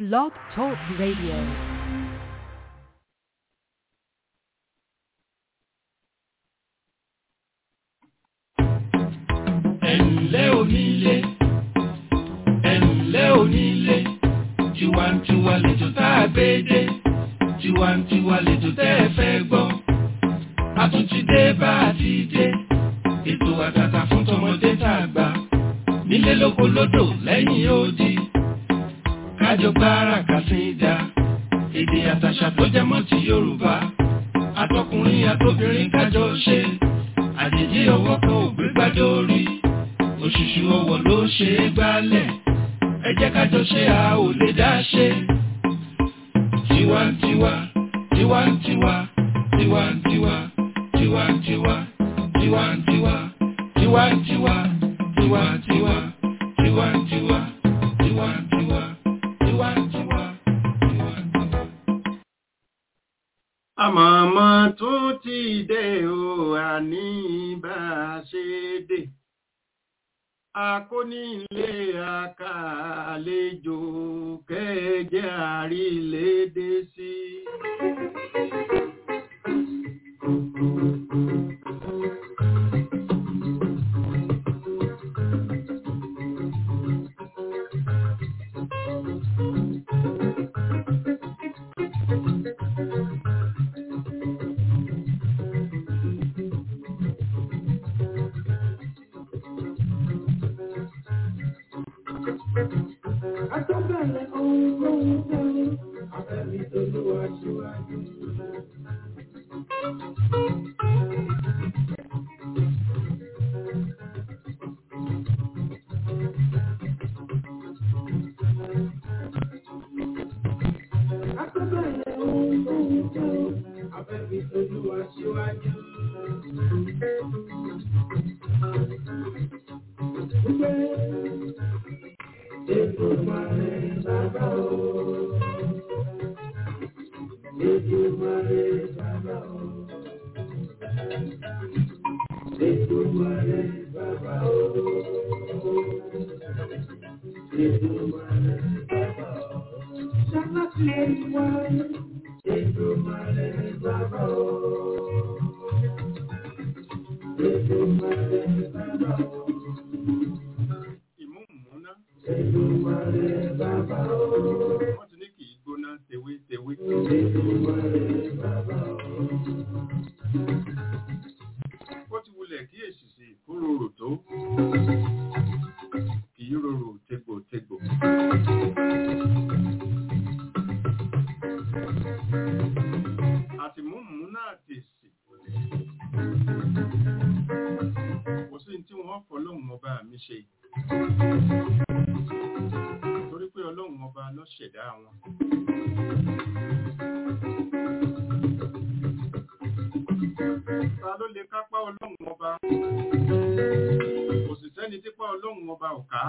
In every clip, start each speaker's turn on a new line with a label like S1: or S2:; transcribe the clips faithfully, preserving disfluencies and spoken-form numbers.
S1: Blog Talk Radio.
S2: Ẹ̀ǹlẹ́ onílé, ẹ̀ǹlẹ́ onílé, tiwantiwa lètò tá a gbé dé, tiwantiwa lètò tẹ́ ẹ fẹ́ gbọ́. A tún ti dé bá a ti dé, ètò àtàtà fún tọmọdé tàgbà, nílé lóko lódò lẹ́yìn odi. Kájọ gbára kàsídà, èdè àtàṣà tó jẹmọ́ ti Yorùbá, àtọkùnrin àtobìnrin kájọ ṣe, àjèjì ọwọ́ kan ò gbé gbádùn orí. Òṣùṣù ọwọ̀ ló ṣe é gbálẹ̀, ẹ jẹ́ ká jọ ṣe a ò lè dá ṣe. Tiwantiwa, tiwantiwa, tiwantiwa, tiwantiwa, tiwantiwa, tiwantiwa, tiwantiwa, tiwantiwa, tiwantiwa, tiwantiwa, tiwantiwa. Àmọ̀mọ́ tún ti dé o, àní bá a ṣe dé. Akónílé akàlejò kẹ́jẹ́ àrílédé sí. Àtọ́bẹ̀rẹ̀ ohun lóhun tẹ́lẹ̀, àfẹ́rí tolúwa síwájú. Àtọ́bẹ̀rẹ̀ ohun lóhun tẹ́lẹ̀, àfẹ́rí tolúwa síwájú. Èdùmàrè bàbá o, Èdùmàrè bàbá o, Èdùmàrè bàbá o, Èdùmàrè bàbá o. Ṣáláṣí ẹ̀wá, Èdùmàrè bàbá o, Èdùmàrè bàbá o. Èdùmàrè bàbá o. Wọ́n ti ní kì í gbóná tewétewé. Èdùmàrè bàbá o. Ó ti wulẹ̀ kí èsìsì kó rorò tó, kì í rorò tegbòtegbò. Àtìmúmú náà tèsì. Kò sí tí wọ́n fọlọ́hun ọba mi ṣe. Torí pé Ọlọ́run ọba ló ṣẹ̀dá wọn. Ta ló lè kápá Ọlọ́run ọba? Kò sì sẹ́ni típá Ọlọ́run ọba ò ká.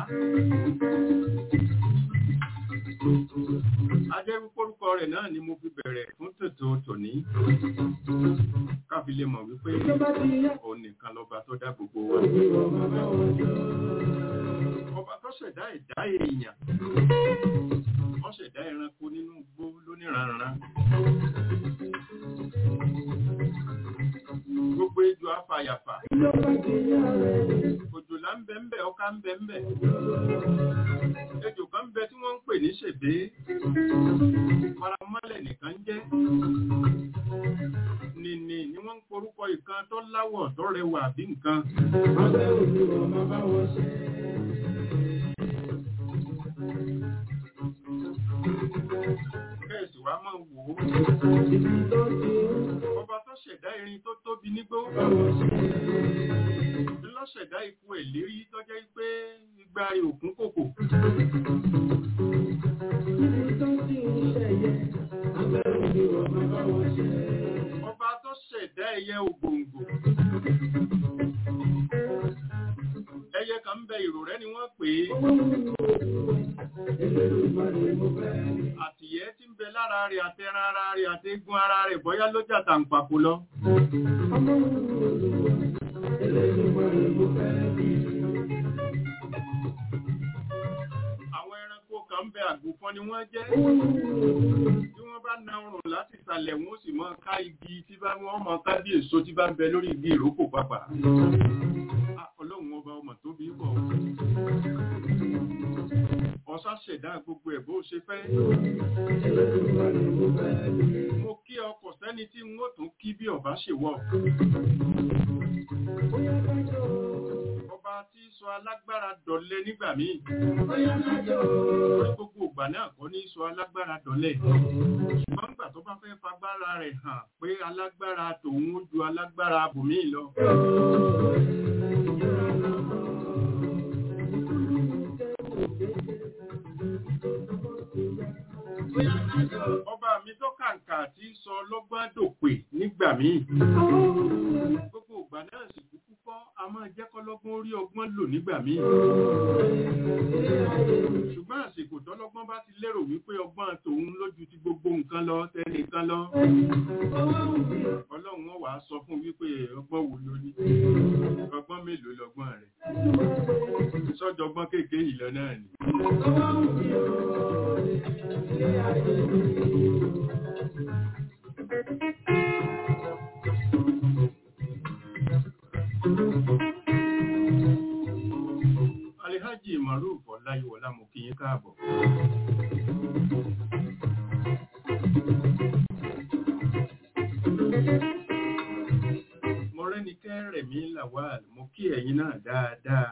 S2: Ajẹ́rúkórúkọ rẹ̀ náà ni mo fi bẹ̀rẹ̀ fún tètò tòní. Káfí lè mọ̀ wípé òun nìkan lọba tó dá gbogbo wa. Ọba tó ṣẹ̀dá ẹ̀dá èèyàn, ó ṣẹ̀dá ẹranko nínú igbó lóníranran. Gbogbo ejò afàyàfà, òjòlá ń bẹ ń bẹ, ọká ń bẹ ń bẹ. Ejò kan ń bẹ tí wọ́n ń pè ní ṣèbé, faramọ́lẹ̀ nìkan jẹ́. Nìní ni wọ́n ń porúkọ ìkan tó láwọ̀ tó rẹwà bí nǹkan. Abẹ́ òjò ọmọ bá wọ́n ṣe. Kẹ́ẹ̀sì wá máa wò ó. Ọba tó ṣẹ̀dá irin tó tóbi nígbó. Ló ṣẹ̀dá ikú ẹ̀lérí tó jẹ́ pé igba rẹ̀ òkun kòkò. Ọba tó ṣẹ̀dá ẹyẹ ògòǹgò. Ẹyẹ kan ń bẹ ìrò rẹ̀ ni wọ́n pè é. Àtìyẹ́ tí ń bẹ lára rẹ̀ àtẹran ara rẹ̀ àtẹ́gùn ara rẹ̀ bóyá ló jà tàǹpàkò lọ. Àwọn ẹranko kan
S1: bẹ àgùnfọn ni wọ́n jẹ́ tí wọ́n bá na ọrùn láti ìsàlẹ̀ wọn ó sì mọ ká igi tí bá wọ́n mọ ká bí èso tí bá ń bẹ lórí igi ìrókò pàpà ọlọ́run ọba ọmọ tó bí bọ̀ ọ̀sá ṣẹ̀dá gbogbo ẹ̀ bó ṣe fẹ́ mo kí ọkọ̀ sẹ́ni tí n ó tún kí bí ọba ṣe wọ̀ ọba tí sọ alágbára dọ̀lẹ nígbà míì lórí gbogbo ìgbà náà kọ́ ní sọ alágbára dọ̀lẹ ṣùgbọ́n nígbà tó bá fẹ́ fagbára rẹ̀ hàn pé alágbára tòun ó ju alágbára bòmíì lọ. Ọba mi tó kàǹkà tí sọ lọ́gbọ́n dòpè nígbà míì. Gbogbo ìgbà náà sì kúkú kọ́ a máa jẹ́ kọ́lọ́gbọ́n orí ọgbọ́n lò nígbà míì. Ṣùgbọ́n àsìkò tọ́lọ́gbọ́n bá ti lérò wípé ọgbọ́n tòun lójú ti gbogbo nǹkan lọ tẹ́nìkan lọ. Ọlọ́run wọn wàá sọ fún wípé ọgbọ́n wo ló ní. Ọgbọ́n mélòó lọ́gbọ́n rẹ̀? Sọ́jọ́gbọ́n kéèké yìí lọ náà ni. Alhaji Maruf Ọláyíwọlá mo kí yín káàbọ̀. Mọ́rẹ́nikẹ́ Rẹ̀mí Lawal mo kí ẹ̀yin náà dáadáa.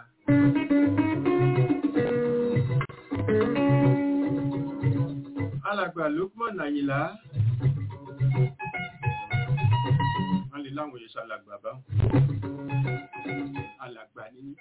S1: Alàgbà Lukman Àyìnlá wọ́n lè láwọn èṣà alàgbà bá alàgbà nínú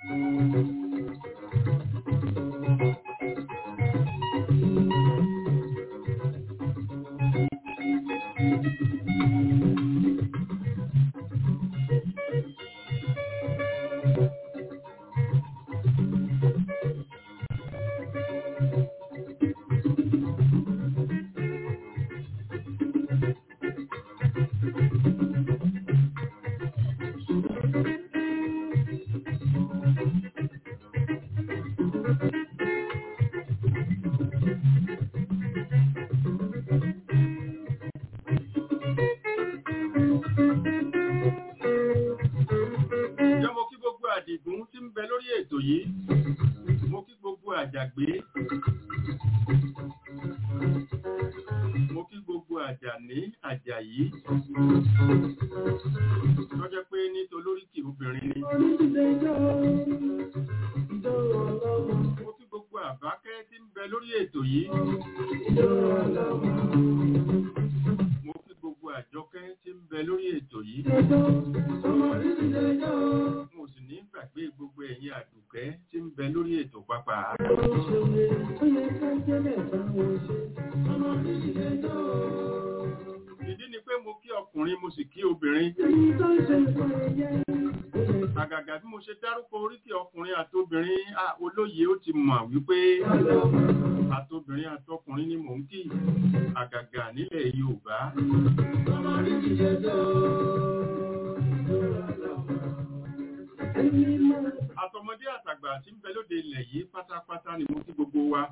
S1: àtọmọdé àtàgbà tí ń bẹ lóde ilẹ̀ yìí pátápátá ni mo kí gbogbo wa.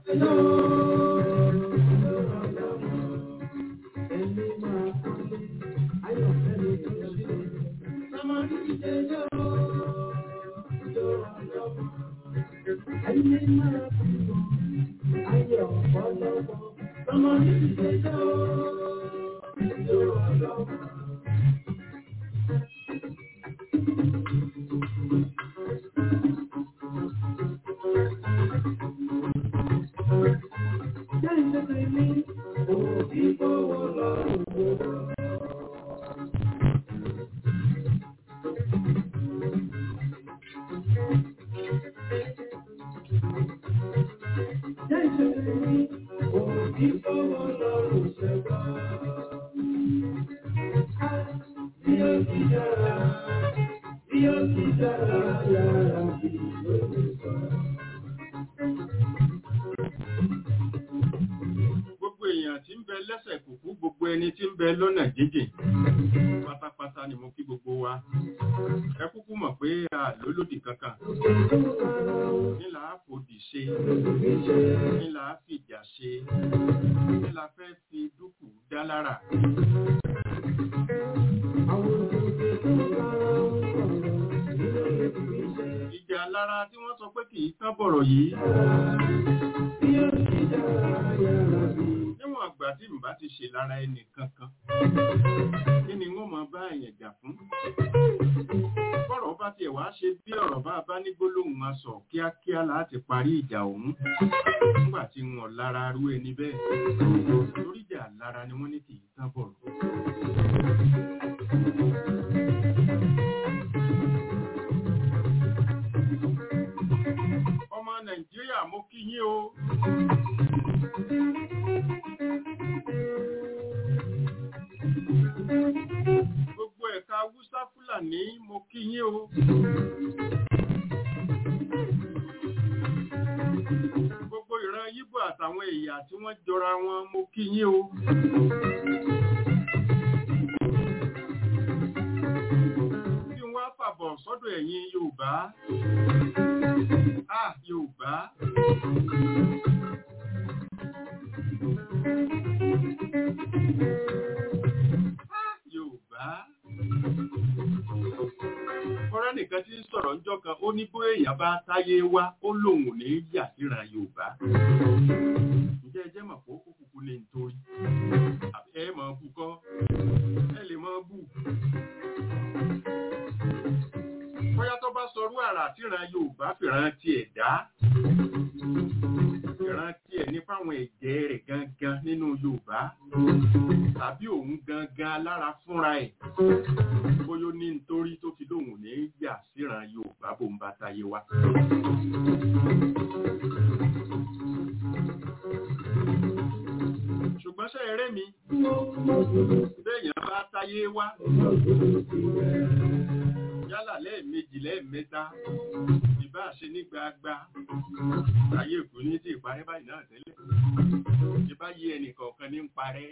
S1: ṣe kí la fẹ́ fi dúkù dá lára. Ìjà lára tí wọ́n sọ pé kì í tán bọ̀rọ̀ yìí. Níwọ̀n àgbà tí mbà ti ṣe lára ẹnì kankan, kí ni wọ́n máa bá èèyàn jà fún? Bọ́rọ̀ bá tiẹ̀ wá ṣe bí ọ̀rọ̀ bá bá ní gbólóhùn máa sọ kíákíá láti parí ìjà òun nígbà tí wọn lára rú ẹni bẹ́ẹ̀. Lórí ìjà lára ni wọ́n ní kì í tán bọ̀rọ̀. Ọmọ Nàìjíríà mo kí yín o. Gbogbo ẹ̀ka Hausa Fúlàní mo kí yín o. Gbogbo ìran Yíbò àtàwọn ẹ̀yà tí wọ́n jọra wọn mo kí yín o. Bí wọ́n á fàbọ̀ sọ́dọ̀ ẹ̀yin Yorùbá. Ah, Yorùbá. Yorùbá. Ọ̀rẹ́ nìkan tí ń sọ̀rọ̀ ńjọ́ kan, ó ní bó èèyàn bá táyé wá, ó lòun ní yà síra Yorùbá. Ǹjẹ́ ẹ jẹ́ mọ̀ pé ó kúkú lè ń torí? Ẹ mọ̀ bú kọ́, ẹ lè mọ̀ bú. Bóyá tó bá sọrú àrà tíran Yorùbá fìran tiẹ̀ dá. Ìran tiẹ̀ ní fáwọn ẹ̀jẹ̀ rẹ̀ gangan nínú Yorùbá. Tàbí òun gangan lára fúnra ẹ̀. Bóyá ní nítorí tó fi lóhùn ní yà síran Yorùbá bó ń bá táyé wá. Ṣùgbọ́n ṣe eré mi, bẹ́ẹ̀yàn bá táyé wá. Yálà lẹ́ẹ̀mejì lẹ́ẹ̀mẹ́ta, ìbá ṣe ní gbagba. Ayé ìkú ní tí ìparẹ́ báyìí náà tẹ́lẹ̀. Ìbá yí ẹnìkọ̀ọ̀kan ní ń parẹ́.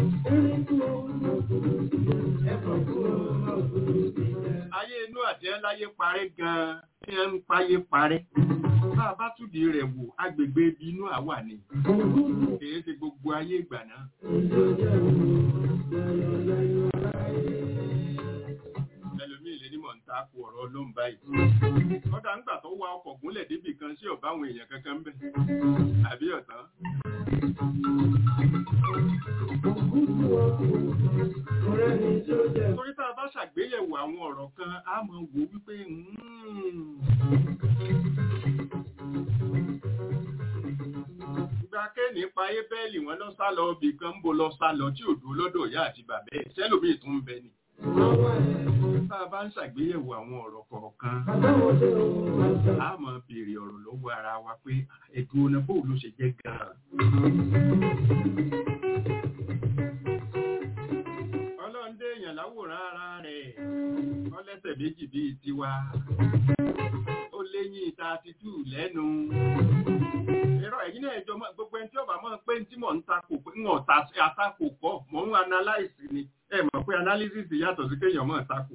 S1: Ayé inú àjẹ́ láyé parẹ́ gan-an, tí ẹ ń páyé parẹ́. Bá a bá túdì rẹ̀ wò, agbègbè ibi inú àwà ni. Èyí ti gbogbo ayé ìgbà náà. Ẹlòmíì lè ní mọ̀ ń takò ọ̀rọ̀ Ọlọ́run báyìí. Kọ́dà ńgbà tó wá ọkọ̀ gúnlẹ̀ débì kan sí ọ̀bá àwọn èèyàn kankan ń bẹ̀. Àbí ọ̀tán. Torí tá a bá ṣàgbéyẹ̀wò àwọn ọ̀rọ̀ kan, a máa wò wípé ìgbà kéènì payé bẹ́ẹ̀lì wọn lọ sá lọ ibì kan ń bo lọ sá lọ tí ò dúró lọ́dọ̀ ìyá àti bàbá ẹ̀ sẹ́lòmíì tún ń bẹ ni. Tá a bá ń ṣàgbéyẹ̀wò àwọn ọ̀rọ̀ kọ̀ọ̀kan, a máa béèrè ọ̀rọ̀ lọ́wọ́ ara wa pé ẹ̀dùn ọ̀nà bóò ló ṣe jẹ́ gan-an. Ọlọ́run dé èèyàn láwòrán ara rẹ̀, ọlẹ́sẹ̀ méjì bíi tiwa, ó léyìn thirty two lẹ́nu. Ẹ̀rọ ẹ̀yìn náà ẹjọ́ gbogbo ẹni tí ọba máa pé tí mò ń takò pé ń ọ̀tà àtakò kọ́, mò ń analyze ni. Ẹ mọ̀ pé analysis yàtọ̀ sí kéèyàn máa takò.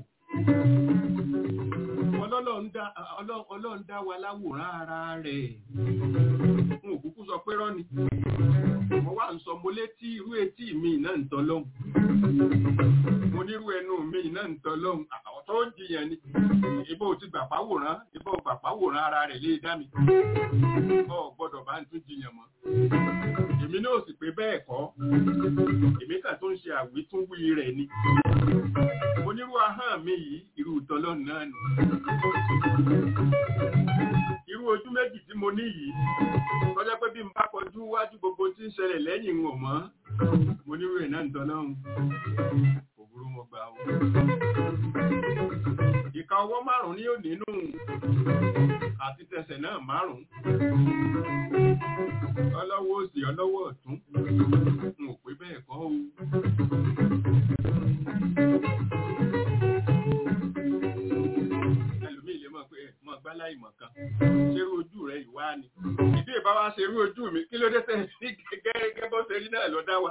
S1: Ọlọ́run dá wa láwòrán ara rẹ̀. N ò kúkú sọ pé rọ́ ni. Mo wá ń sọ mo létí irú etí mi náà ń tọ́ lọ́hùn. Mo nírú ẹnu mi náà ń tọ́ lọ́hùn. Tó ń jiyàn ni. Ìbò ti gbàpá wòrán, ìbò gbàpá wòrán ara rẹ̀ lé dá mi. Ọ gbọ́dọ̀ bá ń tún jiyàn mọ́. Èmi náà sì pé bẹ́ẹ̀ kọ́. Èmi kà tó ń ṣe àwítúnwí rẹ̀ ni. Onírú ahọ́n mi yìí, irú tọ́lọ́nù náà nù. Irú ojú méjì tí mo ní yìí, tọ́jọ́ pé bí n bá kọjú wájú gbogbo tí ń ṣẹlẹ̀ lẹ́yìn wọn mọ́, mo nírú ẹ̀ náà ń tọ́lọ́run. Òbúrú mo gbà ó. Ìka ọwọ́ márùn-ún ni ó nínú àti tẹsẹ̀ náà márùn-ún. Ọlọ́wọ́ òsì ọlọ́wọ́ ọ̀tún. N ò pé bẹ́ẹ̀ kọ́ o. Ẹlòmíì lè mọ̀ pé mọ̀ gbálá ìmọ̀ kan. Ṣerú ojú rẹ̀ ìwá ni. Ìdí ìbá wa ṣerú ojú mi, kí ló dé tẹ̀ sí gẹ́gẹ́ bó ṣe rí náà lọ dá wa.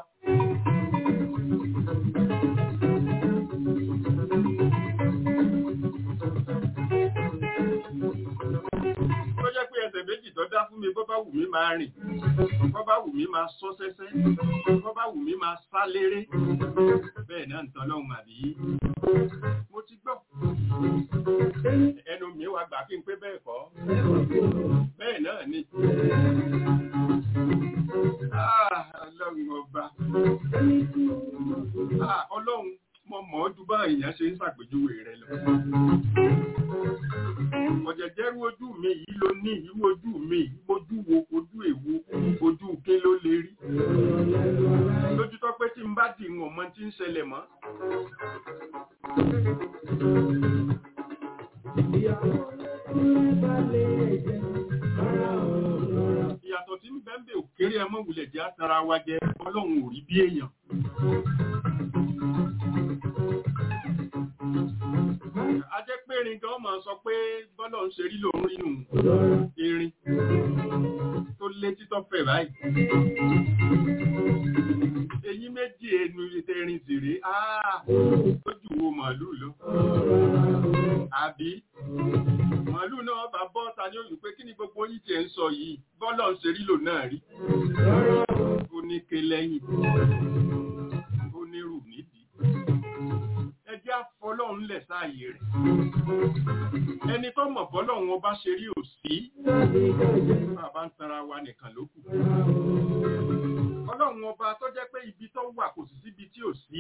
S1: Ó jẹ́ pé ẹsẹ̀ méjì tó dá fún mi bó bá wù mí máa rìn bó bá wù mí máa sọ sẹ́sẹ́ bó bá wù mí máa sá léré bẹ́ẹ̀ náà ń tọ́ lọ́hùn àbí mo ti gbọ́ ẹnu mi wá gbà kí n pé bẹ́ẹ̀ kọ́ bẹ́ẹ̀ náà ni ọlọ́run ọba ọlọ́run mo mọ̀ ọ́ ju bá èèyàn ṣe ń ṣàpèjúwe rẹ lọ ọ̀jẹ̀jẹ̀rú ojú mi yìí ló ní ìwú ojú mi ojú wo ojú èwo ojú ké ló lè rí lójú tó pé tí n bá dì wọ̀n mọ́ tí ń ṣẹlẹ̀ mọ́. ìyàtọ̀ tí ń bẹ́ẹ̀ òkèrè ẹmọ wulẹ̀ jẹ́ àtàrà wa jẹ́ ọlọ́run ò rí bí èèyàn. a jẹ́ pé erin gan máa sọ pé bọ́lọ̀ ń ṣe rí lòun rí nù erin tó létí tó fẹ̀ báyìí. eyín méjì ẹnu erin sì rèé ó jù wo màálù lọ. àbí màálù náà bá bọ́ ta ní òyìn pé kí ni gbogbo yín tiẹ̀ ń sọ yìí bọ́lọ̀ ń ṣe rí lò náà rí. ó ní ké lẹ́yìn ó ní rù nídìí. ẹjẹ́ àfọlọ́run lẹ̀ sáàyè rẹ̀ ẹni tó mọ̀ bọ́lọ́run ọba ṣe rí ò sí bàbá ń tanra wa nìkan ló kù ọlọ́run ọba tó jẹ́ pé ibi tó wà kò sí síbi tí ò sí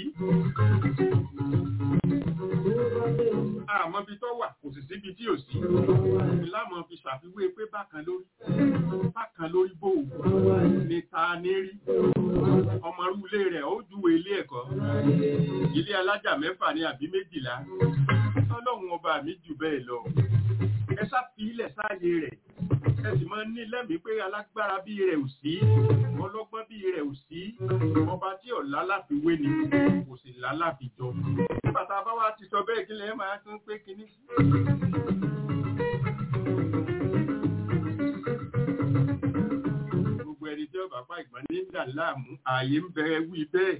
S1: àmọ́ ibi tó wà kò sí síbi tí ò sí ìlànà fi ṣàfiwé pé bákan lórí bákan lórí bò ní ta ní rí ọmọ ilé rẹ̀ ó júwe ilé ẹ̀kọ́ ilé alájà mẹ́fà ní àbí méjìlá ọlọ́run ọba mi jù bẹ́ẹ̀ lọ ẹ sáfi ilẹ̀ sáàyè rẹ̀ ẹ sì máa ń ní lẹ́mìí pé alágbára bí rẹ̀ ò sí ọlọ́gbọ́n bí rẹ̀ ò sí ọba tí ọ̀la láfi wé ni kò sì láláfi jọ bàtà bá wa ti sọ bẹ́ẹ̀ kí lẹ́yìn máa tún pé kíní. gbogbo ẹni tí ọba pa ìgbọ́n ní ìdá láàmú ààyè ń bẹ wí bẹ́ẹ̀.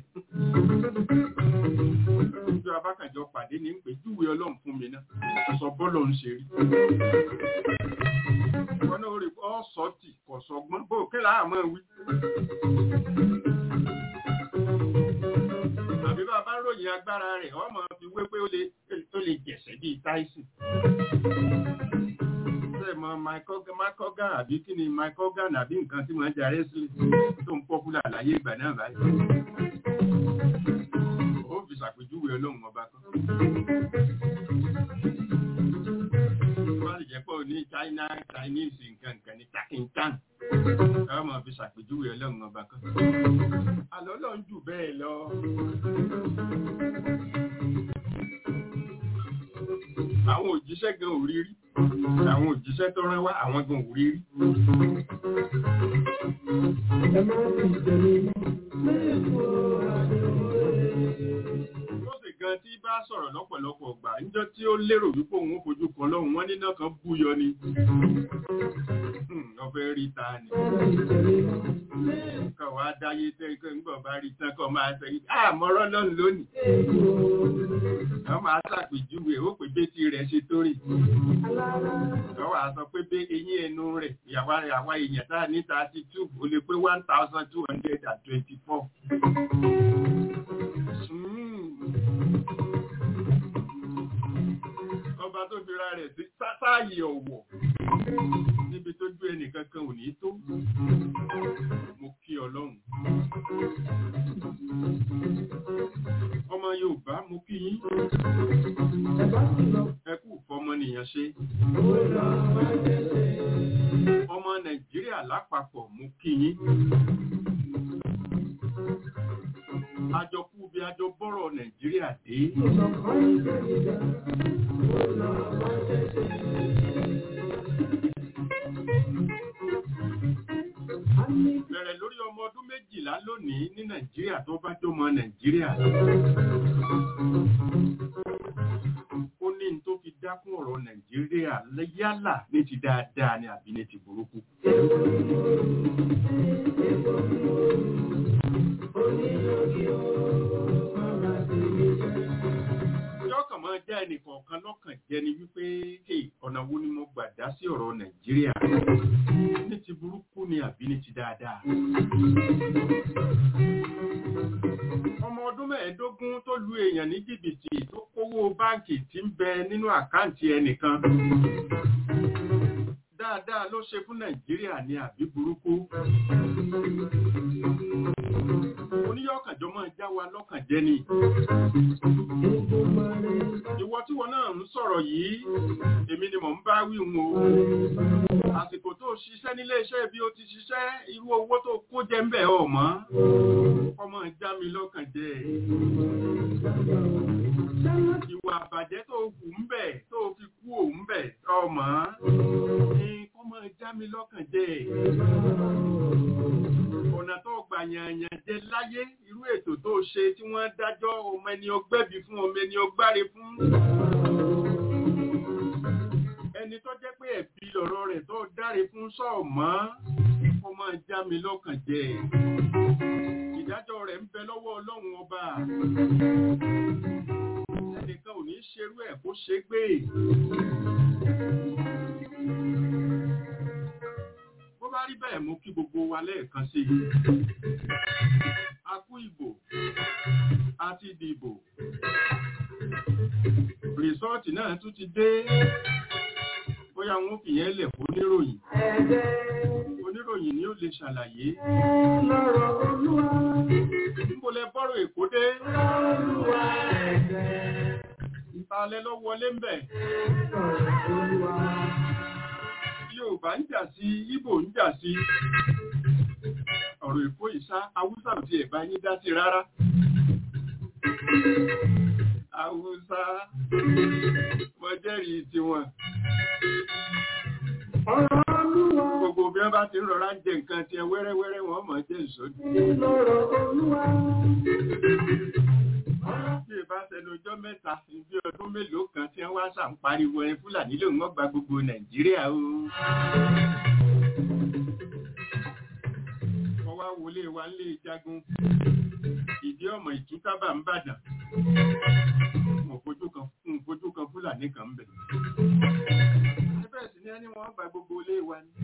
S1: ojú abákànjọ pàdé ní pé júwe ọlọ́run fún mi náà sọ bọ́lọ̀ ń ṣe rí. ọ̀nà orí ọ̀sọ́tì kò sọgbọ́n bó kí láàmú wí. àbí bàbá ròyìn agbára rẹ̀ ọmọ fi wé pé ó lè jẹ̀sẹ̀ bíi Tyson. Mọ Michael àbí kí ni Michael àbí nǹkan tí wọ́n jẹ́ wrestling tó ń pọ́pùlà láyé ìgbà náà báyìí. Ó fi ṣàpèjúwe ọlọ́run ọba kan. Wọ́n lè jẹ́ pé ó ní China Chinese nǹkan nǹkan ní Takintan. Ẹ máa fi ṣàpèjúwe ọlọ́run ọba kan. Àlọ́ lọ ń jù bẹ́ẹ̀ lọ. Àwọn òjíṣẹ́ gan ò rí rí. Àwọn òjíṣẹ́ tó rán wá àwọn gan ò rí rí. Ó sì gan tí bá sọ̀rọ̀ lọ́pọ̀lọpọ̀ ọgbà níjọ́ tí ó lérò wípé òun fojú kan lọ́hùn wọ́n níná kan búyọ ni. Ọbẹ̀ rí ta ni. Kọ̀ wá dáyé tẹ́kọ̀ ńgbọ̀ bá rí tán kọ̀ máa sẹ́yìn. Àmọ́rọ́ lọ́nà lónìí. Wọ́n máa ṣàpèjúwe ó pè bé tí rẹ̀ ṣe tó rè. Wọ́n wá sọ pé bé eyín ẹnu rẹ̀ ìyàwó àwa èèyàn tá ní thirty two ó lè pé one thousand two hundred and twenty-four. Ọba tó fi ra rẹ̀ sí sáàyè ọ̀wọ̀ níbi tó ju ẹnìkan kan ò ní tó. Mo kí Ọlọ́run. Ọmọ Yorùbá mo kí yín. Ẹ kú fọmọnìyàn ṣe. Ọmọ Nàìjíríà lápapọ̀ mo kí yín. Àjọkú bí àjọ bọ́rọ̀ Nàìjíríà dé. Bẹ̀rẹ̀ lórí ọmọ ọdún méjìlá lónìí ní Nàìjíríà tó bá tó mọ Nàìjíríà. Ó ní n tó fi dákún ọ̀rọ̀ Nàìjíríà yálà ní ti dáadáa ní àbí ní ti burúkú. Yọ́kàn máa já ẹnìkọ̀ọ̀kan lọ́kàn jẹ́ ni wípé ọ̀nà wo ni mo gbà dá sí ọ̀rọ̀ Nàìjíríà. ni àbí ní ti dáadáa. Ọmọ ọdún mẹ́ẹ̀ẹ́dógún tó lu èèyàn ní jìbìtì tó kówó báǹkì tí ń bẹ nínú àkáǹtì ẹnìkan. Dáadáa ló ṣe fún Nàìjíríà ní àbí burúkú. Oníyọ̀kànjọ́ máa já wa lọ́kàn jẹ́ ni. Ìwọ tí wọn náà ń sọ̀rọ̀ yìí, èmi ni mò ń bá wí wọn o. Àsìkò tó ṣiṣẹ́ nílé iṣẹ́ bí ó ti ṣiṣẹ́, irú owó tó kó jẹ ń bẹ̀ ọ̀ mọ́. Ọmọ já mi lọ́kàn jẹ́. Ìwà àbàjẹ́ tó kù ń bẹ̀ tó fi kú òun bẹ̀ ọmọ. Ní kọ́mọ já mi lọ́kàn jẹ́. Ọ̀nà tó gbà yànyàn jẹ láyé, irú ètò tó ṣe tí wọ́n dájọ́ ọmọ ẹni ọgbẹ́bí fún ọmọ ẹni ọgbáre fún. Ẹni tó jẹ́ pé ẹ̀bí lọ̀rọ̀ rẹ̀ tó dáre fún sọ́ọ̀mọ́, ọmọ já mi lọ́kàn jẹ́. Ìdájọ́ rẹ̀ ń bẹ lọ́wọ́ Ọlọ́run ọba. Ẹnìkan ò ní ṣerú ẹ̀ kó ṣe gbé. Bó bá rí bẹ́ẹ̀ mú kí gbogbo wa lẹ́ẹ̀kan sí i. A kú ìbò, a ti dìbò. Rìsọ́ọ̀tì náà tún ti dé. Bóyá wọn fi yẹn lẹ̀ fún oníròyìn. Oníròyìn ni ó lè ṣàlàyé. Níbo lẹ bọ́rọ̀ Èkó dé? Ìtàlẹ́ lọ wọlé ń bẹ̀. Yorùbá ń jà sí, Ìgbò ń jà sí. Ọ̀rọ̀ Èkó ìṣá, Haúsá ò tiẹ̀ bá yín dá sí rárá. Haúsá, mo jẹ́rìí tiwọn. Gbogbo bí wọ́n bá ti ń rọra ń jẹ nǹkan tí ẹ wẹ́rẹ́wẹ́rẹ́ wọn mọ̀ jẹ́ ìṣòdì. Bí ìbá ṣẹnu ọjọ́ mẹ́ta bí ọdún mélòó kan tí wọ́n wá ṣàn pariwo ẹ Fúlàní ló ń gba gbogbo Nàìjíríà o. Wọ́n wá wọlé wa lé jagun. Ìdí ọmọ ìtútàbà ń bàdàn. Mo fojú kan fún fojú kan Fúlàní kan bẹ̀. Bẹ́ẹ̀ sì ni ẹni wọ́n gba gbogbo ilé wa ni.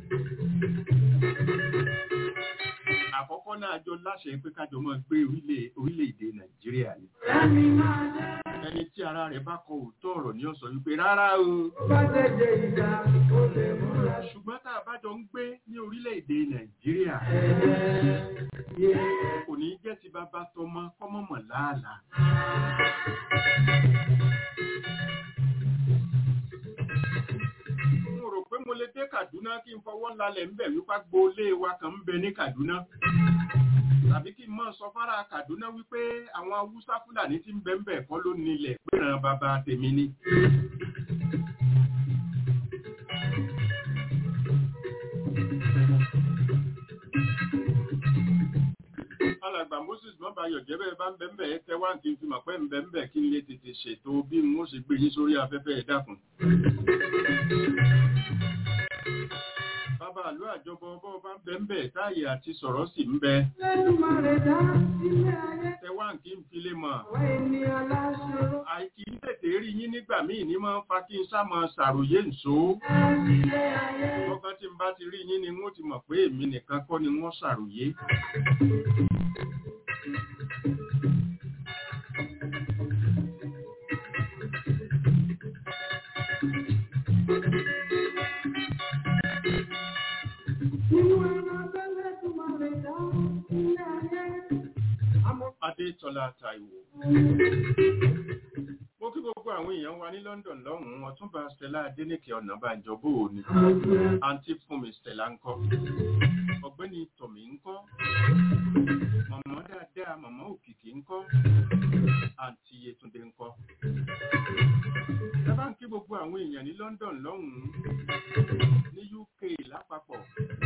S1: Àkọ́kọ́ náà jọ láṣẹ pé kájọ máa gbé orílẹ̀-èdè Nàìjíríà ni. Ẹni tí ara rẹ̀ bá kọ òótọ́ ọ̀rọ̀ ni ó sọ wípé rárá o. Ṣùgbọ́n tá a bá jọ ń gbé ní orílẹ̀-èdè Nàìjíríà, kò ní jẹ́ ti bàbá tọmọ kọ́mọ̀mọ̀ láàlàá. Mo lè dé Kaduna kí n fọwọ́ lálẹ̀ ń bẹ̀ wípé gbolé wa kan ń bẹ ní Kaduna. Tàbí kí n máa sọ fárá Kaduna wípé àwọn Haúsá Fúlàní tí ń bẹ ń bẹ̀ kọ́ ló nílẹ̀ péran bàbá tèmi ni. Alàgbà Moses Mọ́báyọ̀ jẹ́ bẹ́ẹ̀ bá ń bẹ ń bẹ̀ ẹ́ tẹ́wá kí n fi mọ̀ pé ń bẹ ń bẹ̀ kí n lè tètè ṣètò bí n ó ṣe gbé yín sórí afẹ́fẹ́ ẹ̀ dákun. Bàbá àlú àjọbọ ọbọ̀ bá ń bẹ ń bẹ̀ táyé àti sọ̀rọ̀ sì ń bẹ. Tẹwà kí n fi lè mọ̀. Àìkí ń tètè rí yín nígbà míì ní máa ń fa kí n sá máa ṣàròyé nṣó. Ọgbọ́n tí n bá ti rí yín ni wọ́n ti mọ̀ pé èmi nìkan kọ́ ni wọ́n ṣàròyé. Adétọ́lá Táíwò. Mo kí gbogbo àwọn èèyàn wa ní London lọ́hùn-ún, Ọ̀túnba Stella Adéníkè Ọ̀nàbànjọ bóò ni. Àǹtí Fúnmi Stella ńkọ́. Ọ̀gbẹ́ni Tọ̀mí ńkọ́. Màmá dáadáa, màmá Òkìkí ńkọ́. Àǹtí Yétúndé ńkọ́. Ẹ bá ń kí gbogbo àwọn èèyàn ní London lọ́hùn-ún, ní U K lápapọ̀.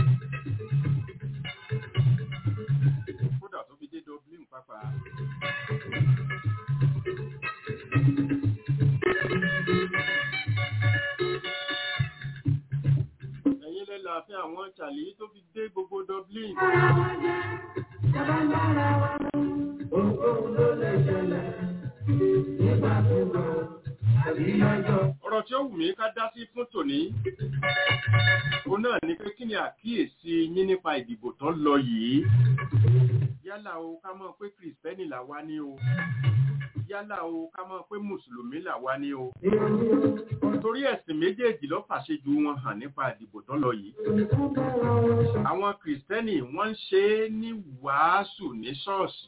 S1: Kódà tó fi dé Dublin pàápàá. Ẹ̀yin lẹ láàfin àwọn Charlie tó fi dé gbogbo Dublin. Ọ̀rọ̀ tí ó wù mí ká dá sí fún tòní òun náà ni pé kí ni àkíyèsí yín nípa ìdìbò tó lọ yìí yálà o ká mọ̀ pé kìrìsìtẹ́nì là wá ní o yálà o ká mọ̀ pé mùsùlùmí là wá ní o torí ẹ̀sìn méjèèjì ló fàṣejù wọn hàn nípa ìdìbò tó lọ yìí àwọn kìrìsìtẹ́nì wọ́n ń ṣe é ní wàásù ní ṣọ́ọ̀ṣì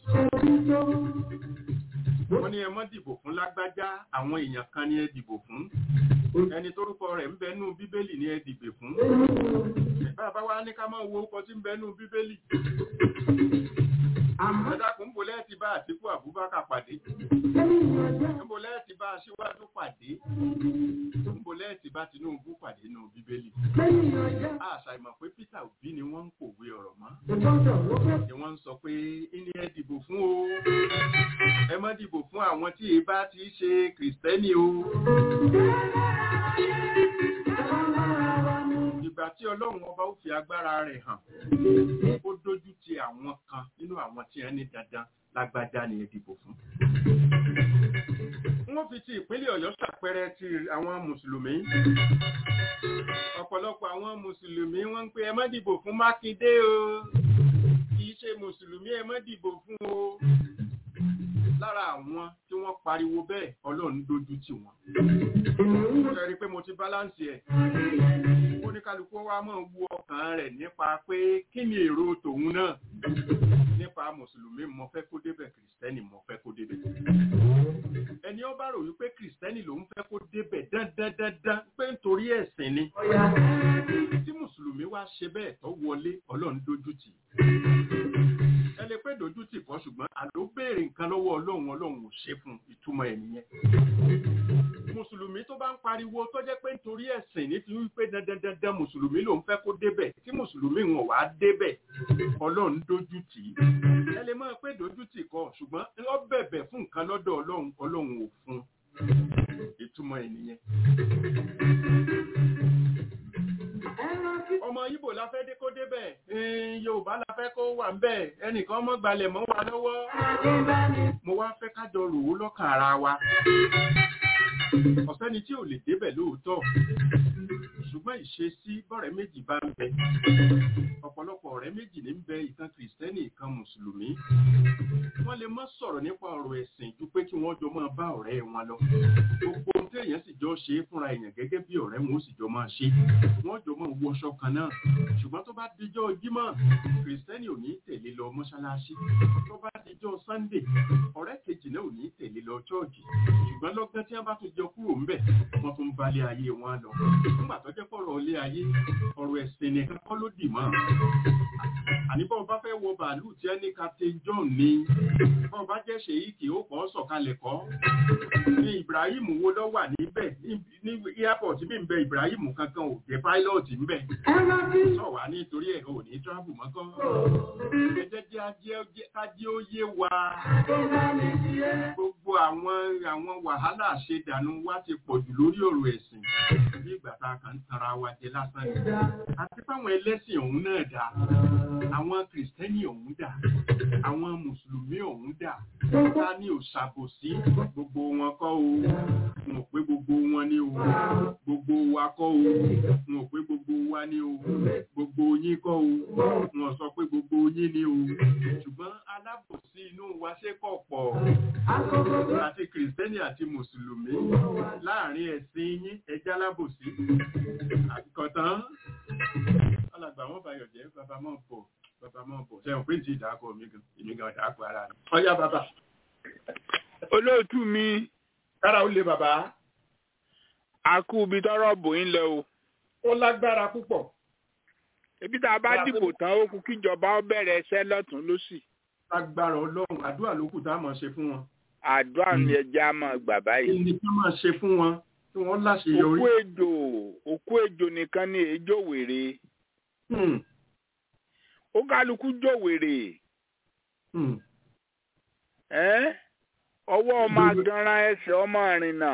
S1: wọ́n ní ẹ má dìbò fún lágbájá àwọn èèyàn kan ní ẹ dìbò fún ẹni tórúkọ rẹ̀ ń bẹnú bíbélì ní ẹ dìbò fún bàbá wa ní ká máa wo ọkọ̀ tí ń bẹnú bíbélì ẹ̀dàkùn bólẹ́ ti bá Àtíkù Abubakar pàdé bólẹ́ ti bá Aṣíwájú pàdé bólẹ́ ti bá Tinubu pàdé nínú bíbélì àṣàìmọ̀ pé Peter Obi ni wọ́n ń pòwe ọ̀rọ̀ mọ́ ni wọ́n ń sọ pé ní ẹ dìbò fún o ẹ má dìbò fún àwọn tí ẹ bá ti ṣe kìrìsìtẹ́nì o ìgbà tí Ọlọ́run ọba ó fi agbára rẹ̀ hàn ó dójú ti àwọn kan nínú àwọn tí wọ́n ní dandan lágbájá ni ẹ dìbò fún. Wọ́n fi ti ìpínlẹ̀ Ọ̀yọ́ ṣàpẹẹrẹ ti àwọn mùsùlùmí. Ọ̀pọ̀lọpọ̀ àwọn mùsùlùmí wọ́n ń pè ẹ má dìbò fún Mákindé o kì í ṣe mùsùlùmí ẹ má dìbò fún o. Lára àwọn tí wọ́n pariwo bẹ́ẹ̀ Ọlọ́run dójú tì wọ́n. Ṣé rí pé mo ti báláǹsì ẹ̀? Oníkálukú wa máa wo ọkàn rẹ̀ nípa pé kí ni èrò tòun náà nípa mùsùlùmí mo fẹ́ kó débẹ̀ kìrìsìtẹ́nì mo fẹ́ kó débẹ̀. Ẹni ó bá rò wípé kìrìsìtẹ́nì lòun fẹ́ kó débẹ̀ dandandandan pé nítorí ẹ̀sìn ni. Tí mùsùlùmí wá ṣe bẹ́ẹ̀ tó wọlé Ọlọ́run dójú tì. Ẹ lè pé dójú tì kọ́ ṣùgbọ́n àló béèrè nǹkan lọ́wọ́ Ọlọ́run Ọlọ́run ò ṣe fún ìtumọ̀ ẹ̀ nìyẹn. Mùsùlùmí tó bá ń pariwo tó jẹ́ pé nítorí ẹ̀sìn ní fi wípé dandandandan mùsùlùmí lòun fẹ́ kó débẹ̀ tí mùsùlùmí wọn wá débẹ̀ Ọlọ́run dójú tì í. Ẹ lè máa pé dójú tì kọ́ ṣùgbọ́n ó bẹ̀bẹ̀ fún nǹkan lọ́dọ̀ Ọlọ́run Ọlọ́run ò fún ìtumọ̀ ẹ̀ nìyẹn. Ọmọ Ìgbò la fẹ́ dé kó débẹ̀ Yorùbá la fẹ́ kó wà ń bẹ̀ ẹnìkan mọ́ gbalẹ̀ mọ́ wa lọ́wọ́ mo wá fẹ́ ká jọ rò ó lọ́kàn ara wa. Ọ̀sẹ́ni tí ò lè débẹ̀ lóòótọ́ ṣùgbọ́n ìṣesí bọ́rẹ̀ méjì bá ń bẹ ọ̀pọ̀lọpọ̀ ọ̀rẹ́ méjì ní ń bẹ ìkan kìrìsìtẹ́nì ìkan mùsùlùmí wọ́n lè má sọ̀rọ̀ nípa ọ̀rọ̀ ẹ̀sìn ju pé kí wọ́n jọ máa bá ọ̀rẹ́ wọn lọ gbogbo ohun tí èèyàn sì jọ ṣe é fúnra èèyàn gẹ́gẹ́ bí ọ̀rẹ́ wọn ó sì jọ máa ṣe wọ́n jọ máa wọṣọ kan náà ṣùgbọ́n tó bá dijọ́ Jímọ̀ kìrìsìtẹ́nì ò ní tẹ̀lé lọ mọ́ṣáláṣí tó bá dijọ́ Sunday ọ̀rẹ́ kejì náà ò ní tẹ̀lé lọ chọ́ọ̀chì ṣùgbọ́n lọ́gán tí wọ́n bá tún jọ kúrò ńbẹ̀ wọ́n tún bá lé ayé wọn lọ nígbà tó jẹ́ pọ̀rọ̀ ilé ayé ọ̀rọ̀ ẹ̀sìn nìkan kọ́ ló dì mọ́ àníbọ̀ bá fẹ́ wọ bàálù tí ẹni Captain John ní bọ́ bá jẹ́ ṣèyíkì ó kọ́ sọ̀kalẹ̀ kọ́ ní Ibrahim wo ló wà níbẹ̀ ní airport bí ń bẹ Ibrahim kankan ò jẹ́ pilot ńbẹ̀ sọ wá nítorí ẹ̀ ò ní travel mọ́kàn ẹjẹ́ jẹ́ kájí ó yé wa gbogbo àwọn àwọn wàhálà àṣedànù wa ti pọ̀ jù lórí ọ̀rọ̀ ẹ̀sìn bí ìgbà tá a kàn ń tanra wa jẹ lásán ni àti fáwọn ẹlẹ́sìn ọ̀hún náà dá àwọn kìrìsìtẹ́nì ọ̀hún dà àwọn mùsùlùmí ọ̀hún dà ta ni ò ṣàbòsí gbogbo wọn kọ́ o wọn ò pé gbogbo wọn ni o gbogbo wa kọ́ o wọn ò pé gbogbo wa ni o gbogbo yín kọ́ o wọn ò sọ pé gbogbo yín ni o ṣùgbọ́n alábòsí inú wa ṣe kọ̀ pọ̀ àti kìrìsìtẹ́nì àti mùsùlùmí láàrin ẹ̀sìn yín ẹjẹ́ alábòsí àkọ́tán alàgbà wọn bayọ̀ jẹ́ bàbá mọ́ bọ̀ bàbá mọ́ bọ̀ sẹ́wọ̀n pé tí ìdákọ̀ mi gan èmi gan ìdákọ̀ ara rẹ̀ ọyá bàbá.
S3: Olóòtú mi.
S1: kára ó lé bàbá.
S3: àkú ibi tọrọ bòyín lẹ o.
S1: ó lágbára púpọ̀.
S3: ebi tá a bá dìbò tán ó kú kíjọba ó bẹ̀rẹ̀ ẹsẹ̀ lọ́tún lósì.
S1: lágbára Ọlọ́run àdúrà ló kù tá a máa ṣe fún wọn.
S3: àdúrà ni ẹjẹ́ á máa gbà báyìí.
S1: kí ni kí wọ́n máa ṣe fún wọn tí wọ́n láṣeyọrí.
S3: òkú ejò òkú ejò nìkan ni ejò wèrè. ó kálukú jò wèrè. ọwọ́ ọmọ aganran ẹsẹ̀ ọmọ àrìnà.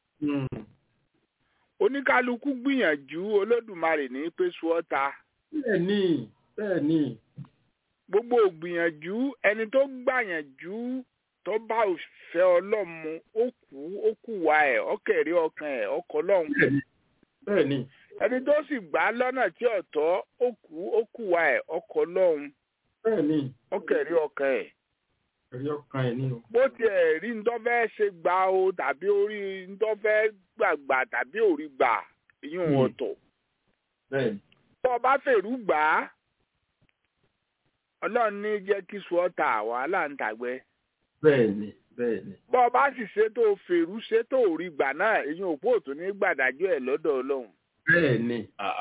S3: oníkálukú gbìyànjú Olódùmarè ní pẹ̀sù ọ̀tá.
S1: bẹ́ẹ̀ ni bẹ́ẹ̀ ni.
S3: gbogbo ògbìyànjú ẹni tó gbàyànjú tó bá òfẹ́ ọlọ́mu ó kú ó kú wa ẹ̀ ọkẹ̀rí ọkàn ẹ̀ ọkọ̀ lọ́hùn.
S1: bẹ́ẹ̀ni.
S3: ẹni tó sì gbà lọ́nà tí ọ̀tọ̀ ó kú ó kú wa ẹ̀ ọkọ̀ lọ́hùn.
S1: bẹ́ẹ̀ni.
S3: ọkẹ̀rí ọkàn ẹ̀.
S1: ẹ̀rí ọkàn ẹ̀ ni o.
S3: bó tiẹ̀ rí ntọ́fẹ́ ṣe gbà o tàbí orí ntọ́fẹ́ gbàgbà tàbí orí gbà ìyún ọ̀tọ̀.
S1: bẹ́ẹ̀ni.
S3: tó o bá fèrú gbà á ọlọ́run ní jẹ́ kí sùọ́tà wàhálà ń tàgbẹ́.
S1: bẹ́ẹ̀ni bẹ́ẹ̀ni.
S3: bọ́ ọ bá sì ṣètò fèrú ṣètò orí gbà náà ìyún òpó òtún ní gbàdájọ́ ẹ̀ lọ́dọ̀ ọlọ́run.
S1: bẹ́ẹ̀ni.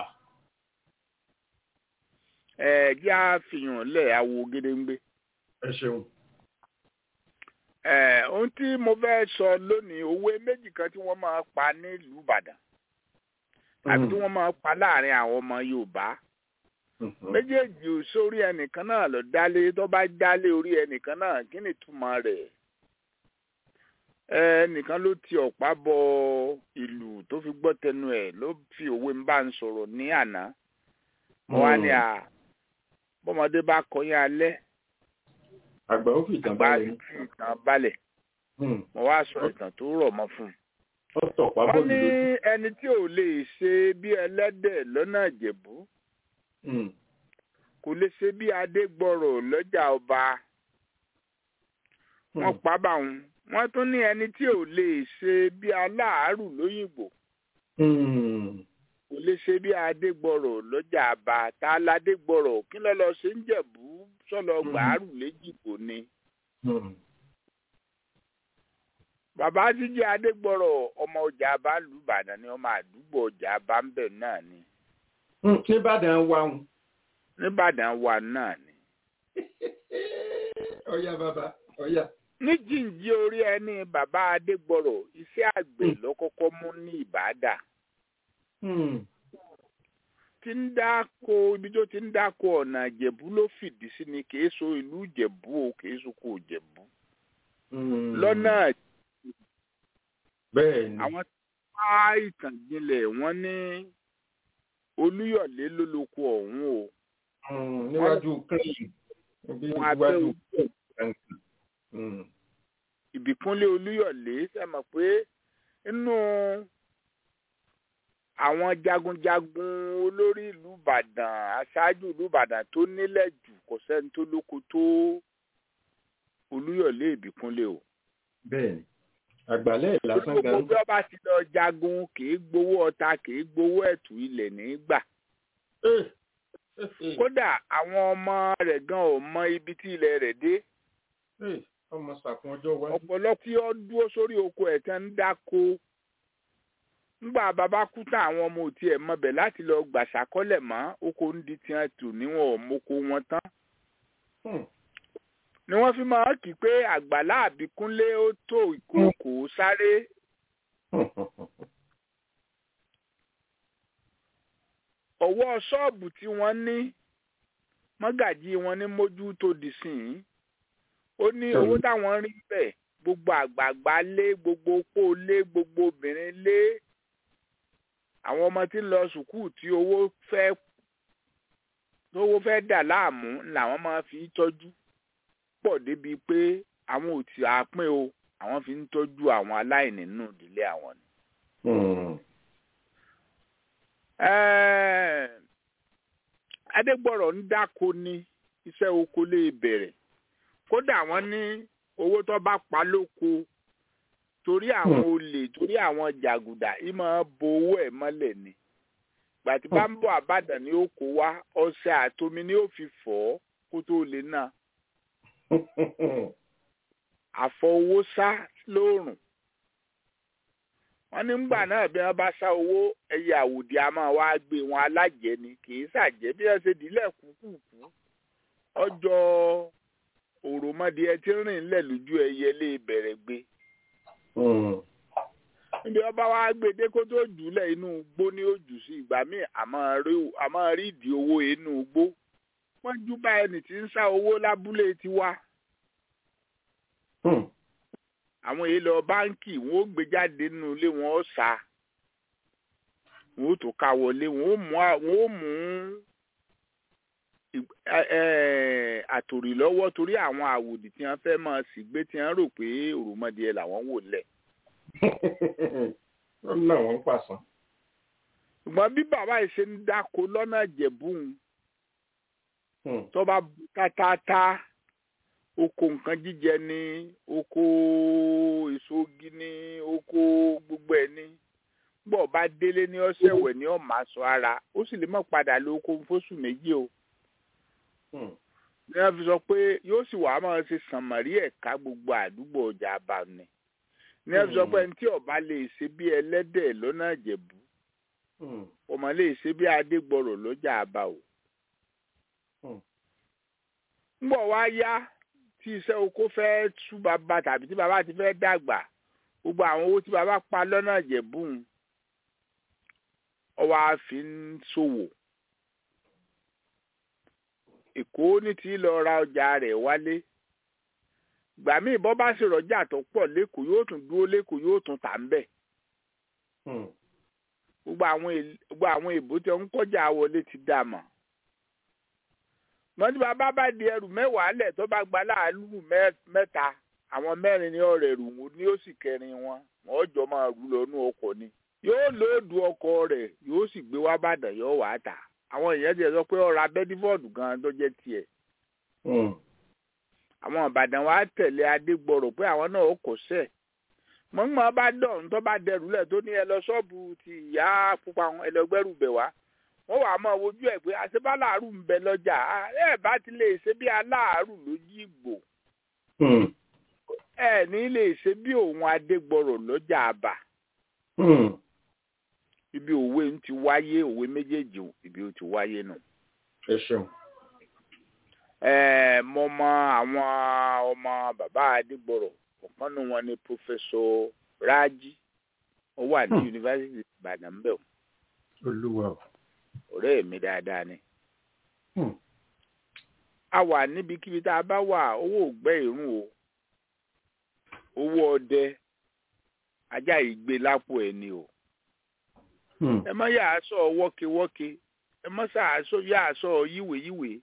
S3: ẹ jẹ́ àfihàn lẹ̀ àwo gédéǹgbé.
S1: ẹ ṣeun.
S3: ẹ ohun tí mo fẹ́ sọ lónìí òwe méjì kan tí wọ́n máa pa nílùú Ìbàdàn àbí tí wọ́n máa pa láàrin àwọn ọmọ Yorùbá méjèèjì sórí ẹnìkan náà lọ dálé tó bá dálé orí ẹnìkan náà kí ni ìtumọ̀ rẹ̀ ẹnìkan ló ti ọ̀pá bọ ìlú tó fi gbọ́ tẹnu ẹ̀ ló fi òwe ń bá ń sọ̀rọ̀ ní àná mo wá ní à bọ́mọdé bá kọyín alẹ́
S1: àgbà ó fi ìtàn balẹ̀
S3: àgbà fi ìtàn balẹ̀ mo wá sọ ìtàn tó rọ̀ mọ́ fún un.
S1: wọ́n
S3: ní ẹni tí ò lè ṣe bí ẹlẹ́dẹ̀ lọ́nà Ìjẹ̀bú kò lè ṣe bí Adégbọrọ̀ lọ́jà ọba wọ́n pa báwọn wọ́n tún ní ẹni tí ò lè ṣe bí Aláàárù lóyìnbó kò lè ṣe bí Adégbọrọ̀ lọ́jà àbá tá a ládégbọrọ̀ kí ló lọ ṣe ń Jẹ̀bú sọlọ gbàárù léjìgbò ni. bàbá jíjẹ Adégbọrọ̀ ọmọ ọjà àbá lù Ìbàdàn ni ọmọ àdúgbò ọjà àbá ń bẹ̀ náà ni.
S1: nìbàdàn wà ń.
S3: nìbàdàn wà náà ni.
S1: ọ̀yá bàbá ọ̀yá.
S3: ní jíǹjí orí ẹni bàbá Adégbọrọ̀ iṣẹ́ àgbẹ̀ ló kọ́kọ́ mú ní Ìbàdàn. tí ń dáko ibi tó ti ń dáko ọ̀nà Ìjẹ̀bú ló fìdí sí ni kìí so ìlú Ìjẹ̀bú o kìí so kò Ìjẹ̀bú. lọ́nà
S1: bẹ́ẹ̀ ni.
S3: àwọn tí wọ́n á ìtàn jinlẹ̀ wọ́n ní Olúyọ̀lé ló lóko ọ̀hún o.
S1: níwájú kẹ́yìn níwájú kẹ́yìn.
S3: Ìbíkúnlé Olúyọ̀lé ṣe mọ̀ pé inú àwọn jagunjagun olórí ìlú Ìbàdàn aṣáájú ìlú Ìbàdàn tó nílẹ̀ jù kò sẹ́ni tó lóko tó Olúyọ̀lé Ìbíkúnlé o.
S1: bẹ́ẹ̀ni àgbàlẹ̀ lásán gan.
S3: gbogbo ọba ti lọ jagun kì í gbowó ọta kì í gbowó ẹ̀tù ilẹ̀ nígbà. kódà àwọn ọmọ rẹ̀ gan ò mọ ibi tí ilẹ̀ rẹ̀ dé.
S1: ọmọ sàkún ọjọ́ wájú.
S3: ọ̀pọ̀lọpọ̀ tí ó dúró sórí oko ẹ̀ tán ń dáko. ńgbà bàbá kú tán àwọn ọmọ òtí ẹ̀ mọbẹ̀ láti lọ gbàṣàkọ́lẹ̀ mọ́ oko ń di tiẹ̀ tù níwọ̀n ọ̀mọ́kọ wọn tán. ni wọ́n fi máa kí pé àgbàlá Àbíkúnlé ó tó ìkókò sáré. ọwọ́ ṣọ́ọ̀bù tí wọ́n ní mọ́gàjí wọn ní mójú tó dì sí i ó ní owó táwọn rí bẹ́ẹ̀ gbogbo àgbààgbà lé gbogbo opó lé gbogbo obìnrin lé àwọn ọmọ tí ń lọ sùkúù tí owó fẹ́ owó fẹ́ dà láàmú làwọn máa fi tọ́jú pọ̀ débi pé àwọn ò tí a pín o àwọn fi ń tọ́jú àwọn aláìní nínú ìdílé àwọn ni. Adégbọrọ̀ ń dáko ní iṣẹ́ oko lè bẹ̀rẹ̀ kódà wọ́n ní owó tó bá pa lóko torí àwọn olè torí àwọn jàgùdà yìí máa bo owó ẹ̀ mọ́lẹ̀ ni gbàtí bá ń bọ̀ àbàdàn ni ó kó wá ọṣẹ àtomi ni ó fi fọ̀ ọ́ kó tó lè náà àfọ owó sá lóòrùn wọ́n ní ńgbà náà bí wọ́n bá sá owó ẹyẹ àwòdì a máa wá gbé wọn alájẹ ni kì í ṣàjẹ́ bí wọ́n ṣe dílẹ̀ kúkúkú ọjọ́ òròmọdìẹ tí ń rìn lẹ̀ lójú ẹyẹ lè bẹ̀rẹ̀ gbé. níbi ọba wa gbé dé kó tó jùlẹ̀ inú igbó ní òjù sí ìgbà míì àmọ́ rí ìdí owó inú igbó wọ́n jú bá ẹni tí ń sá owó lábúlé tiwa. àwọn èèlò báńkì wọn ó gbé jáde nínú ilé wọn ó sá wọn ó tó ká wọlé wọn ó mú àtòrí lọ́wọ́ torí àwọn àwòdì tí wọ́n fẹ́ máa sì gbé tí wọ́n rò pé òròmọdìẹ làwọn wò lẹ̀.
S1: wọ́n náà wọ́n pàṣán.
S3: ṣùgbọ́n bí bàbá yìí ṣe ń dáko lọ́nà Ìjẹ̀bú tó bá tátátá oko nǹkan jíjẹ ní oko èso igi ní oko gbogbo ẹ̀ ní bọ́ bá délé ní ọ̀sẹ̀ wẹ̀ ní ọ̀mà sọ ara ó sì lè má padà lọ oko fóṣù méjì o. ní wọ́n fi sọ pé yóò sì wàá máa ṣe sànmọ́rí ẹ̀ka gbogbo àdúgbò ọjà àbá ni. ní wọ́n fi sọ pé ẹni tí ọba lè ṣe bí ẹlẹ́dẹ̀ lọ́nà Ìjẹ̀bú ọmọ lè ṣe bí Adégbọrọ̀ lọ́jà àbá o. ń bọ̀ wá yá tí iṣẹ́ oko fẹ́ tú bàbá tàbí tí bàbá ti fẹ́ dàgbà gbogbo àwọn owó tí bàbá pa lọ́nà Ìjẹ̀bú ọwọ́ àfi ń ṣòwò. Èkó ní tí lọ ra ọjà rẹ̀ wálé gbà míì bọ́ bá sì rọjà tó pọ̀ lẹ́kọ̀ọ́ yóò tún dúró lẹ́kọ̀ọ́ yóò tún tà ń bẹ̀. gbogbo àwọn èbó tí wọ́n ń kọjá wọlé ti dà mọ́. mọ́tí bàbá bá di ẹrù mẹ́wàá lẹ̀ tó bá gba láàlú mẹ́ta àwọn mẹ́rin ní ọ̀rẹ́ rù wọ́n ní ó sì kẹrin wọn wọ́n jọ máa rú lọ́nú ọkọ̀ ni. yóò lóòdù ọkọ̀ rẹ̀ yóò sì gbé wá bàdàn yóò wá tà. àwọn èèyàn ti sọ pé ọ̀rọ̀ Bedford gan tó jẹ́ tiẹ̀. àwọn Ìbàdàn wa tẹ̀lé Adégbọrọ̀ pé àwọn náà ó kò sẹ̀. mọ̀nmọ́ bá dọ̀n tó bá dẹrù lẹ̀ tó ní ẹ lọ ṣọ́ọ̀bù ti ìyá pupa ẹlẹgbẹ́rù bẹ̀ wá. wọ́n wàá máa wojú ẹ̀ pé àṣebáláàrú ń bẹ lọ́jà ẹ bá ti lè ṣe bí aláàrú lójú ìgbò. ẹ ní lè ṣe bí òun Adégbọrọ̀ lọ́jà àbà. ibi òwe ń ti wáyé òwe méjèèjì ibi ó ti wáyé nù.
S1: ẹ ṣeun.
S3: ẹ mo mọ àwọn ọmọ bàbá Adégbọrọ̀ ọ̀kan nù wọn ni pòfẹsọ Rájí ó wà ní yunifásitì Ìbàdàn bẹ́ẹ̀.
S1: Olúwa o.
S3: ọ̀rẹ́ mi dáadáa ni. a wà níbikíbi tá a bá wà owó ògbẹ́ ìrún o owó ọdẹ ajá ìgbé lápò ẹ̀ ni o. ẹ má yà á sọ wọ́kewọ́ke ẹ má yà á sọ yíwèyíwè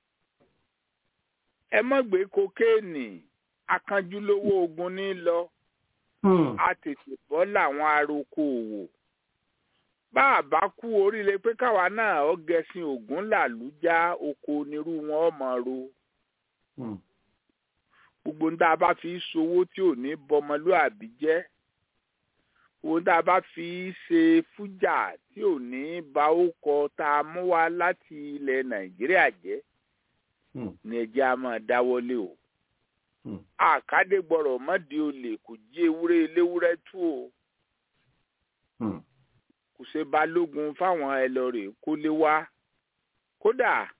S3: ẹ má gbé kokéènì akánjúlówó ogun ní lọ a tètè bọ́ làwọn aroko òwò bá a bá kú oríire pé káwa náà ọ gẹṣin ògún làlújá oko onírú wọn ọmọ ro gbogbo ní tá a bá fi ṣòwò tí ò ní bọmọlúàbí jẹ́ ohun tá a bá fi ṣe fújà tí ò ní bá ó kọ tá a mú wá láti ilẹ̀ Nàìjíríà jẹ́ ní ẹjẹ́ a máa dáwọ́lé o. Àkádégbọrọ̀ mọ́dé olè kò jí ewúrẹ́ eléwúrẹ́ tú o. kò ṣe balógun fáwọn ẹlọ́rẹ̀ kó lé wá. kódà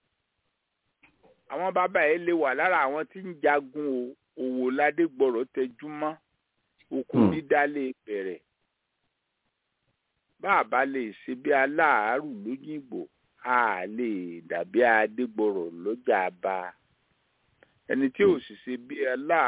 S3: àwọn bàbá ẹ̀ lè wà lára àwọn tí ń jagun òwò ládégbọrọ̀ tẹjú mọ́. Oko dídá lè bẹ̀rẹ̀ bá a bá lè ṣe bí aláàárù lóyìnbó a lè dàbí Adégbọrọ̀ lọ́jà àbá ẹni tí ò sì ṣe bí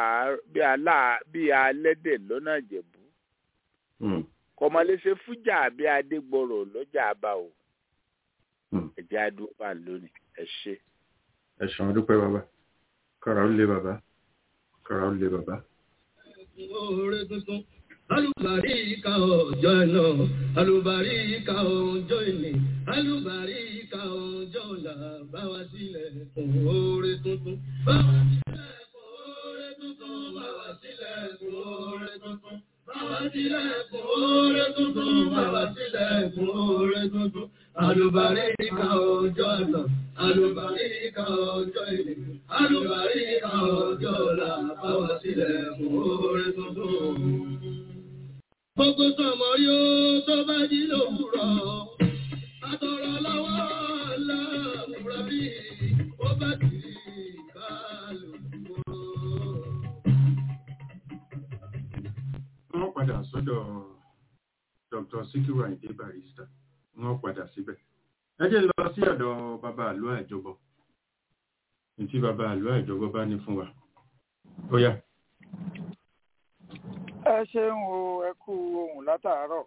S3: alẹ́dẹ̀ lọ́nà Ìjẹ̀bú kọ̀mọ́léṣe fújà bí Adégbọrọ̀ lọ́jà àbá o ẹ̀jẹ̀ àdúgbò lónìí ẹ ṣe.
S1: ẹ ṣeun dúpẹ́ bàbá kọ́ra ó lé bàbá kọ́ra ó lé bàbá.
S4: Oore tuntun, alùbáríkà ọjọ́ náà, alùbáríkà ọjọ́ ìní, alùbáríkà ọjọ́ ọ̀la, bá wa sílẹ̀ fún oore tuntun. Bá wa sílẹ̀ fún oore tuntun, bá wa sílẹ̀ fún oore tuntun. Bá wa sílẹ̀ fún oore tuntun, bá wa sílẹ̀ fún oore tuntun. Alùbáríkà ọjọ́ náà, alùbáríkà ọjọ́ ìní, alùbáríkà ọjọ́ ọ̀la, bá wa sílẹ̀ fún oore tuntun. Gbogbo sọmọ yóò tó bá jí lówùrọ̀, àtọ̀rọ̀ lọ́wọ́ aláàbùrà bí ó bá ti ká lòdùwọ́.
S1: Wọ́n padà sọ́dọ̀ Doctor Sikiru Ayinde Barrister. Wọ́n padà síbẹ̀. Ẹ jẹ́ lọ sí ọ̀dọ̀ bàbá àlọ́ àjọbọ. Ntí bàbá àlọ́ àjọbọ bá ní fún wa. Ó yá.
S5: Ẹ ṣeun o, ẹ kú ohùn látàárọ̀.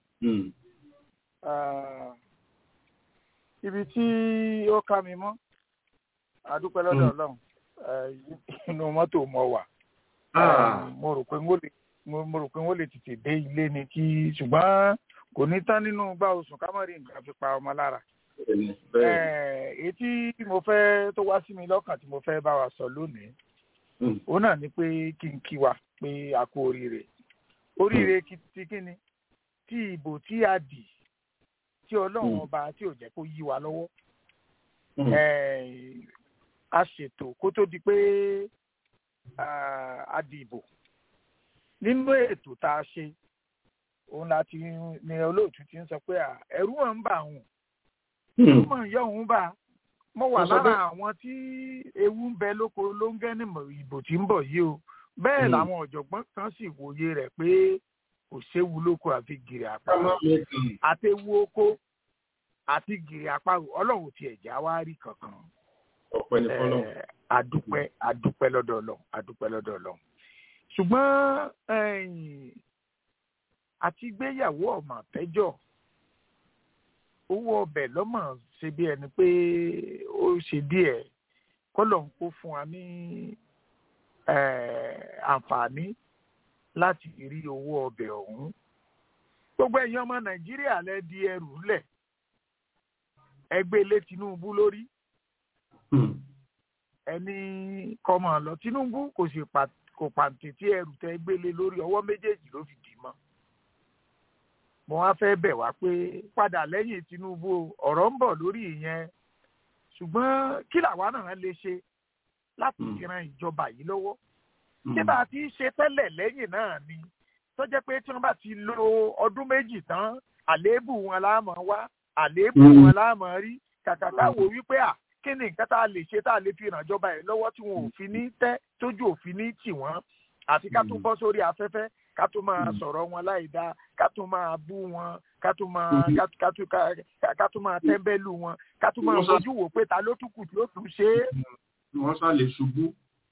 S5: Ibi tí ó ká mi mọ́ adúpẹ́ lọ́dọ̀ Ọlọ́run inú mọ́tò mọ́ wà mo rò pé mo rò pé wọ́n lè tètè dé ilé ni kí ṣùgbọ́n kò ní tán nínú gbá oṣù kámọ́rì nǹkan fi pa ọmọ lára. èyí tí mo fẹ́ tó wá sí mi lọ́kàn tí mo fẹ́ bá wa sọ lónìí òun náà ni pé kí n kí wa pé a kú oríire oríire ti kí ni tí ìbò tí a dì tí Ọlọ́run ọba tí ò jẹ́ kó yí wa lọ́wọ́ a ṣètò kó tó di pé a dìbò nínú ètò tá a ṣe òun láti ní olóòtú ti ń sọ pé ẹ̀rù wọn ń bà wọn ẹ̀rù wọn yọ òun bá mo wà lára àwọn tí ewu ń bẹ lóko ló ń gẹ́ ní ìbò tí ń bọ̀ yìí o bẹ́ẹ̀ làwọn ọ̀jọ̀gbọ́n kan sì wòye rẹ̀ pé kò séwu lóko àfi gìrì àparò àtẹwu oko àti gìrì àparò Ọlọ́run ti ẹ̀já wá rí kankan
S1: ọpẹ́ ní fọ́lọ́run
S5: adúpẹ́ adúpẹ́ lọ́dọ̀ Ọlọ́run adúpẹ́ lọ́dọ̀ Ọlọ́run ṣùgbọ́n àti gbéyàwó ọmọ àtẹ́jọ́ owó ọbẹ̀ lọ́mọ ṣe bí ẹni pé ó ṣe díẹ̀ kọ́lọ̀ ń kó fún wa ní àǹfààní láti rí owó ọbẹ̀ ọ̀hún gbogbo ẹ̀yin ọmọ Nàìjíríà lẹ di ẹrù lẹ̀ ẹgbẹ́ ilé Tinubu lórí ẹni kọ́mọ lọ Tinubu kò sì kò pàǹtí tí ẹrù tẹ gbélé lórí ọwọ́ méjèèjì ló fi dì mọ́ mo wá fẹ́ bẹ̀ wá pé padà lẹ́yìn Tinubu ọ̀rọ̀ ń bọ̀ lórí ìyẹn ṣùgbọ́n kí làwa náà lè ṣe láti ran ìjọba yìí lọ́wọ́ ṣé bá a ti ṣe tẹ́lẹ̀ lẹ́yìn náà ni tó jẹ́ pé tí wọ́n bá ti lo ọdún méjì tán àléébù wọn láàmọ́ wá àléébù wọn láàmọ́ rí kàkà táwo wípé à kí ni nǹkan tá a lè ṣe tá a lè fi ràn ìjọba yìí lọ́wọ́ tí wọn ò fi ní tẹ́ tójú òfin ní tì wọ́n àti ká tún bọ́ sórí afẹ́fẹ́ ká tún máa sọ̀rọ̀ wọn láì dáa ká tún máa bú wọn ká tún máa ká tún máa tẹ́ńbẹ́lú wọn ká tún máa fojú wò pé ta ló tún kù tí ó tún ṣe é.
S1: wọ́n sá lè ṣubú.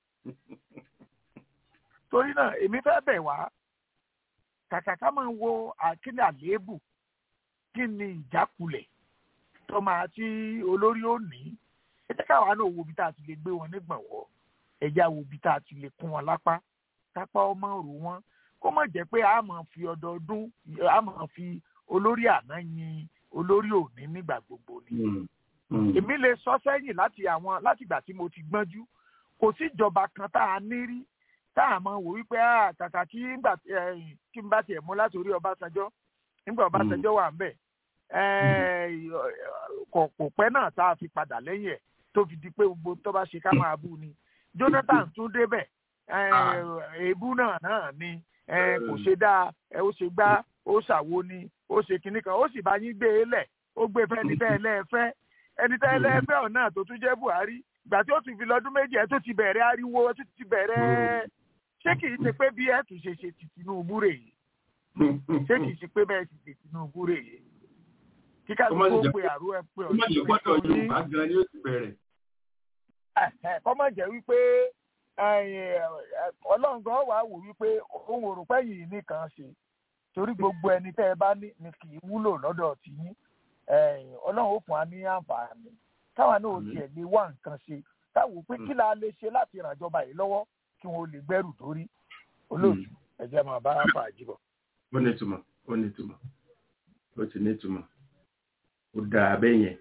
S5: torí náà èmi fẹ́ bẹ̀ wá kàkà ká máa wo kíni àléébù kí ni ìjákulẹ̀ tó máa tí olórí ò ní ẹ jẹ́ káwa náà wo ibi tá a ti lè gbé wọn nígbàwọ́ ẹ jẹ́ wo ibi tá a ti lè kún wọn lápá kápá ọmọ rò wọn kó má jẹ́ pé a máa fi ọdọọdún a máa fi olórí àná yin olórí òní nígbà gbogbo ni. èmi lè sọ sẹ́yìn láti àwọn látìgbà tí mo ti gbọ́njú kò sí ìjọba kan tá a ní rí tá a máa wò wípé kàkà kí kí n bá tiẹ̀ mú láti orí Ọbásanjọ́ nígbà Ọbásanjọ́ wà ń bẹ̀ kò pẹ́ náà tá a fi padà lẹ́yìn ẹ̀ tó fi di pé gbogbo tó bá ṣe ká máa bú ni Jonathan tún débẹ̀ èébú náà náà ni kò ṣe dáa ó ṣe gbá ó ṣàwo ni ó ṣe kinní kan ó sì bá yín gbé e lẹ̀ ó gbé fẹ́ ẹni tẹ́ ẹ lẹ́ẹ̀fẹ́ ẹni tẹ́ ẹ lẹ́ẹ̀fẹ́ ọ̀nà tó tún jẹ́ Buhari ìgbà tí ó tún fi lọ́dún méjì ẹ tó ti bẹ̀rẹ̀ ariwo ẹ tó ti bẹ̀rẹ̀ ṣé kì í ṣe pé bí ẹ tún ṣe ṣe ti Tinubu rè yìí ṣé kì í ṣe pé bẹ́ẹ̀ ti ṣe Tinubu rè yìí kíkà tó kó pe àrò ẹ pé
S1: ọ̀sẹ̀
S5: kọ́mọ̀ jẹ́ wípé Ọlọ́run gan wàá wò wípé òun ò rò pé yìí nìkan ṣe torí gbogbo ẹni tẹ́ ẹ bá ní ni kì í wúlò lọ́dọ̀ tìyín Ọlọ́run ó fún wa ní àǹfààní káwa náà ò tiẹ̀ lè wá nǹkan ṣe táwọn pé kí la lè ṣe láti ràn ìjọba yìí lọ́wọ́ kí wọ́n lè gbẹ́rù dórí olóòtú ẹ jẹ́ máa bá fàájì bọ̀.
S1: ó ní ìtumọ̀ ó ní ìtumọ̀ ó ti ní ìtumọ̀ ó dáa bẹ́ẹ̀ yẹn.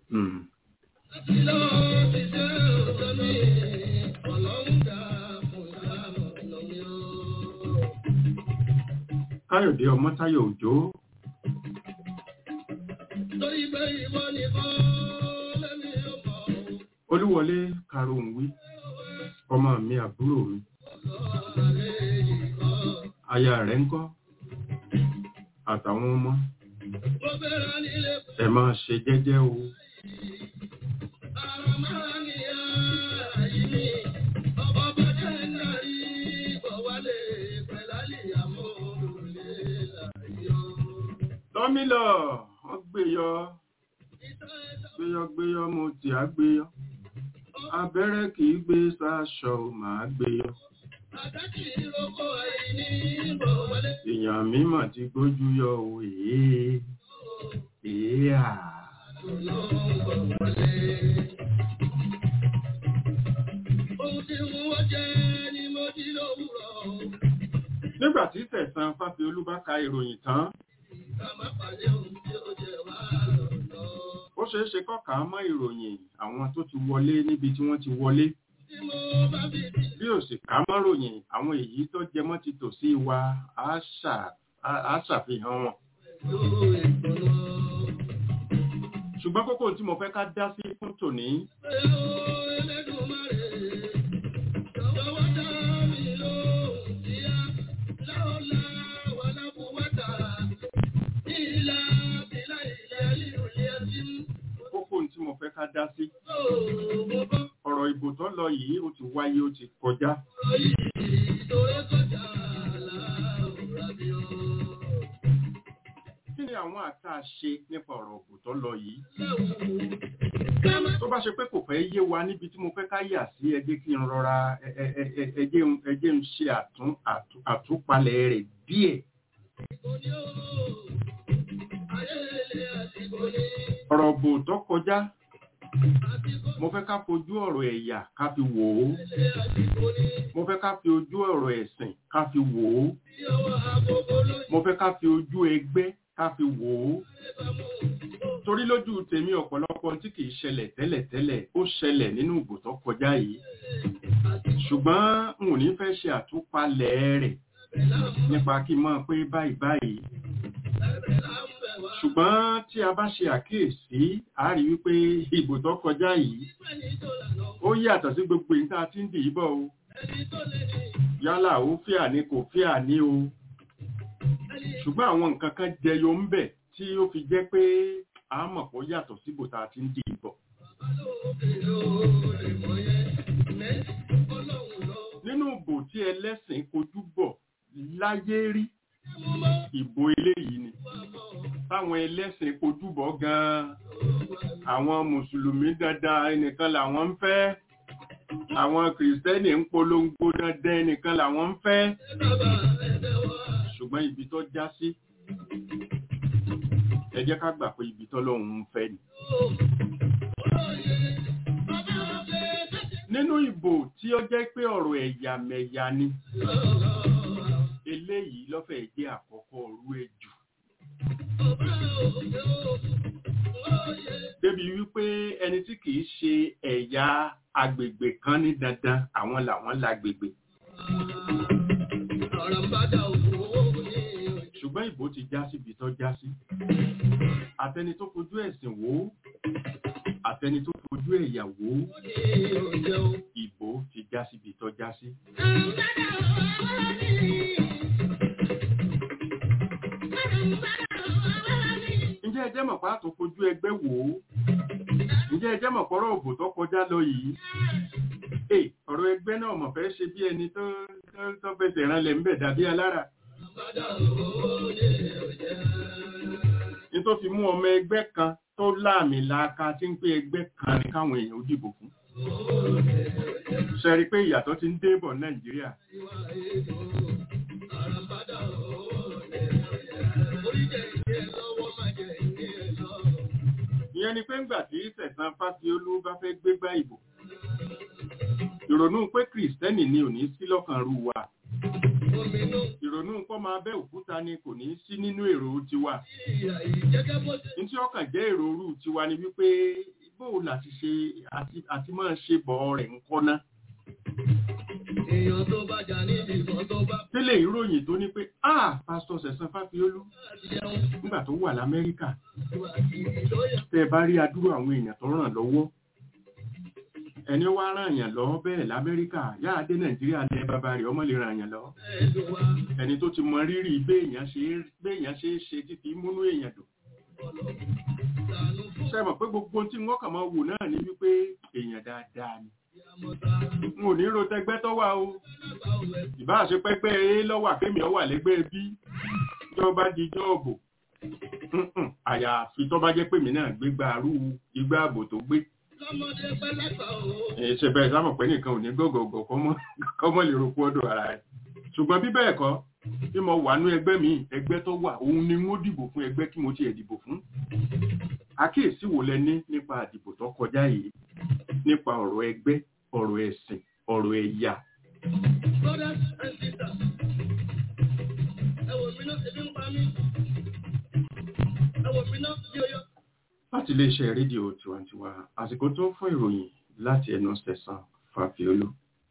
S1: Káyọ̀dé Ọmọ́táyọ̀ Òjó. Olúwọlé Karùn-ún ọmọ mi àbúrò mi. Aya rẹ̀ ńkọ́ àtàwọn ọmọ. Ẹ máa ṣe jẹ́jẹ́ o. Tọ́mílọ̀ wọ́n gbéyọ gbéyọ gbéyọ mo ti á gbéyọ abẹ́rẹ́ kì í gbé sáṣọ màá gbéyọ. Èèyàn mímọ̀ ti gbójú yọ o èé èé à. nígbà tí Sẹ̀san Fáfiolú bá ka ìròyìn tán ó ṣeé ṣe kọ́ka mọ́ ìròyìn àwọn tó ti wọlé níbi tí wọ́n ti wọlé bí ó sì ká mọ́ ròyìn àwọn èyí tó jẹmọ́ ti tòsí wa á ṣàfihàn wọn. ṣùgbọ́n kókó tí mo fẹ́ ká dá sí fún tòní kókó tí mo fẹ́ ká dá sí ọ̀rọ̀ ìbò tó lọ yìí ó ti wáyé ó ti kọjá. Kí ni àwọn àtàṣe nípa ọ̀rọ̀ ìbò tó lọ yìí? Tó bá ṣe pé kò fẹ́ yé wa níbi tí mo fẹ́ ká yà sí ẹ jẹ́ kí n rọra ẹ jẹ́ n ṣe àtúpalẹ̀ rẹ̀ díẹ̀. Ọ̀rọ̀ ìbò tó kọjá mo fẹ́ ká fojú ọ̀rọ̀ ẹ̀yà ká fi wò ó mo fẹ́ ká fi ojú ọ̀rọ̀ ẹ̀sìn ká fi wò ó mo fẹ́ ká fi ojú ẹgbẹ́ ká fi wò ó torí lójú tèmi ọ̀pọ̀lọpọ̀ tí kìí ṣẹlẹ̀ tẹ́lẹ̀tẹ́lẹ̀ ó ṣẹlẹ̀ nínú ìbò tó kọjá yìí ṣùgbọ́n n ò ní fẹ́ ṣe àtúpalẹ̀ rẹ̀ nípa kí n mọ̀ pé báyìí báyìí ṣùgbọ́n tí a bá ṣe àkíyèsí a rí wípé ìbò tó kọjá yìí ó yàtọ̀ sí gbogbo ìta tí ń dì í bọ̀ o yálà ó fíà ní kò fíà ní o ṣùgbọ́n àwọn nǹkan kan jẹyọ ń bẹ̀ tí ó fi jẹ́ pé a mọ̀ pé ó yàtọ̀ sí ìbò tá a ti ń dì í bọ̀. nínú ìbò tí ẹlẹ́sìn kojú bọ̀ láyé rí ìbò eléyìí ni táwọn ẹlẹ́sìn kojú bọ̀ gan-an àwọn mùsùlùmí dandan ẹnìkan làwọn ń fẹ́ àwọn kìrìsìtẹ́nì ń polongo dandan ẹnìkan làwọn ń fẹ́ ṣùgbọ́n ibi tó já sí ẹ jẹ́ ká gbà pé ibi tó lọ́hùn ń fẹ́ ni. nínú ìbò tí ó jẹ́ pé ọ̀rọ̀ ẹ̀yàmẹ̀yà ni eléyìí lọ́fẹ̀ẹ́ jẹ́ àkọ́kọ́ orú ẹjù débi wípé ẹni tí kìí ṣe ẹ̀yà agbègbè kan ní dandan àwọn làwọn lágbègbè ṣùgbọ́n ìbò ti já síbi tó já sí àtẹni tó fojú ẹ̀sìn wò àtẹni tó fojú ẹ̀yà wò ìbò ti já síbi tó já sí. Ǹjẹ́ ẹ jẹ́ mọ̀ pá tó fojú ẹgbẹ́ wò ó? Ǹjẹ́ ẹ jẹ́ mọ̀ pọ́rọ̀ òbò tó kọjá lọ yìí? Ẹ ọ̀rọ̀ ẹgbẹ́ náà mọ̀ fẹ́ ṣe bí ẹni tó tó fẹsẹ̀ ránlẹ̀ ń bẹ̀ dàbí alára. Ní tó fi mú ọmọ ẹgbẹ́ kan tó láàmì laaka tí ń pé ẹgbẹ́ kan ní káwọn èèyàn ó dìbò fún. Ṣe rí pé ìyàtọ̀ ti ń dé bọ̀ Nàìjíríà. Ìyẹn ni pé ńgbà tí Sẹ̀san Fáfiolú bá fẹ́ gbégbá ìbò ìrònú pé kìrìsìtẹ́nì ni ò ní sí lọ́kàn rú wa ìrònú pọ́ máa bẹ́ òkúta ni kò ní sí nínú èrò tiwa ní tí ọkàn jẹ́ èrò orú tiwa ni wípé bóò láti ṣe àti máa ṣe bọ̀ rẹ̀ ń kọ́ná tẹ́lẹ̀ ìròyìn tó ní pé ah pásítọ̀ Sẹ̀san Fáfiolú nígbà tó wà l'Amẹ́ríkà tẹ́ bá rí adúrú àwọn èèyàn tó ràn lọ́wọ́ ẹni wá ràn yàn lọ bẹ́ẹ̀ l'Amẹ́ríkà yáà dé Nàìjíríà lẹ bàbá rẹ̀ ọmọ lè ràn yàn lọ ẹni tó ti mọ rírì béèyàn ṣe é ṣe títí múnú èèyàn dùn ṣe mọ̀ pé gbogbo tí wọ́n kàn máa wò náà ní wípé èèyàn dáadáa ni n ò ní ro tẹgbẹ́ tó wà o ìbá ṣe pẹ́pẹ́ eré lọ́wà kémi ọwà lẹ́gbẹ́ bí jọba di jọ́ọ̀bù àyàfi tó bá jẹ́ pé mi náà gbégbá arú igbá ààbò tó gbé ṣe bẹ́ẹ̀ sámọ̀ pé nìkan ò ní gọ́gọ̀gọ̀ kọ́mọ́ lè ro kú ọdọ̀ ara rẹ̀ ṣùgbọ́n bí bẹ́ẹ̀ kọ́ bí mo wà ní ẹgbẹ́ mi ẹgbẹ́ tó wà òun ni mo dìbò fún ẹgbẹ́ tí mo ti ẹ̀ dìbò fún àkíyèsí wo lẹ ní nípa àdìbò tó kọjá yìí nípa ọ̀rọ̀ ẹgbẹ́ ọ̀rọ̀ ẹ̀sìn ọ̀rọ̀ ẹ̀yà iléeṣẹ́ rédíò tiwantiwa àsìkò tó fún ìròyìn láti ẹnu Sẹ̀san Fàfíolú.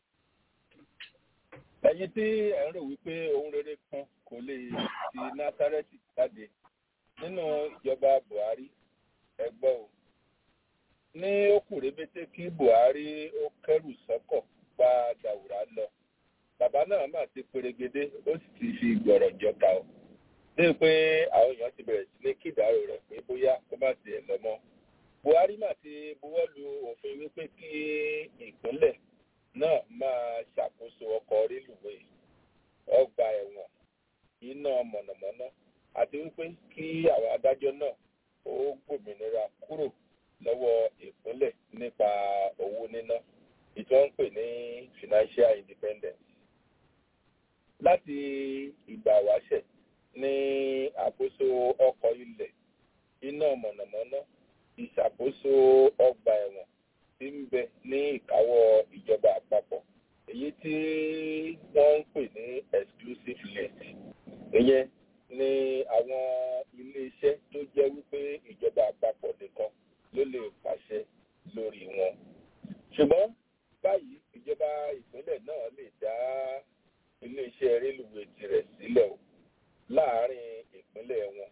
S6: ẹ̀yin tí ẹ̀ ń rò wípé ohun rere kan kò lè ti Násárẹ́tì jáde nínú ìjọba Buhari ẹ gbọ́ o. ní ó kù rébété kí Buhari ó kẹ́rù sọ́kọ̀ gba Dàwùrà lọ. bàbá náà mà ti perégedé ó sì ti fi gbọ̀rọ̀ jọta o. dé pé àwọn èèyàn ti bẹ̀rẹ̀ sí ní kídàárò rẹ̀ pé bóyá kó má tiẹ̀ lọ mọ́. Buhari mà ti buwọ́ lu òfin wípé kí ìpínlẹ̀ náà máa ṣàkóso ọkọ̀ rélùwéè, ọgbà ẹ̀wọ̀n, iná mọ̀nàmọ́ná àti wípé kí àwọn adájọ́ náà ó gbòmìnira kúrò lọ́wọ́ ìpínlẹ̀ nípa owó níná ètò wọn ń pè ní financial independence. láti ìgbà wáṣẹ̀ ní àkóso ọkọ̀ ilẹ̀, iná mọ̀nàmọ́ná, ìṣàkóso ọgbà ẹ̀wọ̀n tí ń bẹ ní ìkáwọ́ ìjọba àpapọ̀, èyí tí wọ́n ń pè ní exclusive list. ìyẹn ni àwọn ilé-iṣẹ́ tó jẹ́ wípé ìjọba àpapọ̀ nìkan ló lè pàṣẹ lórí wọn. ṣùgbọ́n báyìí ìjọba ìpínlẹ̀ náà lè dá ilé-iṣẹ́ rélùwéè tirẹ̀ sílẹ̀ o láàárín ìpínlẹ̀ wọn.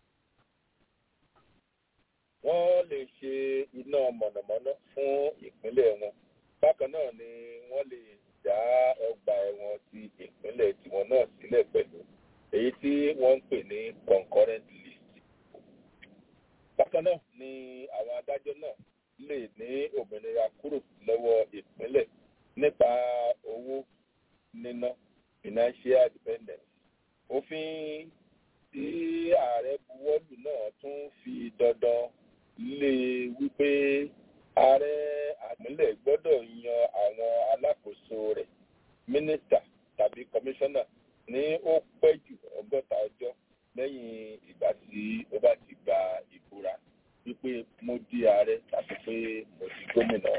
S6: wọ́n lè ṣe iná mọ̀nàmọ́ná fún ìpínlẹ̀ wọn. bákan náà ni wọ́n lè dá ọgbà ẹ̀wọ̀n ti ìpínlẹ̀ tiwọn náà sílẹ̀ pẹ̀lú, èyí tí wọ́n ń pè ní concurrent list. bákan náà ni àwọn adájọ́ náà lè ní òmìnira kúrò lọ́wọ́ ìpínlẹ̀ nípa owó níná financial dependence. òfin tí ààrẹ buwọ́lù náà tún fi dandan lé wípé ààrẹ àpínlẹ̀ gbọ́dọ̀ yan àwọn alákòóso rẹ̀, mínísítà tàbí kọmíṣánná ní ó pẹ́ jù ọgọ́ta ọjọ́ lẹ́yìn ìgbà tí ó bá ti gba ìbúra wípé mo di ààrẹ tàbí pé mo di gómìnà.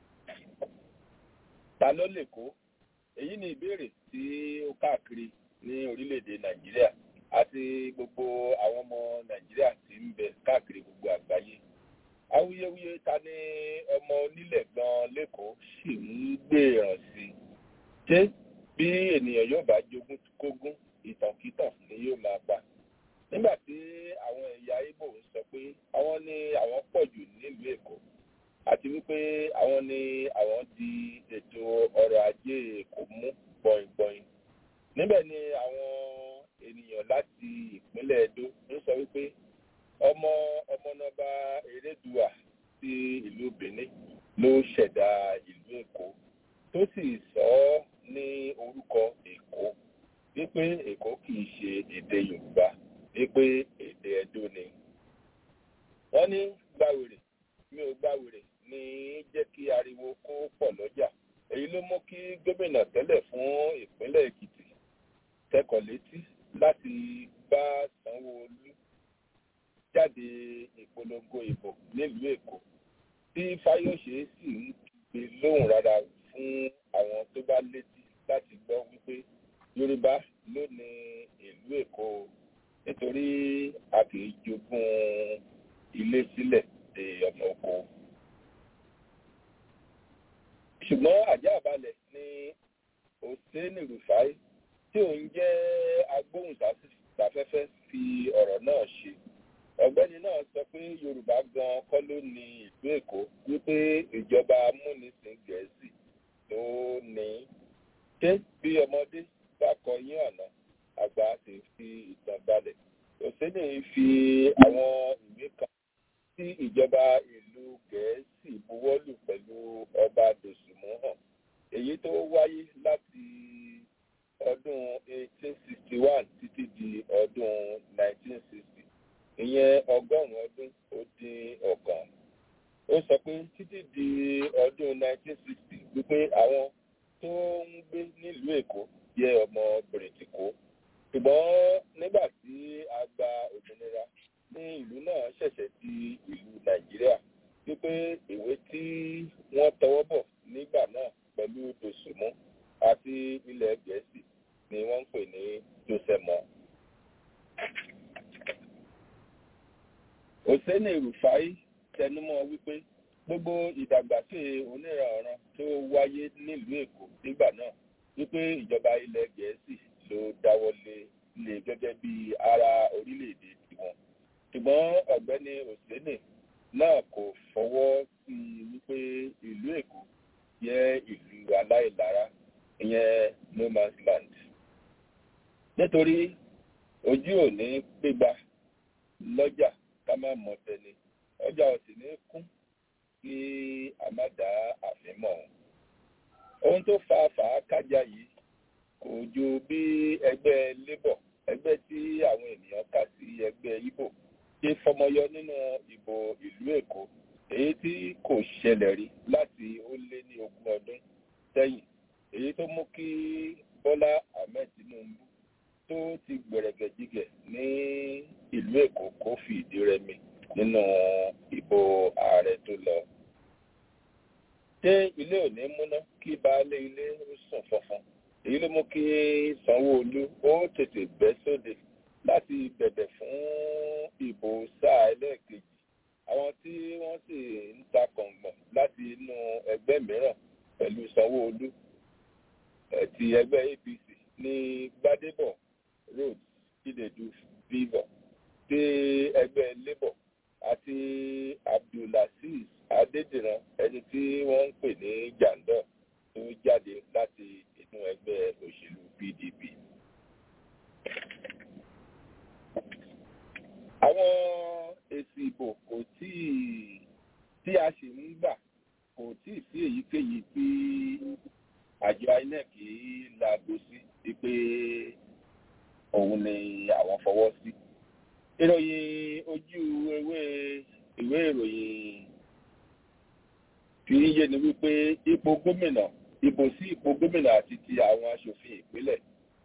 S6: ta ló lè kó? èyí ni ìbéèrè tí ó káàkiri ní orílẹ̀-èdè Nàìjíríà àti gbogbo àwọn ọmọ Nàìjíríà tí ń bẹ káàkiri gbogbo àgbáyé. awuyewuye ta ni ọmọ onílẹ̀ gan lẹ́kọ̀ọ́ sì ń gbèràn sí i. ṣé bí ènìyàn yóò bá jogún kógún, ìtànkítàn ni yóò máa pa? nígbà tí àwọn ẹ̀yà Ìgbò ń sọ pé àwọn ni àwọn pọ̀ jù nílùú Èkó àti wípé àwọn ni àwọn di ètò ọrọ̀ ajé Èkó mú gbọ̀ngbọ̀n. níbẹ̀ ni àwọn ènìyàn láti ìpínlẹ̀ Ẹdó ń sọ wípé ọmọ ọmọnọba Erédùà ti ìlú Benin ló ṣẹ̀dá ìlú Èkó tó sì sọ ọ́ ní orúkọ Èkó, wípé Èkó kì í ṣe èdè Yorùbá, wípé èdè Ẹdó ni. wọ́n ní gbàwèrè mi ò gbàwèrè ní jẹ́ kí ariwo kó pọ̀ lọ́jà. èyí ló mú kí gómìnà tẹ́lẹ̀ fún ìpínlẹ̀ Èkìtì tẹkọ̀ létí láti bá Sanwó-Olú jáde ìpolongo ìbò nílùú Èkó, tí Fáyọ̀ṣe sì ń gbé lóhùn rárá fún àwọn tó bá létí láti gbọ́ wípé Yorùbá ló ní ìlú Èkó nítorí a kì í jogún ilé sílẹ̀ dé ọmọ oko. ṣùgbọ́n àjààbálẹ̀ ni Hosseini Rufai tí òun jẹ́ agbóhùnsáfẹ́fẹ́ fi ọ̀rọ̀ náà ṣe. ọ̀gbẹ́ni náà sọ pé Yorùbá gan kọ́ ló ní ìlú Èkó, wípé ìjọba amúnisìn Gẹ̀ẹ́sì ló ní. ṣé bí ọmọdé bá kọyín ọ̀nà, àgbà sì fi ìtàn balẹ̀. Hosseini fi àwọn ìwé kan tí ìjọba ìlú Gẹ̀ẹ́sì buwọ́lù pẹ̀lú ọba Dòsùnmú hàn, èyí tó wáyé láti ọdún eighteen sixty one títí di ọdún nineteen sixty, ìyẹn ọgọ́rùn-ún ọdún ó dín ọ̀kan. ó sọ pé títí di ọdún nineteen sixty wípé àwọn tó ń gbé nílùú Èkó jẹ́ ọmọ Bìrìtìkó. ṣùgbọ́n nígbà tí a gba òmìnira ní ìlú náà ṣẹ̀ṣẹ̀ di ìlú Nàìjíríà, wípé ìwé tí wọ́n tọwọ́ bọ̀ nígbà náà pẹ̀lú Dòsùnmú àti ilẹ̀ Gẹ̀ẹ́sì ni wọ́n ń pè ní Dòsẹ̀mọ́. Hosseini Rufai wọn wípé gbogbo ìdàgbàsókè oníranran tó wáyé nílùú Èkó nígbà náà wípé ìjọba ilẹ̀ Gẹ̀ẹ́sì ló dáwọ́ lé lé gẹ́gẹ́ bí ara orílẹ̀-èdè tiwọn. Ṣùgbọ́n ọ̀gbẹ́ni Oseni náà kò fọwọ́ sí wípé ìlú Èkó jẹ́ ìlú aláìlára, ìyẹn no man's land. Nítorí ojú ò ní gbégbá lọ́jà ká má mọ̀ tẹ́ni, ọjà ò sì ní kún kí a má dá àfin mọ̀ ọ́n. Ohun tó fa fàákájà yìí kò ju bí ẹgbẹ́ Labour, ẹgbẹ́ tí àwọn ènìyàn kà sí ẹgbẹ́ Igbo, ṣe fọmọyọ nínú ìbò ìlú Èkó, èyí tí kò ṣẹlẹ̀ rí láti ó lé ní ogún ọdún sẹ́yìn, èyí tó mú kí Bọ́lá Ahmed Tinubu tó ti gbẹ̀rẹ̀gẹ̀jigẹ̀ ní ìlú Èkó kó fi ìdí rẹmi nínú ìbò ààrẹ tó lọ. Ṣé ilé ò ní múná kí baálé ilé sùn fọnfọn? Èyí ló mú kí Sanwó-Olú ó tètè bẹ́ sóde láti bẹ̀bẹ̀ fún ìbò sáà ẹlẹ́ẹ̀kejì. Àwọn tí wọ́n sì ń ta kàngbọ̀n láti inú ẹgbẹ́ mìíràn pẹ̀lú Sanwó-Olú ti ẹgbẹ́ A P C ní Gbádébọ̀ Road, Chinedu Beaver ti ẹgbẹ́ Labour àti Abdulaziz Adédìran, ẹni tí wọ́n ń pè ní Jandor, tó jáde láti inú ẹgbẹ́ òṣèlú P D P. Àwọn èsì ìbò kò tí tí a sì ń gbà kò tí sí èyíkéyìí tí àjọ I N E C laago sí pé òun ni àwọn fọwọ́ sí. Ìròyìn ojú ewé ìwé ìròyìn fi ń yé ni wípé ipò gómìnà ìbò sí ipò gómìnà àti ti àwọn aṣòfin ìpínlẹ̀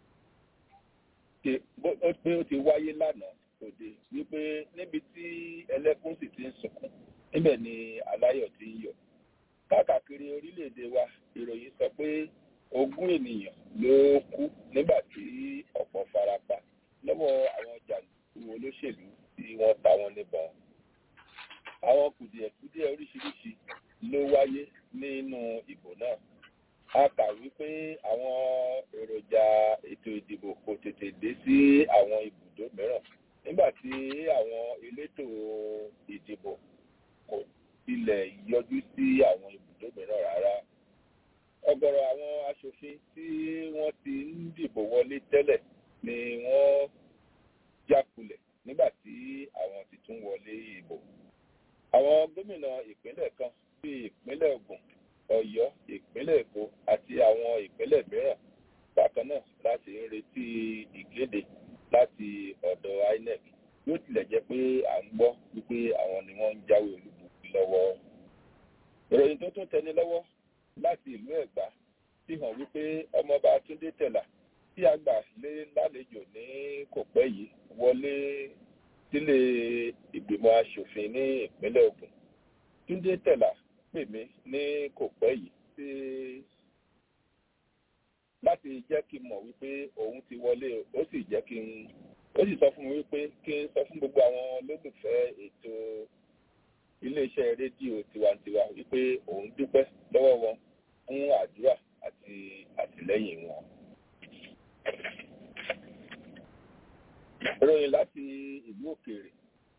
S6: pé ó ti wáyé lánàá òde wípé níbi tí ẹlẹ́kùn sì ti ń sunkún níbẹ̀ ni aláyọ̀ ti ń yọ̀. Káàkiri orílẹ̀-èdè wa ìròyìn sọ pé ogún ènìyàn ló kú nígbà tí ọ̀pọ̀ farapa lọ́wọ́ àwọn jàǹdùkú olóṣèlú tí wọ́n ta wọn níbọn. Àwọn kùdìẹ̀kudiẹ oríṣiríṣi ló wáyé nínú ìbò náà. A kà wípé àwọn èròjà ètò ìdìbò kò tètè dé sí àwọn ibùdó mìíràn nígbà tí àwọn elétò ìdìbò kò tilẹ̀ yọjú sí àwọn ibùdó mìíràn rárá. Ọ̀gọ̀rọ̀ àwọn aṣòfin tí wọ́n ti ń dìbò wọlé tẹ́lẹ̀ ni wọ́n jákulẹ̀ nígbà tí àwọn ti tún wọlé ìbò. Àwọn gómìnà ìpínlẹ̀ kan bíi ìpínlẹ̀ Ògùn, Ọ̀yọ́, ìpínlẹ̀ Èkó àti àwọn ìpínlẹ̀ mìíràn bákan náà láti ń retí ìkéde láti ọ̀dọ̀ I N E C, yóò tilẹ̀ jẹ́ pé à ń gbọ́ wípé àwọn ni wọ́n ń jáwé olúborí lọ́wọ́. Ìròyìn tó tún tẹni lọ́wọ́ láti ìlú Ẹ̀gbá fi hàn wípé ọmọọba Túndé Tẹ̀là tí a gbà lé lálejò ní kò pẹ́ yìí wọlé sílé ìgbìmọ̀ aṣòfin ní ìpínlẹ̀ Ògùn. Túndé Tẹ̀là pè mí ní kò pẹ́ yìí sí láti jẹ́ kí n mọ̀ wípé òun ti wọlé, ó sì jẹ́ kí n ó sì sọ fún mi wípé kí n sọ fún gbogbo àwọn olólùfẹ́ ètò iléeṣẹ́ rédíò tiwantiwa wípé òun dúpẹ́ lọ́wọ́ wọn fún àdúrà àti àtìlẹ́yìn wọn. Ìròyìn láti ìlú òkèèrè.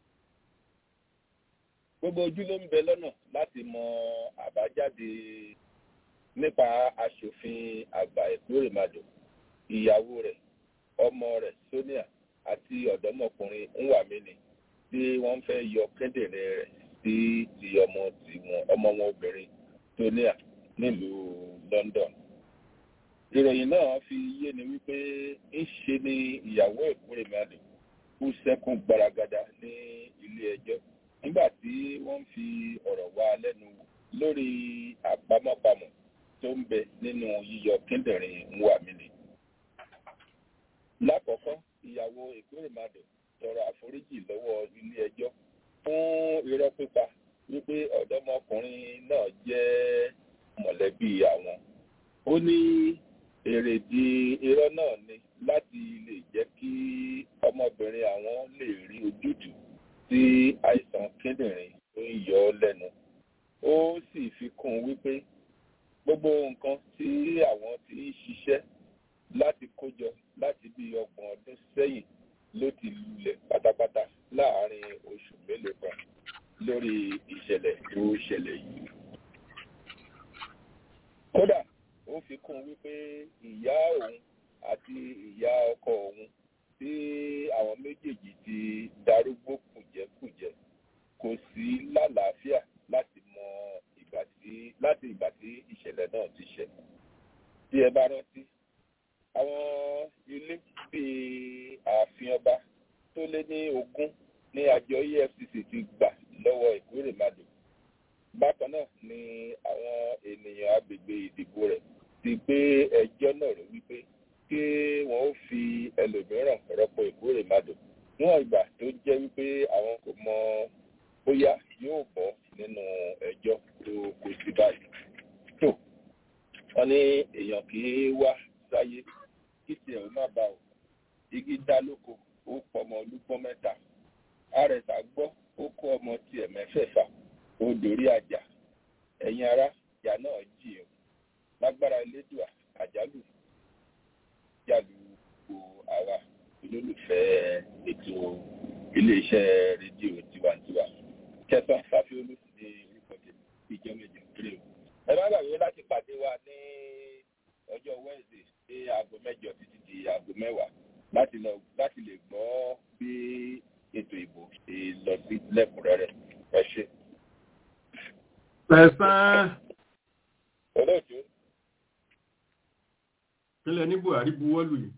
S6: Gbogbo ojú ló ń bẹ lọ́nà láti mọ àbájáde nípa aṣòfin àgbà Ekweremadu, ìyàwó rẹ̀, ọmọ rẹ̀ Sonia àti ọ̀dọ́mọkùnrin Nwamini tí wọ́n fẹ́ yọ kíndìnrín rẹ̀ sí ti ọmọ tiwọn ọmọ wọn obìnrin Sonia nílùú London. Ìròyìn náà fi yé ni wípé ń ṣe ni ìyàwó Ekweremadu kú sẹ́kún gbaragada ní ilé ẹjọ́ nígbà tí wọ́n fi ọ̀rọ̀ wá lẹ́nu wò lórí àpamọ́pamọ́ tó ń bẹ nínú yíyọ kíndìnrín Nwamini. Lákọ̀ọ́kọ́, ìyàwó Ekweremadu tọrọ àforíjì lọ́wọ́ ilé ẹjọ́ fún irọ́ pípa wípé ọ̀dọ́mọkùnrin náà jẹ́ mọ̀lẹ́bí àwọn. Ó ní èrèdí irọ́ náà ni láti lè jẹ́ kí ọmọbìnrin àwọn lè rí ojútùú sí àìsàn kíndìnrín tó ń yọ ọ́ lẹ́nu ọgbọ̀n ọdún sẹ́yìn ló ti lulẹ̀ pátápátá láàárín oṣù mélòó kan lórí ìṣẹ̀lẹ̀ tó ṣẹlẹ̀ yìí. Kódà ó fi kún wípé ìyá òun àti ìyá ọkọ òun tí àwọn méjèèjì ti darúgbó kùjẹ́kùjẹ́ kò sí lálàáfíà láti mọ ìgbà tí láti ìgbà tí ìṣẹ̀lẹ̀ náà ti ṣẹlẹ̀. Bí ẹ bá rántí, àwọn ilé bíi ààfin ọba tó lé ní ogún ní àjọ E F C C ti gbà lọ́wọ́ Ìkórèmàdò. Bákan náà ni àwọn ènìyàn agbègbè ìdìbò rẹ̀ ti gbé ẹjọ́ náà rò wípé kí wọ́n ó fi ẹlòmíràn rọ́pò Ìkórèmàdò níwọ̀n ìgbà tó jẹ́ wípé àwọn kò mọ bóyá yóò bọ́ nínú ẹjọ́ tó kó sí báyìí. tó wọ́n ní èèyàn kì í wá sáyé kí tiẹ̀ ó má bá o. Igi dá lóko ó pọmọ olúgbọ́n mẹ́ta. Àrẹ̀sà gbọ́ ó kó ọmọ tiẹ̀ mẹ́fẹ̀ẹ̀fà ó dórí àjà. Ẹ̀yin ará ìjà náà jì o. Lágbára Elédùà àjálù jálù gbogbo àwa olólùfẹ́ ètò iléeṣẹ́ rédíò tiwantiwa. Kẹsàn-án Fáfiolú ní orúkọ tèmi ìjọ méje kéré o. Ẹ má gbàgbé láti pàdé wa ní ọjọ́ Wednesday ní aago mẹ́jọ títí di aago mẹ́wàá láti lọ láti lè gbọ́ bí ètò ìbò ṣe lọ sí lẹ́kùnrẹ́rẹ́. Ẹ ṣé.
S1: Pẹ̀sán.
S6: Olóòtú.
S1: Kílẹ̀ ní Buhari buwọ́lù yìí.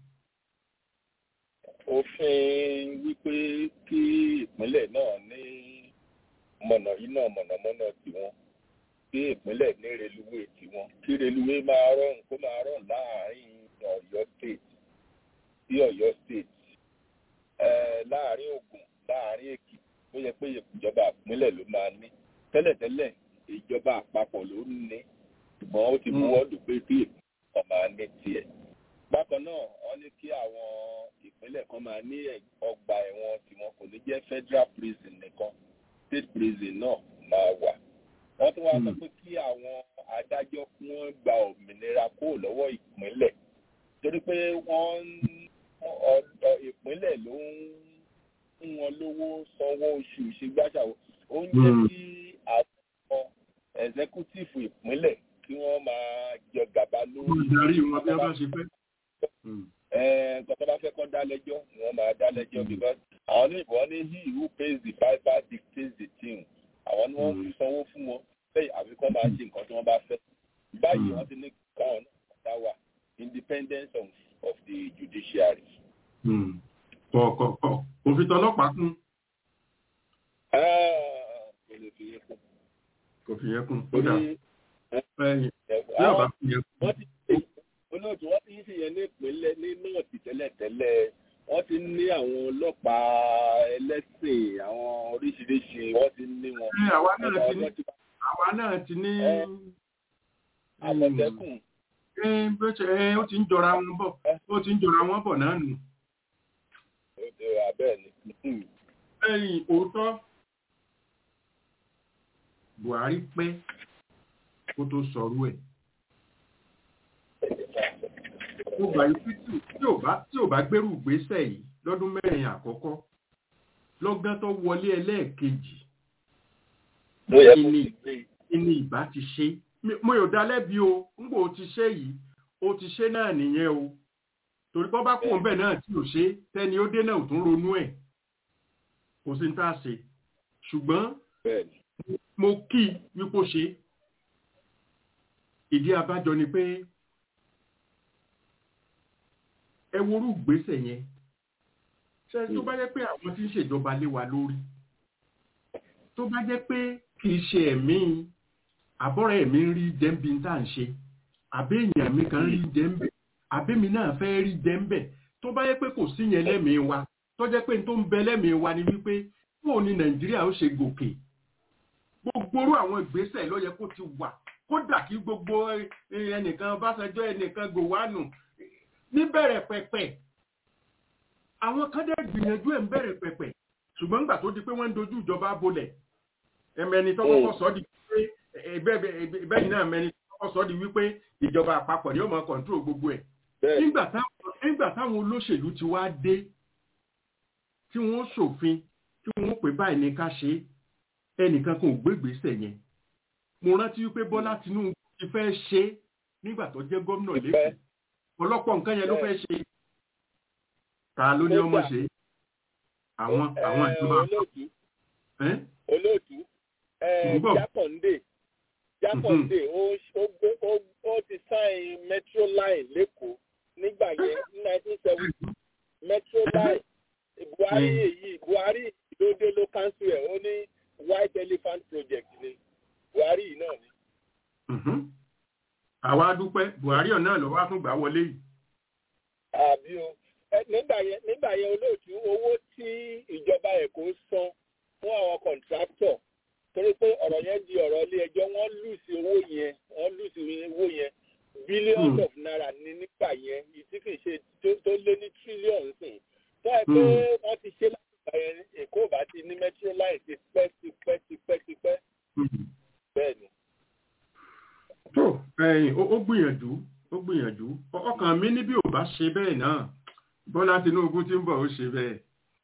S6: Òfin wípé kí ìpínlẹ̀ náà ní mọ̀nà iná mọ̀nàmọ́ná tiwọn, kí ìpínlẹ̀ ní reluwé tiwọn, kí reluwé máa rọrùn kó máa rọrùn láàárín Ọ̀yọ́ state sí Ọ̀yọ́ state, láàárín Ògùn, láàárín Èkìtì, ó yẹ pé ìjọba ìpínlẹ̀ ló máa ní. Tẹ́lẹ̀tẹ́lẹ̀ ìjọba àpapọ̀ ló ń ní, ṣùgbọ́n ó ti buwọ́ lù pé kí ìpínlẹ̀ máa ní tiẹ̀. Bákan náà, wọ́n ní kí àwọn ìpínlẹ̀ kan máa ní ọgbà ẹ̀wọ̀n tiwọn, kò ní jẹ́ federal prison nìkan, state prison náà máa wà. Wọ́n tún wá sọ pé kí àwọn adájọ́ kí wọ́n gba òmìnira kúrò lọ́wọ́ ìpínlẹ̀, torí pé wọ́n ìpínlẹ̀ ló ń fún wọn lówó sanwó oṣù ṣègbàṣàwó. Ó ń jẹ́ kí àwọn executive ìpínlẹ̀ kí wọ́n máa jẹ gàba lórí.
S1: Ìdarí wọn bí wọ́n bá ṣe fẹ́.
S6: Nǹkan tó bá fẹ́ kọ́ dá lẹ́jọ́ ni wọ́n máa dá lẹ́jọ́, because àwọn ní ìbọn ní he who pays the piper dictates the tune. Àwọn ni wọ́n fi sanwó fún wọn lẹ́yìn àbí kọ́ máa ṣe nǹkan tí wọ́n bá fẹ́. Báyìí wọ́n ti ní káwọn náà dá wà independence of, of the judiciary.
S1: Kọ̀ọ̀kọ̀ọ̀kọ̀ òfin tọlọ́pàá kún.
S6: Kò lè fi yẹ kún.
S1: Kò fi yẹ kún. Ó dà. Ẹ̀yìn tí ọba fi yẹ kún.
S6: Olóòtú wọ́n ti ń ṣe yẹn ní ìpínlẹ̀ ní nọ́ọ̀tì tẹ́lẹ̀tẹ́lẹ̀. Wọ́n ti ní àwọn ọlọ́pàá ẹlẹ́sìn, àwọn oríṣiríṣi wọ́n ti ní wọn.
S1: Àwa náà ti ní àwa náà ti ní
S6: Àmọ̀tẹ́kùn.
S1: Ó ti ń jọra wọn bọ̀. Ó ti ń jọra wọn bọ̀ náà nù.
S6: Ó ti rà bẹ́ẹ̀ ni.
S1: Ẹ̀yìn òótọ́ Buhari pẹ́ kó tó sọ̀rọ̀ ẹ̀. Ó gbà yí pítù tí ò bá tí ò bá gbérù ìgbésẹ̀ yìí lọ́dún mẹ́rin àkọ́kọ́ lọ́gán tó wọlé ẹlẹ́ẹ̀kejì ìní ìbá ti ṣe. Mo yóò dá lẹ́bi o, ńgbò ó ti ṣe yìí, ó ti ṣe náà nìyẹn o. Torí pọ́ bá kún bẹ́ẹ̀ náà tí ò ṣe, tẹ́ni ó dé náà ò tún ronú ẹ̀. Kò sí ní tá a ṣe. Ṣùgbọ́n mo kí wípé ó ṣe. Ìdí abájọ ni pé ẹ worú ìgbésẹ̀ yẹn. Ṣé tó bá jẹ́ pé àwọn tí ń ṣèjọba lé wa lórí, tó bá jẹ́ pé kì í ṣe ẹ̀mí àbọ̀rọ̀ ẹ̀mí ń rí jẹ́ǹbì tá à ń ṣe, àbí èèyàn mi kan rí jẹ́ǹbẹ̀, àbí mi náà fẹ́ rí jẹ́ǹbẹ̀, tó bá jẹ́ pé kò sí yẹn lẹ́mìí wa, tó jẹ́ pé tó ń bẹ lẹ́mìí wa ni wípé bóò ni Nàìjíríà ó ṣe gòkè. Gbogbo orú àwọn ìgbésẹ̀ ló yẹ kó ti wà, kódà kí gbogbo ẹnìkan Ọbásanjọ́ ẹnìkan Gowanu níbẹ̀rẹ̀ pẹ̀pẹ̀. Àwọn kan dẹ̀ gbìyànjú ẹ̀ ń bẹ̀rẹ̀ pẹ̀pẹ̀, ṣùgbọ́n nígbà tó di pé wọ́n ń dojú ìjọba bolẹ̀, ẹ̀mẹ́ni tó kọ́kọ́ sọ di pé bẹ́ẹ̀ náà mẹ́ni tó kọ́kọ́ sọ di wípé ìjọba àpapọ̀ ni ó máa kọ̀ǹtró gbogbo ẹ̀. Nígbà táwọn nígbà táwọn olóṣèlú ti wá dé tí wọ́n ṣòfin tí wọ́n pè báyìí ní ká ṣe ẹnìkan kan ò gbégbèsè yẹn mo rántí wípé Bọ́lá Tinubu ti fẹ́ ṣe nígbà tó jẹ́ gómìnà lẹ́kọ̀ọ́ ọ̀pọ̀lọpọ̀ nǹkan yẹn ló fẹ́ ṣe ta ló ní ọmọ ṣe àwọn àwọn ìjọba
S6: olóòtú Jákàndé Jákàndé ó ti sáìn metro line lẹ́kọ̀ọ́ nígbà yẹn ní nineteen seventy metro line Buhari èyí Buhari ìdóde ló cancel ẹ̀ ó ní white elephant project ni Buhari yìí náà ni.
S1: àwa dúpẹ́ Buhari ọ̀nà ló wá tún gbà wọlé yìí.
S6: àbí o nígbà yẹn nígbà yẹn olóòtú owó tí ìjọba Èkó san fún àwọn kọ̀ǹtráktọ̀ torí pé ọ̀rọ̀ yẹn di ọ̀rọ̀ ilé ẹjọ́ wọ́n lùsì owó yẹn wọ́n lùsì owó yẹn billions of naira ní nígbà yẹn tí kì í ṣe tó lé ní trillions sìn tó ẹ pé wọ́n ti ṣe láti yẹn Èkó bá ti ní metro line ti pẹ́ ti pẹ́ ti pẹ́ ti pẹ́ bẹ́ẹ̀ ni.
S1: tó ẹ̀yin ó gbìyànjú ó gbìyànjú ọkàn mi ní bí ò bá ṣe bẹ́ẹ̀ náà Bọ́lá Tinubu ti ń bọ̀ ó ṣe bẹ́ẹ̀.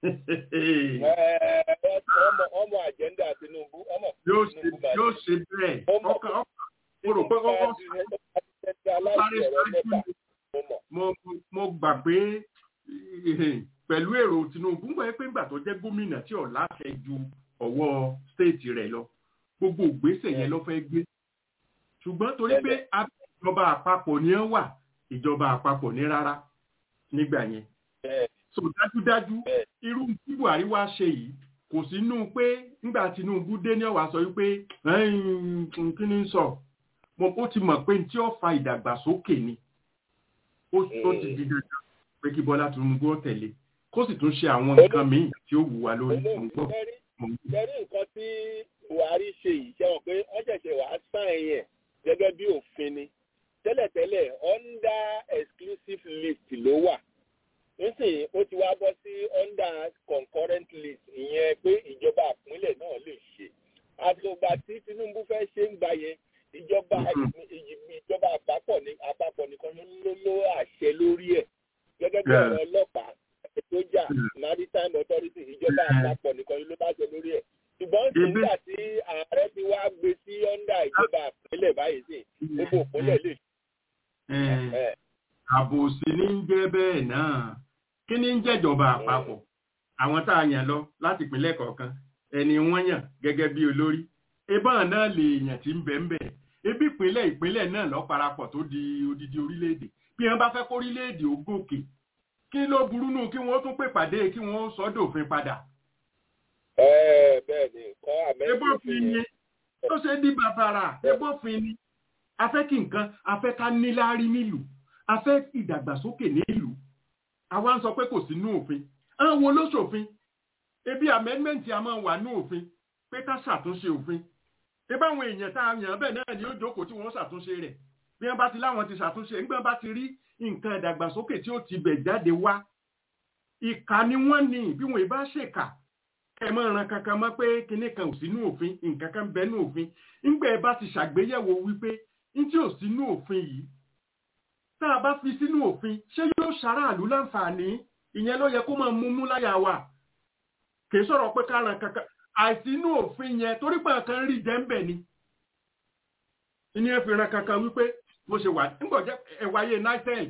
S6: ọmọ ọmọ àjẹ́ndà Tinubu ọmọ
S1: Tinubu bá yóò ṣe bẹ́ẹ̀ ọkàn ọkàn mo rò pé ọkọ̀ mo gbà pé pẹ̀lú èrò Tinubu ń gbọ́ pé ńgbà tó jẹ́ gómìnà tí ọ̀la fẹ́ ju ọwọ́ stéètì rẹ̀ lọ gbogbo ìgbésẹ̀ yẹn ló fẹ́ gbé ṣùgbọ́n torí pé ìjọba àpapọ̀ ni ó wà ìjọba àpapọ̀ ní rárá nígbà yẹn so dájúdájú irú tí Buhari wá ṣe yìí kò sínú pé nígbà Tinubu dé ní ọ̀wá sọ wípé kí ni sọ ó ti mọ̀ pé tí ó fa ìdàgbàsókè ni ó ti di dandan pé kí Bọ́lá Tinubu ó tẹ̀lé kó sì tún ṣe àwọn nǹkan míì tí ó wù wá lórí mọ̀.
S6: lẹ́rí nǹkan tí Buhari ṣe yìí ṣe wọ́n pé wọ́n ṣẹ̀ṣẹ̀ wàá sáìn yẹn gẹ́gẹ́ bí òfin ni tẹ́lẹ̀tẹ́lẹ̀ under exclusive list ló wà nísìnyí ó ti wá bọ́ sí under concurrent list ìyẹn pé ìjọba ìpínlẹ̀ náà lè ṣe àtìgbà tí Tinubu fẹ́ ṣe ń gbà yẹn ìjọba ìjọba àpapọ̀ ní àpapọ̀ nìkan ló ló àṣẹ lórí ẹ̀ gẹ́gẹ́ bí ọ̀rọ̀ ọlọ́pàá sójà maritime authority ìjọba àpapọ̀ nìkan ló láṣẹ lórí ẹ̀ ṣùgbọ́n nígbà tí ààrẹ ti wá gbé sí under ìjọba ìpínlẹ̀ báyìí sí gbogbo ìpínlẹ̀ lè ṣe.
S1: àbòsí ní ń jẹ́ bẹ́ẹ̀ náà kí ni ń jẹ́jọba àpapọ̀ àwọn tá a yàn lọ láti ìpínlẹ̀ kọ̀ọ̀kan ẹni wọ́n yàn gẹ́gẹ́ bí olórí ebọ́n náà lè yàn tí ń bẹ̀ ń bẹ̀ ebi ìpínlẹ̀ ìpínlẹ̀ náà lọ parapọ̀ tó di odidi orílẹ̀-èdè bí wọ́n bá fẹ́ kó orílẹ̀-èdè ó gòkè kí ló burú nù kí wọ́n tún pè pàdé kí wọ́n sọ dòfin padà.
S6: bẹ́ẹ̀ ni kọ́ àmẹ́sì
S1: ebófin ni tó ṣe di bàbàrà ebófin ni afẹ́ kí nǹkan afẹ́ ká níláárí nílùú afẹ́ ìdàgbàsókè nílùú àwa ń sọ pé kò sí nú òfin àwọn wo ló ṣòfin ebi amendment a máa wà nú òfin pé ká ṣàtúnṣe òfin ebí àwọn èèyàn tá a yàn bẹ́ẹ̀ náà ni ó jókòó tí wọ́n ṣàtúnṣe rẹ̀ bí wọ́n bá ti láwọn ti ṣàtúnṣe nígbà bá ti rí nǹkan ìdàgbàsókè tí ó ti bẹ̀ jáde wá ìkà ni wọ́n ní bí wọ́n bá ṣèkà ẹ máa ran kankan mọ́ pé kinní kan ò sínú òfin nǹkan kan bẹ́ẹ̀ nú òfin nígbà ẹ bá ti ṣàgbéyẹ̀wò wípé ní tí ò sínú òfin yìí tá a bá fi sínú òfin ṣé yóò ṣaráàlú láǹfààní ìyẹn ló yẹ kó máa mú mú láyà wa kì í sọ̀rọ̀ pé ká ran kankan àìsínú òfin yẹn torí pé nǹkan rí jẹ́ ń bẹ̀ ni ìní ẹ fi ran kankan wípé mo ṣe wà nígbà jẹ́ ẹ̀wáyé nitel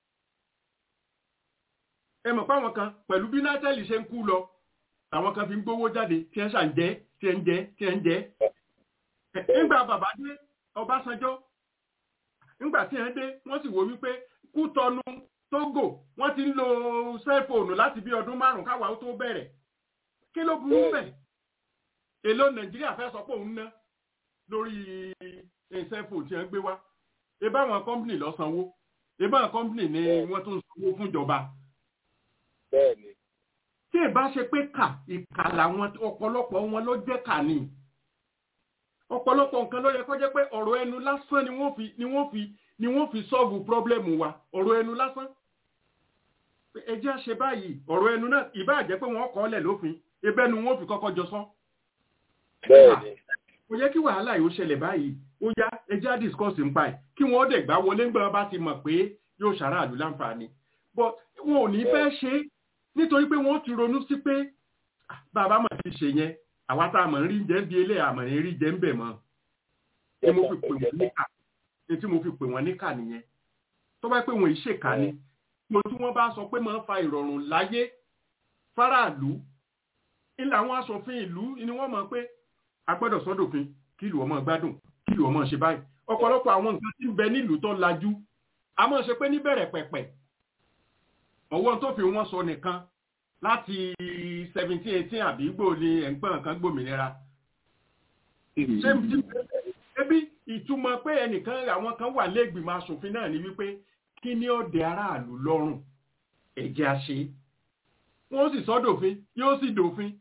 S1: ẹ mọ̀ páwọn kan pẹ̀lú bí nitel ṣe ń kú lọ àwọn kan fi ń gbówó jáde tí ẹ ṣà ń jẹ́ tí ẹ ń jẹ́ tí ẹ ń jẹ́ nígbà bàbá dé Ọbásanjọ́ nígbà tí ẹ dé wọ́n sì wò wípé Kútọ̀nù Tógò wọ́n ti ń lo sẹ́fóònù láti bí ọdún márùn-ún káwa ó tó bẹ̀rẹ̀ kí ló burú bẹ̀ èlò Nàìjíríà fẹ́ sọ pé òun ná lórí sẹ́fóònù tí ẹ ń gbé wá ebá àwọn kọ́mpìnì lọ sanwó ebá àwọn kọ́mpìnì ni wọ́n tún sanwó fún ìjọba.
S6: bẹ́ẹ̀ni.
S1: tí ìbá ṣe pé kà ìkà làwọn ọ̀pọ̀lọpọ̀ wọn ló jẹ́ kà ní ọ̀pọ̀lọpọ̀ nǹkan ló yẹ kó jẹ́ pé ọ̀rọ̀ ẹnu lásán ni wọ́n fi ni wọ́n fi ni wọ́n fi sọ́ọ̀bù pírọ́blẹ́mù wa ọ̀rọ̀ ẹnu lásán. ẹ jẹ́ àṣẹ báyìí ọ̀rọ̀ ẹnu náà ìbá jẹ́ pé wọ́n kọ́ ọ́lẹ̀ lófin ebẹ́ ni wọ́n fi kọ́kọ́ jọ sọ.
S6: bẹ́ẹ̀ni.
S1: kò yẹ kí wàhálà yìí ó ṣẹlẹ̀ báyìí ó yá ẹ jẹ́ á discuss nípa ẹ̀ kí wọ́n dẹ̀ gbá wọlé ńgbà bá ti mọ̀ pé yóò ṣaráàlú láǹfààní but wọn ò ní fẹ́ ṣe nítorí pé wọ́n ti ronú sí pé bàbá mọ̀ ti ṣe yẹn àwa tá a mọ̀ ń rí jẹ́ ń bi ilé àmọ̀ ń rí jẹ́ ń bẹ̀ mọ́ tí mo fi pè wọ́n níkà tí mo fi pè wọ́n níkà nìyẹn tó bá pé wọ́n ìṣèkà ni mo tí wọ́n bá sọ pé máa ń fa ìrọ̀rùn láyé fáráàlú ilé àwọn aṣòfin ìlú ni wọ́n mọ̀ pé a gbọ́dọ̀ sọ́dọ̀fin kí ìlú ọmọ gbádùn kí ìlú ọmọ ṣe báyìí ọ̀pọ̀lọpọ̀ àwọn nǹkan tí ń bẹ nílùú tó lajú a máa ṣe pé níbẹ̀rẹ̀ pẹ̀pẹ̀ ọwọ́ tó fi wọ́n sọ nìkan láti seventeen eighteen àbí gbò ní ẹ̀ǹpọ̀n kan gbòmìnira ṣé ẹbí ìtumọ̀ pé ẹnìkan àwọn kan wà lẹ́gbìmọ̀ aṣòfin náà ni wípé kí ni ó dé aráàlú lọ́rùn ẹ̀jẹ̀ àṣẹ wọ́n sì sọ́dọ̀fin yóò sì dòfin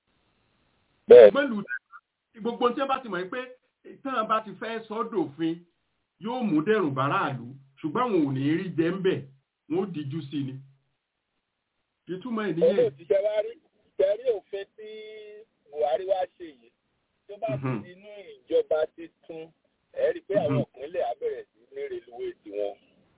S1: pẹ̀lú gbogbo tí wọ́n bá ti mọ̀ pé tí wọ́n bá ti fẹ́ sọ́dọ̀fin yóò mú dẹ̀rùn báráàlú ṣùgbọ́n àwọn ò ní rí jẹ́ ń bẹ̀ wọ́n ó díjú sí ni ìtumọ̀ ìníyẹn.
S6: ọlọ́run ti ṣe wá rí tẹ̀rí òfin tí Buhari wá ṣe yìí tó bá ti di inú ìjọba titun ẹ rí i pé àwọn ìpínlẹ̀ á bẹ̀rẹ̀ sí ní reluwé tiwọn.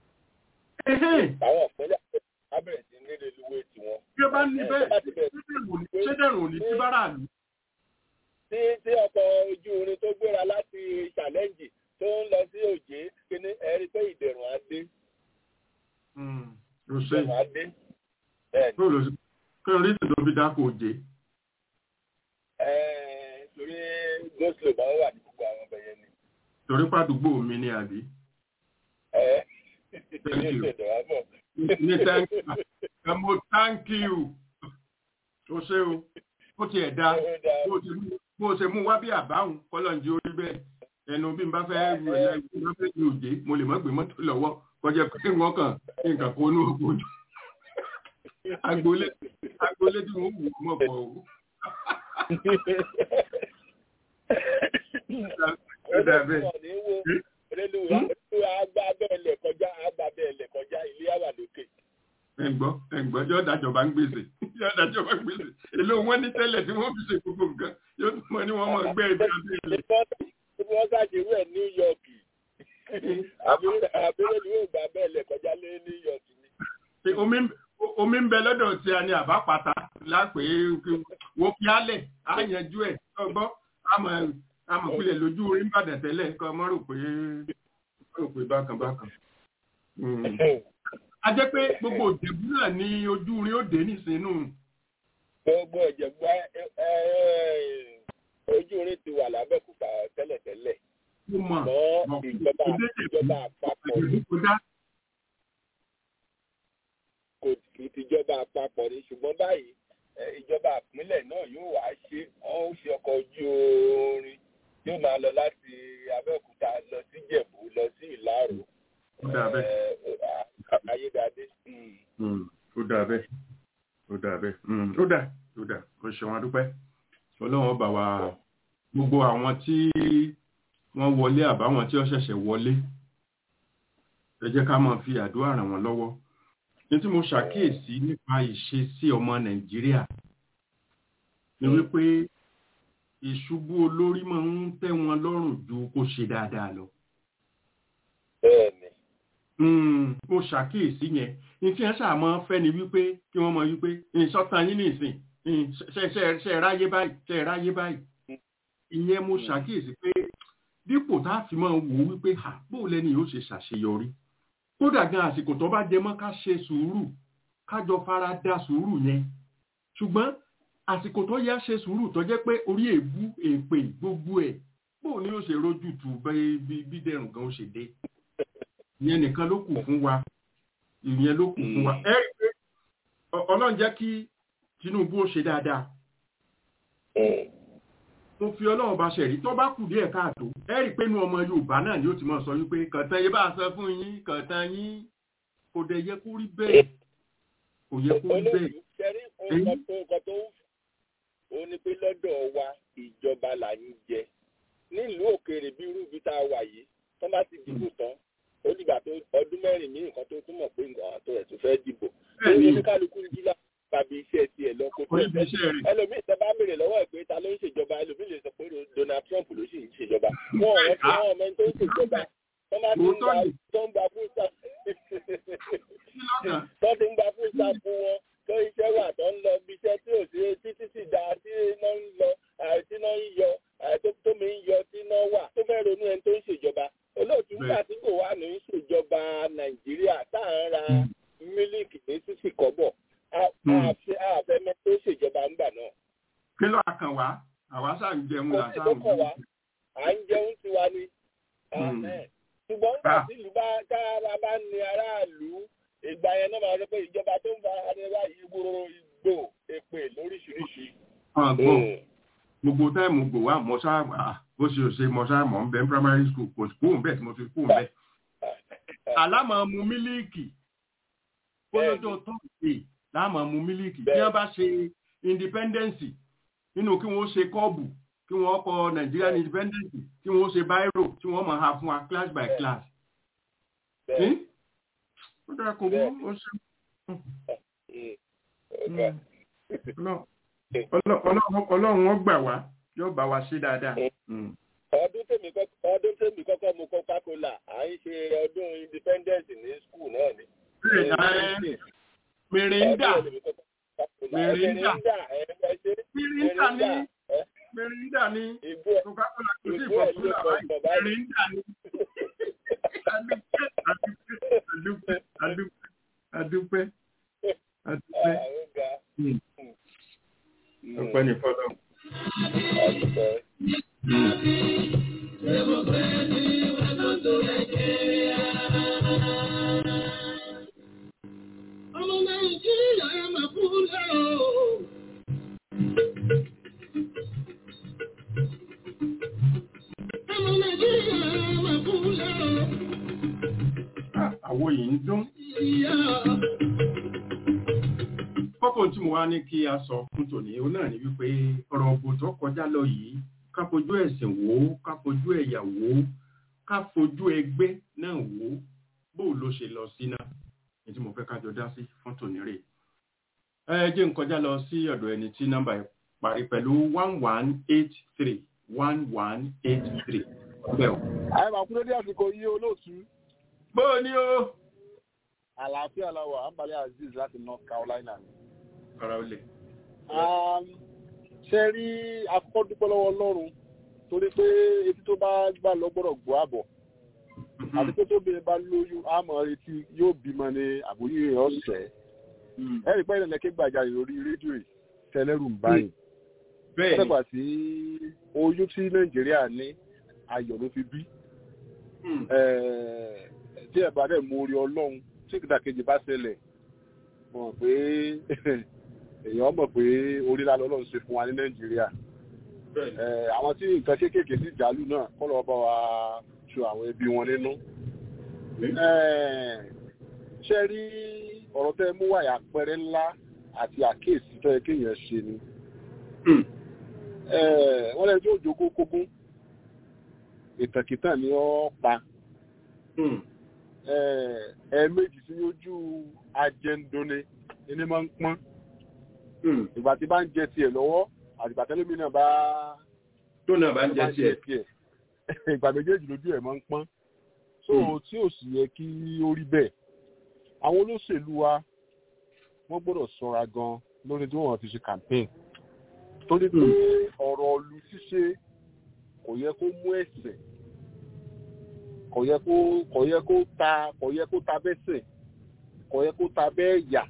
S6: àwọn ìpínlẹ̀ á bẹ̀rẹ̀ sí ní reluwé tiwọn.
S1: bí ó bá ní bẹ́ẹ̀ ṣé dẹ̀rùn òní sí báráàlú.
S6: tí tí ọkọ̀ ojú irin tó gbéra láti challenge tó ń lọ sí òjé kíní ẹ rí i pé ìdẹ̀rùn á dé. ìdẹ̀rùn á dé.
S1: Kí orí ìdò fi dákò jẹ?
S6: Torí Goslow máa ń wà ní gbogbo àwọn ọbẹ̀ yẹn ni.
S1: Torí pàdúgbò mi ni àbí? Thank you. Ní thank you. Ẹmọ thank you. Ó ṣe o. Ó ti ẹ̀dá. Bó ṣe mú wá bí àbáhùn kọ́lọ̀ ń jẹ́ orí bẹ́ẹ̀. Ẹnu bí n bá fẹ́ rú ẹ̀yà ìgbìmọ̀ fẹ́ ní òjé, mo lè mọ́ gbé mọ́tò lọ́wọ́ kọjá pé wọ́n kàn nǹkan kó ní ògbójú. Agbolé agbolé tí wọ́n wù mọ̀ pọ̀ o. Ẹ̀gbọ́n ẹ̀gbọ́n yóò dájọba ń gbèsè yóò dájọba ń gbèsè èlò wọn ní tẹ́lẹ̀ tí wọ́n fi ṣe gbogbo nǹkan yóò tún mọ ní wọ́n mọ̀ gbẹ́ ibi abẹ́ ilẹ̀.
S6: Wọ́n ṣàṣewé ẹ̀ New York àbúrò ni yóò gbà bẹ́ẹ̀ lẹ̀ kọjá lé New York ni.
S1: Omi ń bẹ lọ́dọ̀ tí a ní àbápàtà lápé wo kí á lẹ̀ á yanjú ẹ̀ ọgbọ́n àmọ̀ pílẹ̀ lójú orí ń bàdàn tẹ́lẹ̀ kọ́ mọ́ rò pé rò pé bákan bákan. A jẹ́ pé gbogbo Ìjẹ̀bú náà ní ojú orí ó dé nísìnyínú.
S6: Gbogbo Ìjẹ̀bú ojú orí ti wà lábẹ́kúta tẹ́lẹ̀tẹ́lẹ̀.
S1: Mo mọ̀
S6: ìjọba ìjọba àpapọ̀ ni. Kò ìtìjọba àpapọ̀ ni ṣùgbọ́n báyìí ìjọba ìpínlẹ̀ náà yóò wá ṣe wọ́n ó ṣe ọkọ̀ ojú orin yóò máa lọ láti Abẹ́òkúta lọ sí Ìjẹ̀bú lọ sí Ìlárò ayédáadé.
S1: Ó dà bẹ́ẹ̀ ó dà bẹ́ẹ̀ ó dà ó dà ó ṣe wọn dúpẹ́ Ọlọ́run bá wa gbogbo àwọn tí wọ́n wọlé àbáwọn tí ó ṣẹ̀ṣẹ̀ wọlé ẹ jẹ́ ká máa fi àdúrà ràn wọ́n lọ́wọ́. Ní tí mo ṣàkíyèsí nípa ìṣesí ọmọ Nàìjíríà ni wípé ìṣubú olórí máa ń tẹ́ wọn lọ́rùn ju kó ṣe dáadáa lọ.
S6: Bẹ́ẹ̀ni.
S1: Mo ṣàkíyèsí yẹn. Ní tí wọ́n ṣáà máa ń fẹ́ ni wípé kí wọ́n mọ wípé ìṣọ́tàn yín nìsín ṣe ráyé báyìí ṣe ráyé báyìí. Ìyẹn mo ṣàkíyèsí pé dípò tá a fi máa wò wípé bó lẹ́ni yóò ṣe ṣàṣeyọrí. Kódà gan àsìkò tó bá jẹ mọ́ ká ṣe sùúrù kájọ fara dá sùúrù yẹn ṣùgbọ́n àsìkò tó yá ṣe sùúrù tó jẹ́ pé orí èébú èpè gbogbo ẹ̀ bóò ni ó ṣe rójú tù bí dẹ̀rùn gan ó ṣe dé ìyẹn nìkan ló kù fún wa ìyẹn ló kù fún wa ẹ rí pé Ọlọ́run jẹ́ kí Tinubu ó ṣe dáadáa mo fi Ọlọ́run bá ṣẹ̀rí tó bá kù díẹ̀ káàtó ẹ rí pé inú ọmọ Yorùbá náà ni ó ti mọ̀ sọ wípé kàntàn yẹ bá sọ fún yín kàntàn yín kò dẹ̀ yẹ kó rí bẹ́ẹ̀ kò yẹ kó rí bẹ́ẹ̀.
S6: ṣẹ́rí nǹkan tó ó ní pé lọ́dọ̀ wa ìjọba là ń jẹ nílùú òkèèrè bí irú ibi tá a wà yìí tó bá ti dìbò tán ó dìgbà tó ọdún mẹ́rin mí nǹkan tó túmọ̀ pé nǹkan àtọ́ ẹ̀ tó fẹ́ dìbò lórí oníkálukú jílá tàbí iṣẹ́ tiẹ̀ lọ kó tó ẹlòmíì tẹ́ bá béèrè lọ́wọ́ ẹ̀ pé ta ló ń ṣèjọba ẹlòmíì lè sọ pé Donald Trump ló sì ń ṣèjọba wọn ò rántí wọn ọmọ ẹni tó ń ṣèjọba tó bá ti ń gba tó ń gba búùsà tó ti ń sísì kọ́bọ̀ àfẹ́ àfẹ́mẹ́ tó ṣèjọba ńgbà náà.
S1: kí ló kàn wá àwa sáà ń jẹun là sáà ń
S6: jẹun. à ń jẹun tiwa ni. ṣùgbọ́n nígbà tí ìlú bá tá a bá ní aráàlú ìgbà yẹn náà máa rẹ pé ìjọba tó ń bá adéwà yìí gbòòrò ìgbò èpè lóríṣiríṣi.
S1: gbogbo táìmù gbò wá mọ́ṣá bó ṣe ṣe mọ́ṣá mọ́ ń bẹ ní primary school kò sí kóhùn bẹ́ẹ̀ tí mo fi kóhùn bẹ́ẹ̀. àlámọ̀ mu mílíìkì kólójó tó ṣe láàmọ̀ mu mílíìkì bí wọ́n bá ṣe independence nínú kí wọ́n ṣe kọ́ọ̀bù kí wọ́n kọ Nigerian independence kí wọ́n ṣe báírò tí wọ́n máa ha fún wa class by class. ó dára kò mú ó ṣe. ọlọ́run wọn gbà wá yóò bá wa ṣe dáadáa.
S6: ọdún tèmi ọdún tèmi kọ́kọ́ mu Coca-Cola à ń ṣe ọdún independence ní school náà ni.
S1: Mirinda Mirinda Mirinda ni Mirinda ni Coca-Cola kò sí ìfọ̀kúnlá báyìí Mirinda ni. adúpẹ́ adúpẹ́ adúpẹ́ adúpẹ́ ọpẹ́ ní fọlọ́.
S4: Ọmọ Nàìjíríà ẹ máa kú lẹ́rọ̀. Ọmọ Nàìjíríà ẹ máa kú lẹ́rọ̀.
S1: Àwo yìí ń dún. Kókó tí mo wá ní kí a sọ fún tòní ó náà ní wípé ọ̀rọ̀ ògbò tó kọjá lọ yìí ká fojú ẹ̀sìn wò ó ká fojú ẹ̀yà wò ó ká fojú ẹgbẹ́ náà wò ó bó ló ṣe lọ sí náà ní tí mo fẹ́ kájọ dá sí fún tòní rè. ẹ jẹ́ n kọjá lọ sí ọ̀dọ̀ ẹni tí nọ́mbà ẹ̀ parí pẹ̀lú one one eight three one one eight three.
S7: àyè máa kúrò ní àsìkò yìí olóòtú.
S1: bó o ní o.
S7: àlàáfíà la wà Ambali Azeez láti North Carolina.
S1: ọ̀rọ̀ olè.
S7: ṣe rí akọ́kọ́ dúpẹ́ lọ́wọ́ Ọlọ́run torí pé etí tó bá gbà lọ gbọ́dọ̀ gbọ́ àbọ̀ àti pé tó bẹ̀rẹ̀ bá lóyún àmọ́ retí yóò bímọ ní àbóyún ọ̀sẹ̀ ẹ̀rí pẹ́ ìrìnlẹ̀ gbàjà lórí rédíò tẹ́lẹ̀rù ń báyìí bẹ́ẹ̀ nígbà tí oyún tí Nàìjíríà ní ayọ̀ ló fi bí tí ẹ̀ bá dẹ̀ mú orí Ọlọ́run tí ìdàkejì bá ṣẹlẹ̀ mọ̀ pé èèyàn mọ̀ pé orí lálọ́ Ọlọ́run ṣe fún wa ní Nàìjíríà àwọn tí nǹkan kéékèèké sí jàlú náà kọ́ lọ́ọ́ bá wa tu àwọn ẹbí wọn nínú. ṣe rí ọ̀rọ̀ tẹ́ mú wáyà àpẹẹrẹ ńlá àti àkíyèsí tó yẹ kéèyàn ṣe ni. wọ́n lẹ́yìn tí ó jogún kógún ìtàkìtàn ni ó pa. ẹ̀ẹ̀mejì sí ojú ajẹ́ndóni ẹni máa ń pọ́n. ìgbà tí bá ń jẹ tiẹ̀ lọ́wọ́ àtìgbà tẹ́lẹ̀mí náà bá
S1: tó náà bá ń jẹ tiẹ̀
S7: ìgbà méjèèjì lójú ẹ̀ máa ń pọ́n so tí ò sì yẹ kí ó rí bẹ́ẹ̀ àwọn olóṣèlú wa wọ́n gbọ́dọ̀ ṣọ́ra gan lórí tí wọ́n fi ṣe campaign torí pé ọ̀rọ̀ ọ̀lù ṣíṣe kò yẹ kó mú ẹ̀sẹ̀ kò yẹ kó kò yẹ kó ta kò yẹ kó ta bẹ́sẹ̀ kò yẹ kó ta bẹ́ẹ̀yà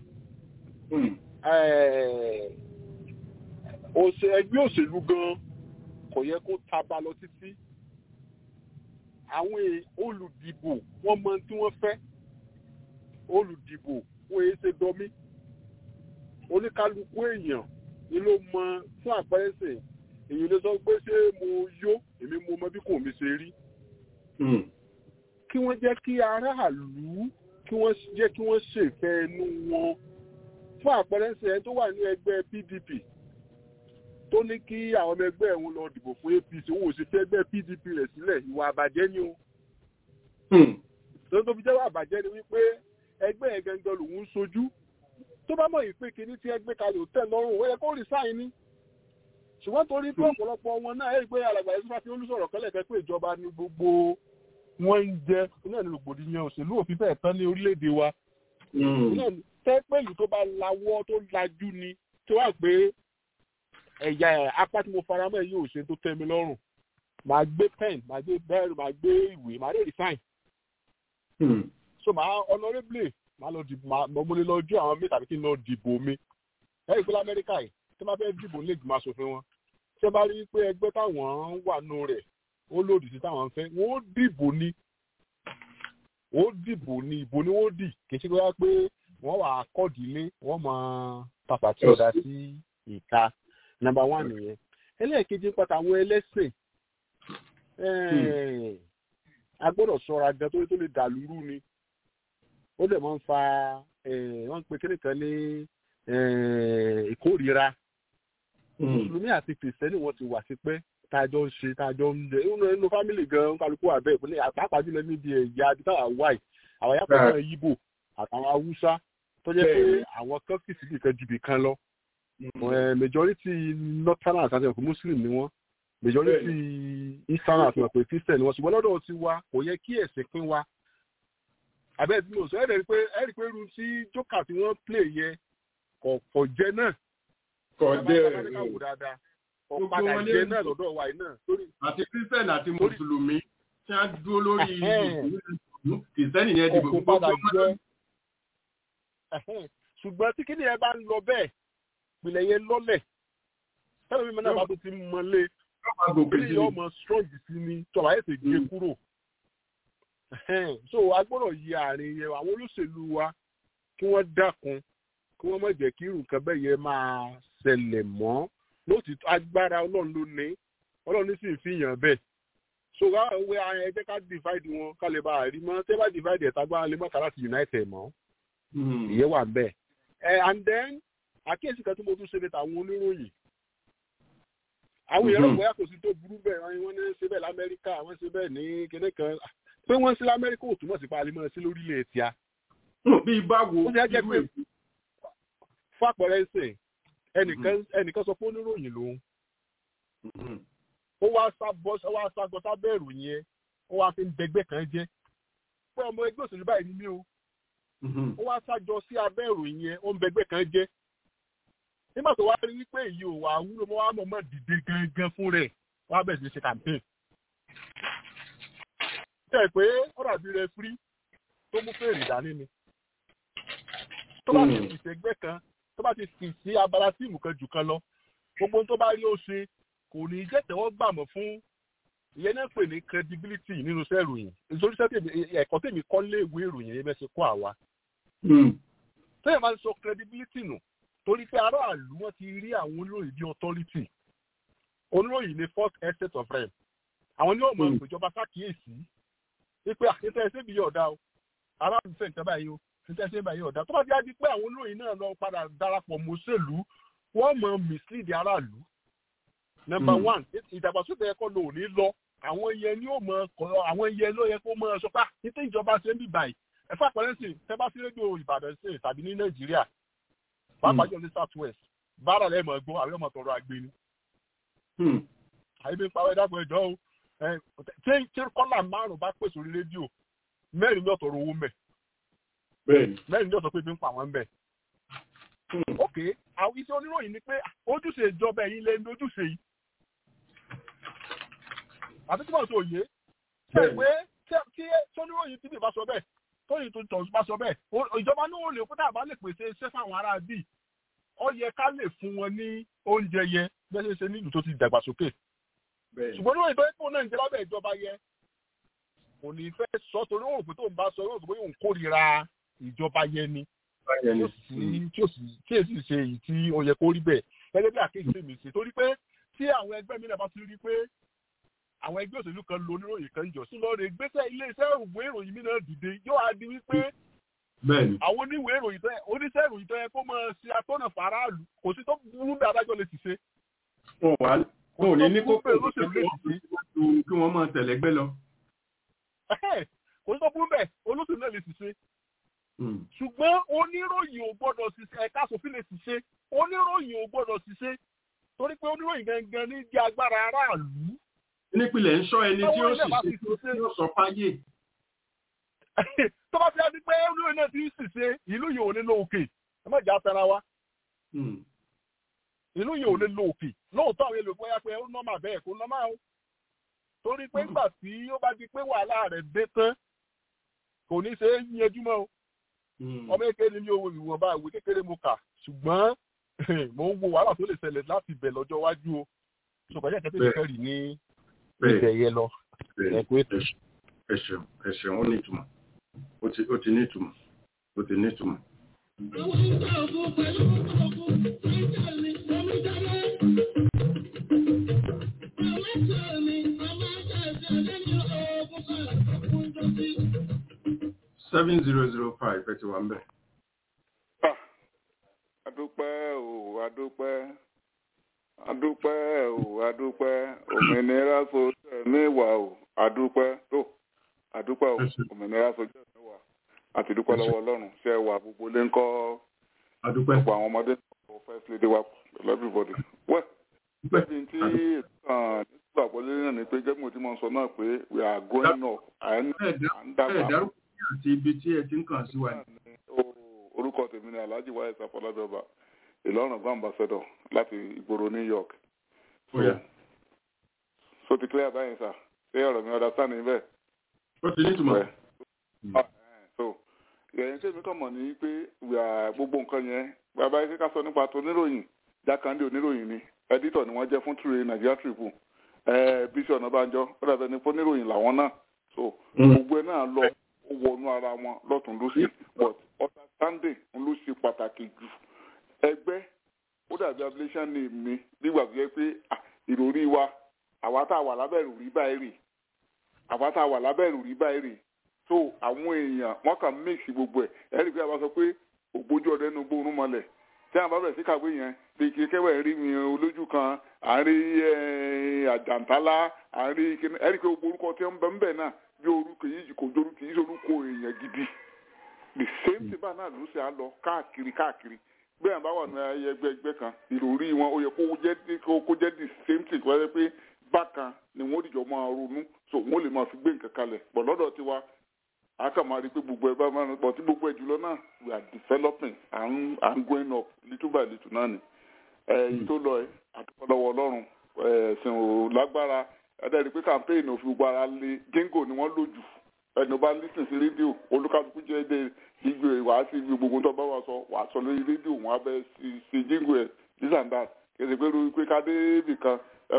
S7: ẹgbẹ́ òṣèlú gan kò yẹ kó ta bá lọ títí àwọn olùdìbò wọ́n mọ tí wọ́n fẹ́ olùdìbò wọ́n èé ṣe dọmí oníkálukú èèyàn ni ló mọ fún àpẹẹrẹsẹ èyí ló sọ pé ṣé mo yó èmi mo mọ bí kò mi ṣe rí kí wọ́n jẹ́ kí aráàlú kí wọ́n jẹ́ kí wọ́n ṣèfẹ́ ẹnu wọn fún àpẹẹrẹsẹ ẹni tó wà ní ẹgbẹ́ P D P tó ní kí àwọn ọmọ ẹgbẹ́ ẹ̀hún lọ dìbò fún A P C òun ò sì fẹ́ ẹgbẹ́ P D P rẹ̀ sílẹ̀ ìwà àbàjẹ́ ni o. lọ́dún tó fi jẹ́ wà àbàjẹ́ ni wípé ẹgbẹ́ ẹ̀ gangan lòun ń sojú tó bá mọ̀ ìpè kìíní tí ẹgbẹ́ kalẹ̀ ò tẹ̀ lọ́rùn ó yẹ kó resign ni. ṣùgbọ́n torí pé ọ̀pọ̀lọpọ̀ wọn náà ẹ̀rí pé alàgbà yẹn tó bá fi olùsọ̀rọ̀ kọ́lẹ̀ kẹ́ pé ìjọba ni gbogbo wọn ń jẹ náà ní rògbòdìyàn òṣèlú òfin fẹ́ẹ̀ tán ní orílẹ̀-èdè wa. tẹ́pẹ́lú tó bá lawọ́ tó lajú ni tó wà pé ẹ̀yà apá tí mo fara mọ́ ẹ̀yìn òṣèlú tó tẹ́ mi lọ́rùn màá gbé pen màá gbé bẹ́ẹ̀rù màá gbé ìwé màá lè resign. so màá honorably máa lọ dìbò mo lè lọ ojú àwọn mi tàbí kí n lọ dìbò mi ẹ̀rí pé lamẹ́ríkà yìí tí wọ́n bá fẹ́ dìbò lè gbìmọ̀ aṣòfin wọn tí wọ́n bá rí pé ẹgbẹ́ táwọn wà nù rẹ̀ ó lòdì sí táwọn fẹ́ wọ́n ó dìbò ni ó dìbò ni ìbò ni wọ́n dì kì í ṣe pé wọ́n wà kọ́ọ̀dìlé wọ́n mọ pàpàtì ọ̀dà sí ìta nàmbà wán nìyẹn ẹlẹ́ẹ̀kejì pàtàkì àwọn ẹlẹ́sìn a gbọ́dọ̀ ṣọ́ra gan tó tó lè dàlúrú ni ó dẹ̀ máa ń fa wọ́n ń pe kíni kan ní ìkórìíra mùsùlùmí àti kìrìsìtẹ́nì wọ́n ti wà sí pé tájọ́ ń ṣe tájọ́ ń jẹ inú fámìlì gan kálukú àbẹ́ ìpínlẹ̀ àpapọ̀ jùlọ níbi ẹ̀yà àdìsáwà wáì àwọn yàtọ̀ náà yíbò àtàwọn haúsá tó jẹ́ pé àwọn kan fìsì bì kan jùbì kan lọ majority northern àti àti muslim ni wọ́n majority eastern àti ọ̀pẹ̀ christian ni wọ́n ṣùgbọ́n lọ́dọ̀ ti wa kò yẹ kí ẹ̀sìn pín wa abẹ́ẹ̀ tí mo sọ ẹ̀rẹ̀ pé ẹ̀rì pé irun tí jókà tí wọ́n play yẹ kò jẹ náà
S1: kò jẹ
S7: kò padà jẹ náà lọ́dọ̀ wa yìí náà.
S1: àti christian àti mùsùlùmí tí wọ́n dúró lórí ìlú kìrìsìtẹ́nì yẹn dìbò
S7: kò padà jẹ ṣùgbọ́n tí kíni ẹ bá ń lọ bẹ́ẹ̀ ìpìlẹ̀ yẹn lọ́lẹ̀ tẹ́lẹ̀ mi náà bá tó ti mọ́lé kíni yóò mọ strong sí ni tọ́ba yẹn ti gé kúrò so agbọ́dọ̀ yí àárín yẹn àwọn olóṣèlú wa kí wọ́n dákun kí wọ́n má jẹ́ kí irú nǹkan bẹ́ẹ̀ yẹn máa ṣẹlẹ̀ mọ́ lóòtítọ́ agbára ọlọ́run ló ní ọlọ́run ní sì ń fi yàn bẹ́ẹ̀ so wáá wẹ ẹ jẹ́ ká divide wọn ká lè bá a rí mọ́ tẹ́ bá divide ẹ̀ tágbára lè mọ́ta láti unite mọ́ ìyẹn wà bẹ́ẹ̀ ẹ and then àkíyèsí kan tí mo tún ṣe létà àwọn oníròyìn àwọn èèyàn rẹ̀ bóyá kò sí tó burú bẹ́ẹ̀ wọ́n ní ṣe bẹ́ẹ̀ lamẹ́ríkà wọ́n ṣe bẹ́ẹ̀ ní kíní kan pé wọ́n sí lamẹ́ríkà ò túmọ̀ sí pa alimọ̀ sí lórílẹ̀ ètìá.
S1: bí báwo
S7: ó jẹ́ jẹ́ pé fún àpẹẹrẹ ṣe ẹnìkan sọ pé oníròyìn lòun ó wá sábọ́ sábẹ́rù yẹn ó wá fi ń dẹgbẹ́ kan jẹ́ pé ọmọ ẹgbẹ́ òṣèlú báyìí ni mí o ó wá sájọ sí abẹ́rù yẹn ó ń bẹgbẹ́ kan jẹ́ nígbà tó wá rí wípé èyí ò wá wúlò mọ́ wá mọ̀ mọ́ dìde gangan fún rẹ̀ wá bẹ̀rẹ̀ sí ṣe campaign. tẹ̀ pé ọ̀rọ̀ àbí rẹ̀ fírí tó mú fèrè dání ni tó bá ti fi ẹgbẹ́ kan tó bá ti fi sí abala tíìmù kan jù kan lọ gbogbo tó bá rí ó ṣe kò ní jẹ́ tẹ́wọ́ gbàmọ̀ fún ìyẹn náà pè ní credibility nínú iṣẹ́ ìròyìn nítorí ẹ̀kọ́ tèmi kọ́ lé ìwé ìròyìn yẹn bẹ́ẹ̀ ṣe kọ́ àwa. tẹ́yẹ̀ máa ń sọ credibility nù torí pé aráàlú wọn ti rí àwọn oníròyìn bí authority oníròyìn ní first estate of rem àwọn ní ọmọ ìjọba ṣàkíyèsí wípé àṣetẹ ẹsẹ bí ọ̀dà o aráàlú fẹ́ nǹkan báyìí o àṣetẹ ẹsẹ báyìí ọ̀dà tó bá ti á di pé àwọn oníròyìn náà lọ padà darapọ̀ mọ́ṣẹ́lú wọ́n mọ mislead aráàlú. number mm. one ìdàgbàsókè ẹ̀kọ́ ló ní lọ àwọn yẹn ni ó mọ àwọn yẹn ló yẹ kó mọ sọ pé títí ìjọba ṣe ń bì báyìí ẹ̀fọ́ àpẹẹrẹsì tẹ́ bá sí rédíò Ìbàdàn ṣe tàbí ní Nàìjíríà pàápàá jọ ní south west bára lẹ́mọ̀ ẹ̀gbọ́n àwọn ọmọ tọrọ àgbẹ̀ ni. àyè bí n pàwọ́ ẹ̀dá ẹ̀jọ́ o tí kọ́là márùn-ún bá pèsè orí rédíò mẹ́rin ní ọ̀tọ̀rọ̀ owó mẹ́ mẹ́rin ní ọ̀tọ̀ pé bí n pa àwọn mẹ́. ok àwọn iṣẹ́ oníròyìn ni pé ojúṣe ìjọba ẹ̀yin lẹ́nu ojúṣe yìí àti tí wọ́n tó yé ṣe pé tí oníròyìn tí bí bá sọ bẹ́ẹ̀ tóyìn tó tọ̀ bá sọ bẹ́ẹ̀ ìjọba ní òun lè kó tàbá lè pèsè iṣẹ́ fáwọn ará bí ó yẹ ká lè fún wọn ní oúnjẹ yẹ bẹ́ẹ̀ ṣe nílùú tó ti dàgbàsókè ṣùgbọ́n ní ìtọ́ ìpò náà ń jẹ́ lábẹ́ ìjọba yẹ kò ní fẹ́ sọ torí òun pé tó ń bá sọ yóò sọ pé òun kórìíra ìjọba yẹ ni tí èsì ṣe èyí tí ó yẹ kó rí bẹ́ẹ̀ gẹ́gẹ́ bí àkéjì mi ṣe torí pé tí àwọn ẹgbẹ́ mi náà bá ti rí pé àwọn ẹgbẹ́ òṣèlú kan lo oníròyìn kan jọ sí lọ́ọ́ rẹ̀ gbéṣẹ́ iléeṣẹ́ ìwé ìròyìn mi náà dìde yóò á di wípé àwọn oníwèé ìròyìn tó yẹ oníṣẹ́ ìròyìn tó yẹ kó máa ṣe atọ́nà faraàlù kò sí tó burú bí adájọ́ lè ti ṣe.
S1: wọn ò ní ní kó pè ó ṣe kí wọ́n máa tẹ̀lé gbé lọ.
S7: kò sí tó burú bẹ́ẹ̀ olóṣèlú náà lè ti ṣe. ṣùgbọ́n oníròyìn ò gbọ́dọ̀ ṣiṣẹ́ ẹ̀ka sòfin lè ti ṣe oníròyìn ò gbọ́dọ̀ ṣiṣẹ́ torí pé oníròyìn gangan ní di agbára aráàlú
S1: nípìnlẹ̀ ń sọ ẹni tí ó sì ṣe tí ó sọ fáyé.
S7: tó bá fi á di pé olóyè náà ti ń ṣìṣe ìlú yìí ò ní lo òkè ẹ má jà tẹra wa. ìlú yìí ò ní lo òkè lóòótọ́ àwọn èlò bóyá pé ó nọ́mà bẹ́ẹ̀ kó nọ́mà o. torí pé nígbà tí ó bá di pé wàhálà rẹ̀ dé tán kò ní ṣe é yanjú mọ́ o. ọmọ kékeré ní owó ìwọ̀nba ìwé kékeré mo kà ṣùgbọ́n mo ń wo wàhálà tó lè ṣẹlẹ̀ láti bẹ̀ lọ́jọ́ iwájú o ṣùgbọ́n jẹ́ kẹ́tẹ́ ìfẹ́ rí ní ìbẹ̀ yẹn lọ.
S1: ẹ ṣeun ẹ ṣeun ó ní ìtumọ̀ ó ti ní ìtumọ̀ ó ti ní ìtumọ̀. seven zero zero five ẹ ti wà ń bẹ̀.
S8: adúpẹ́ o adúpẹ́ adúpẹ́ o adúpẹ́ òmìnira sójà mẹ́wàá o adúpẹ́ tó adúpẹ́ o òmìnira sójà mẹ́wàá àti dúpẹ́ lọ́wọ́ ọlọ́run ṣe wà gbogbo lé ń kọ́
S1: adúpẹ́
S8: gbogbo àwọn ọmọdé náà first lady wa pẹ̀lú everybody. wẹ́ ẹbí tí nígbà pọ̀lẹ́ náà ni pé gẹ́gẹ́ bí mo ti máa ń sọ náà pé we are growing up à ń dàgbà.
S1: àti ibi tí ẹ ti ń kàn sí wa ni.
S8: orúkọ tèmi ni Alhaji Wáyé Sàfọlábẹ́ọba Ìlọrin Ọ̀gbọ́n ambassador láti ìgboro New York. so ti clear báyìí sà ṣé ọ̀rọ̀ mi understand ní bẹ́ẹ̀.
S1: ó ti ní ìtumọ̀.
S8: so ìyẹn tí èmi kàn mọ̀ ní pé gbogbo nǹkan yẹn bàbá yìí ká sọ nípa tó oníròyìn Jákàndé oníròyìn ni editor ni wọ́n jẹ́ fún True Nigeria Tribune Bísí Ọ̀nàbánjọ ó dàbẹ̀ ní fún oníròyìn làwọn náà so gbogbo ẹ̀ náà lọ ó wọnú ara wọn lọ́tún lósì but understanding ló ṣe pàtàkì jù ẹgbẹ́ ó dàbí ablation ní mi nígbà tó yẹ pé ìròrí wa àwa tá a wà lábẹ́ ìròrí báyìí rè àwa tá a wà lábẹ́ ìròrí báyìí rè so àwọn èèyàn wọ́n kàn mix gbogbo ẹ̀ ẹ̀rí pé a bá sọ pé ògbójú ọdẹ inú gbóòórùn mọ́lẹ̀ tí àwọn bá bẹ̀rẹ̀ sí kàwé yẹn bí kékeré rí mi olójú kan à ń rí àjàntálá à ń rí ẹ̀rí pé gbogbo orúkọ tí wọ́n bẹ̀ ń bẹ̀ náà bí orúkọ yìí kò dorú kì í sorúkọ èèyàn gidi the same thing bá náà ló ṣe à ń lọ káàkiri káàkiri bẹ́ẹ̀ bá wà ní ẹgbẹ́ ẹgbẹ́ kan ìròrí wọn ó yẹ kó jẹ́ kó jẹ́ the same thing wáyé pé bákan ni wọ́n dìjọ́ máa ronú so wọ́n lè máa fi gbé nǹkan kalẹ̀ bọ̀ lọ́dọ̀ tiwa a kà máa rí pé gbogbo ẹ bá máa ń pọ̀ tí gbogbo ẹ jùlọ náà we are developing and and going up little by little náà ni ẹ̀yìn tó lọ ẹ àtúkọ̀lọ́wọ́ ọlọ́run ẹ̀sìn ò lágbára ẹ̀dá rí pé campaign òfin gbogbo ara lé jingo ni wọ́n lò jù ẹnu bá lísìn sí rédíò olúkàlùkù jẹ́ èdè gbígbé wàá sí gbogbo tó bá wà sọ wàá sọ lórí rédíò wọn abẹ́ sí jingo ẹ̀ this and that kèsì pé pé kádé ibì kan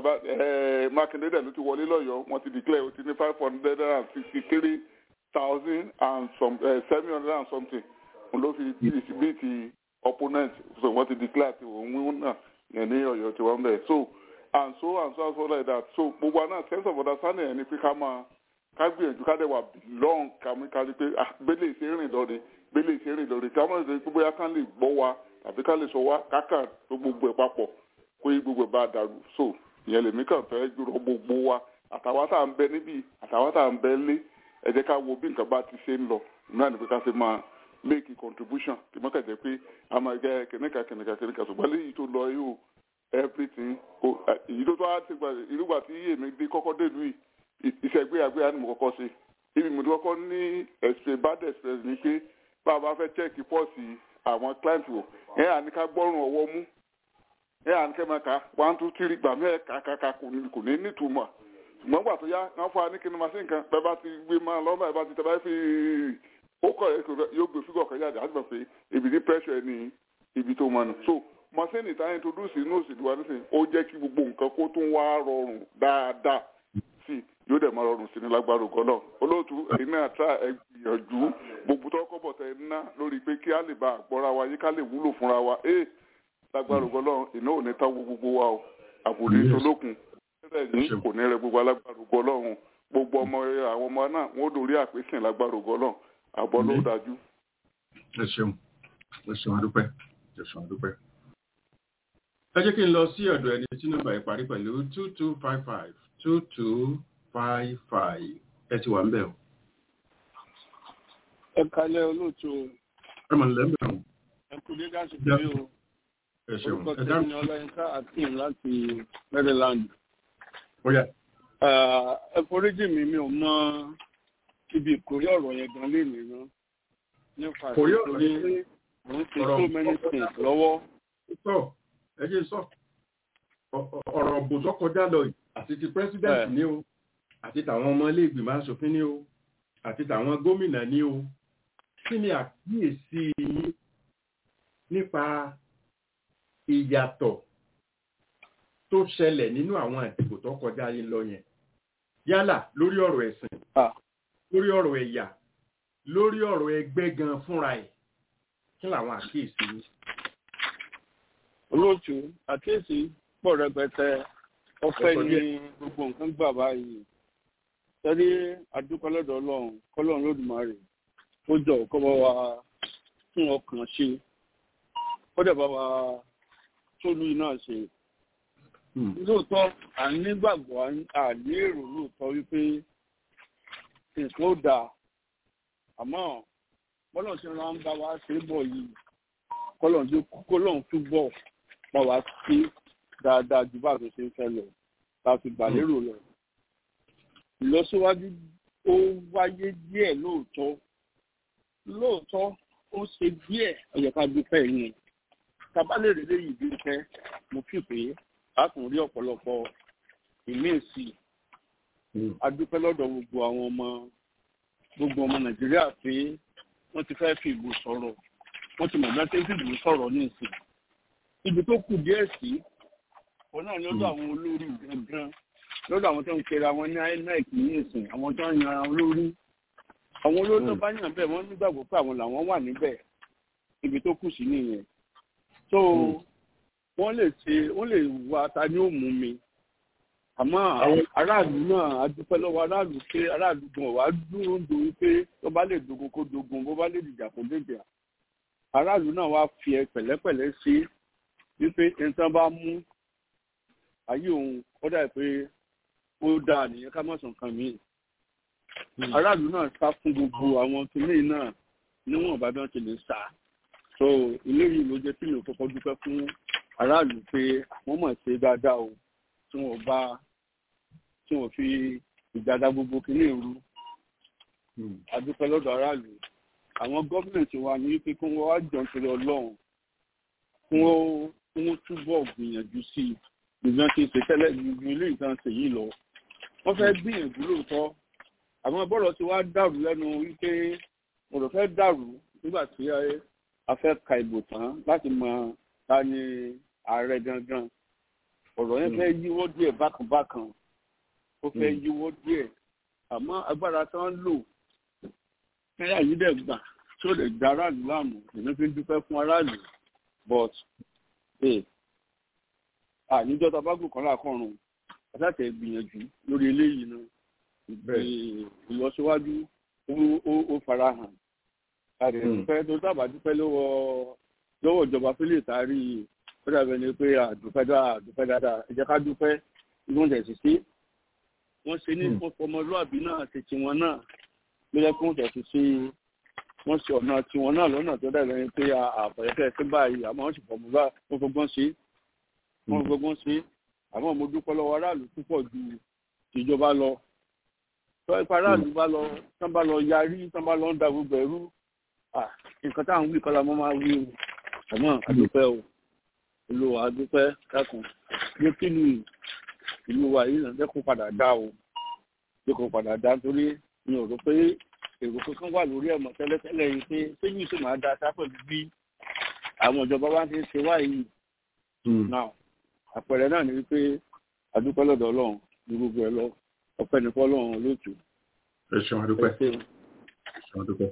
S8: Mákindé dẹ̀ ló ti wọlé lọ́yọ̀ọ́ wọ́n ti declare ó ti ní five hundred and sixty three thousand and some seven hundred and something ló fi bí ti opponent so wọ́n ti declare ti òun wíwọ́n náà yẹn ní ọ̀yọ́ tí wọ́n bẹ̀ so and so and so and so like that so gbogbo àná sense of understanding ẹni pé ká máa ká gbìyànjú ká dẹ̀ wà long kàmí kárí pé ah bẹ́lẹ̀ ìṣe rìn lọ́ọ̀dẹ bẹ́lẹ̀ ìṣe rìn lọ́ọ̀dẹ ká mọ̀ ní pé bóyá ká lè gbọ́ wa tàbí ká lè sọ wá kákà tó gbogbo ẹ̀ papọ̀ kó yí gbogbo ẹ̀ bá dàrú so ìyẹn lèmi kàn fẹ́ rọ gbogbo wa àtàwọn tá à ń bẹ níbí àtàwọn tá à ń bẹ lé ẹ jẹ́ ká wo bí nǹkan bá ti ṣe ń lọ náà ní pé ká ṣe máa make a contribution kì mọ́ kẹ̀jẹ́ pé a máa jẹ́ kìnìkà kìnìkà kìnìkà ṣùgbọ́n léyìí tó lọ yóò everything èyí tó tó wá ti gba ìrúgbà tí èmi dé kọ́kọ́ dé lùi iṣẹ́ gbéyàgbéyà ni mo kọ́kọ́ ṣe ibi mo ti kọ́kọ́ ní express bad express ni pé bá a bá fẹ́ check pọ́ọ̀sì àwọn client wò ẹ̀ à ní ká gbọ́rùn ọwọ́ mú ẹ̀ à ní kẹ́ máa ka one two three gbà mí ẹ̀ kàkàkà kò ní nítumọ̀ ṣùgbọ́n gbà tó yá wọ́n fún wa ní kíni machine kan bẹ́ẹ̀ bá ti gbé máa lọ́mọ ẹ̀ bá ti tẹ́ bá fi ó kọ̀ yóò gbé fígọ̀ kan jáde àti bẹ̀ pé ibi tí pressure ní ibi tó máa nù so machine ìta introduce inú òsèlú wa nísìnyí ó jẹ́ kí gbogbo nǹkan kó tún wá rọrùn dáadáa sí yóò dẹ̀ máa rọrùn sí ní lágbára ògo náà olóòtú ẹ̀yin náà tra ẹ gbìyànjú gbogbo tó kọ́ bọ̀ tẹ̀ ná lórí pé kí á lè bá àgbọ́ra wa yí ká lè wúlò fúnra wa ẹ̀ lágbára ògo náà iná ò ní táwọn gbogbo wa o àbòdì ìṣolókun ẹ̀yìn kò ní rẹ gbogbo alágbára ògo Ọlọ́run gbogbo ọmọ àwọn ọmọ náà wọn ò dórí àpèsìn lágbára ògo Ọlọ́run àbọ̀ ló dájú.
S1: ẹ ṣeun ẹ ṣeun adúpẹ́ ẹ ṣeun adúpẹ́. ẹ jẹ́ kí n lọ sí ọ̀dọ̀ ẹni tí nọ́mbà yìí parí pẹ̀lú two two five five two two five five ẹ ti wà ń bẹ̀ o.
S9: ẹ kalẹ̀ olóòtú.
S1: ẹ mọ̀ nílẹ̀ ń bẹ̀ o.
S9: ẹ kú dé dáṣe pé o.
S1: ẹ ṣeun
S9: orúkọ tèmi ni Ọláyínká Akeem láti Maryland.
S1: Oya.
S9: Ẹ foríjì mi mi ò mọ ibi ìkórè ọ̀rọ̀ yẹn gan lè nìyẹn. Nípa ìkórè pé mo ń ṣe so many things lọ́wọ́.
S1: Sọ ẹ jẹ́ sọ ọ̀rọ̀ òbò tó kọjá lọ àti ti president ní o àti tàwọn ọmọ ilé ìgbìmọ̀ aṣòfin ní o àti tàwọn gómìnà ní o kí ni àkíyèsí yín nípa ìyàtọ̀ tó ṣẹlẹ̀ nínú àwọn ìdìbò tó kọjá yín lọ yẹn yálà lórí ọ̀rọ̀ ẹ̀sìn lórí ọ̀rọ̀ ẹ̀yà lórí ọ̀rọ̀ ẹgbẹ́ gan fúnra ẹ̀ kí làwọn àkíyèsí yín.
S9: olóòtú àkíyèsí pọ̀ rẹpẹtẹ ọpẹ́ ní gbogbo nǹkan gbà báyìí tẹ́lí adúpẹ́lọ́dọ̀ ọlọ́run kọ́lọ́run lódùmarè ó jọ kọ́ bá wa fún ọkàn ṣe ó dẹ̀ bá wa tólu iná ṣe. lóòótọ́ à ń nígbàgbọ́ à ní èrò lóòótọ́ wípé nǹkan ó dáa àmọ́ bọ́lọ̀ tí wọ́n ń bá wa ṣe bọ̀ yìí kọ́lọ́run túbọ̀ bá wa ṣe dáadáa ju bá a tó ṣe ń fẹ́ lọ láti gbà lérò lọ. ìlọsíwájú ó wáyé díẹ̀ lóòótọ́ lóòótọ́ ó ṣe díẹ̀ ọ̀yẹ̀ká dúpẹ́ yẹn tábàlẹ̀ rẹ̀ léyìí bí pẹ́ mo fi pé a kàn rí ọ̀pọ̀lọpọ̀ ìmíìsì adúpẹ́ lọ́dọ̀ gbogbo àwọn ọmọ gbogbo ọmọ nàìjíríà pé wọ́n ti fẹ́ fi ìbò sọ̀rọ̀ wọ́n ti mọ̀ bí wọ́n ti fi ìbò sọ̀rọ̀ ní ìsìn ibi tó kù díẹ̀ sí wọn náà lọ́dọ̀ àwọn olórí gangan lọ́dọ̀ àwọn tó ń kera wọn ní inec ní ìsìn àwọn tó ń yan ara olórí àwọn olórí tó bá yàn bẹ́ẹ̀ wọ́n nígbàgbọ́ pé àwọn làwọn wà níbẹ̀ ibi tó kù sí nìyẹn so wọ́n lè ṣe wọ́n lè wá ta ni ó mú mi àmọ́ aráàlú náà adúpẹ́ lọ́wọ́ aráàlú pé aráàlú gan wàá dúró ń dorí pé tó bá lè dogun kó dogun bó bá lè dìjà kó dìjà aráàlú náà wàá fi ẹ pẹ̀lẹ́pẹ̀lẹ́ ṣe wípé ẹnitán bá mú ayé òun ó dà pé ó dáa nìyẹn ká mọ̀ sàn kan míì aráàlú náà sá fún gbogbo àwọn kìnìún náà níwọ̀n bá bí wọ́n ti lè sá so ilé yìí ló jẹ́ kí mi ò kọ́kọ́ dúpẹ́ fún aráàlú pé àwọn mọ̀ ṣe dáadáa o tí wọ́n bá tí wọ́n fi ìjàdá gbogbo kìnìún rú adúpẹ́ lọ́dọ̀ aráàlú àwọn gọ́ọ̀mẹ̀ntì wa ní wípé kí wọ́n wá jọ nítorí ọlọ́run kí wọ́n túbọ̀ gbìyànjú sí i ìgbìyàn ti ṣe tẹ́lẹ̀ ju ilé ìtàn ṣe yìí lọ wọ́n fẹ́ gbìyànjú lóòótọ́ àwọn bọ́ọ̀lù ti wá dàrú lẹ́nu wípé ọ̀rọ̀ fẹ́ dàrú nígbà tí a fẹ́ ka ìbò tán láti mọ ta ni ààrẹ gangan ọ̀rọ̀ yẹn fẹ́ yíwọ́ díẹ̀ bákanbákan ó fẹ́ yíwọ́ díẹ̀ àmọ́ agbára tán lò kẹ́yà yìí dẹ̀ gbà tí ó lè gba aráàlú láàmú èmi fi ń dúpẹ́ fún aráàlú but àníjọ́ tabagùn kan lákọ̀ọ̀rùn àtàtẹ̀ gbìyànjú lórí eléyìí náà ìlọsíwájú ó farahàn àrẹ dúpẹ́ tó sábà dúpẹ́ lọ́wọ́ lọ́wọ́ ìjọba fílẹ̀ tààrí ó dàbẹ̀ ni pé àdúpẹ́ dáa àdúpẹ́ dáadáa ẹ jẹ́ ká dúpẹ́ ìwọ̀n tẹ̀sí sí wọ́n ṣe ní ọmọlúàbí náà ṣe tiwọn náà ló yẹ kó tẹ̀sí sí wọ́n ṣe ọ̀nà tiwọn náà lọ́nà tó dàbẹ̀ ni pé àbọ̀yẹ́kẹ́ sí báyìí àmọ́ wọ́n sì fọmọlúà wọ́n fọgbọ́n sí wọ́n fọgbọ́n sí àmọ́ mo dúpẹ́ lọ́wọ́ aráàlú púpọ̀ ju ìjọba lọ tọ́ ipa aráàlú bá lọ tán bá lọ yarí tán bá lọ ń da gbogbo ẹ̀rú nǹkan táwọn wí kọ́lá mọ́ máa wí o àmọ́ àdúpẹ́ o ìlú wa àdúpẹ́ kákan ní kílù ìlú wa yìí náà dẹ́kun padà dá o dẹ́kun padà dá torí mi ò rò pé èrò kankan wà lórí ẹ̀mọ́ tẹ́lẹ̀tẹ́lẹ̀ yìí pé sẹ́yìn sì máa da sápẹ̀lú bí àwọn ìjọba wa ti ń ṣe wá yìí náà àpẹẹrẹ náà ni wípé àdúpẹ́ lọ́dọ̀ ọlọ́run ní gbogbo ẹ lọ ọpẹ́ ní fọ́lọ́run lóòtú.
S1: ẹ ṣeun àdúpẹ́ ẹ ṣeun àdúpẹ́.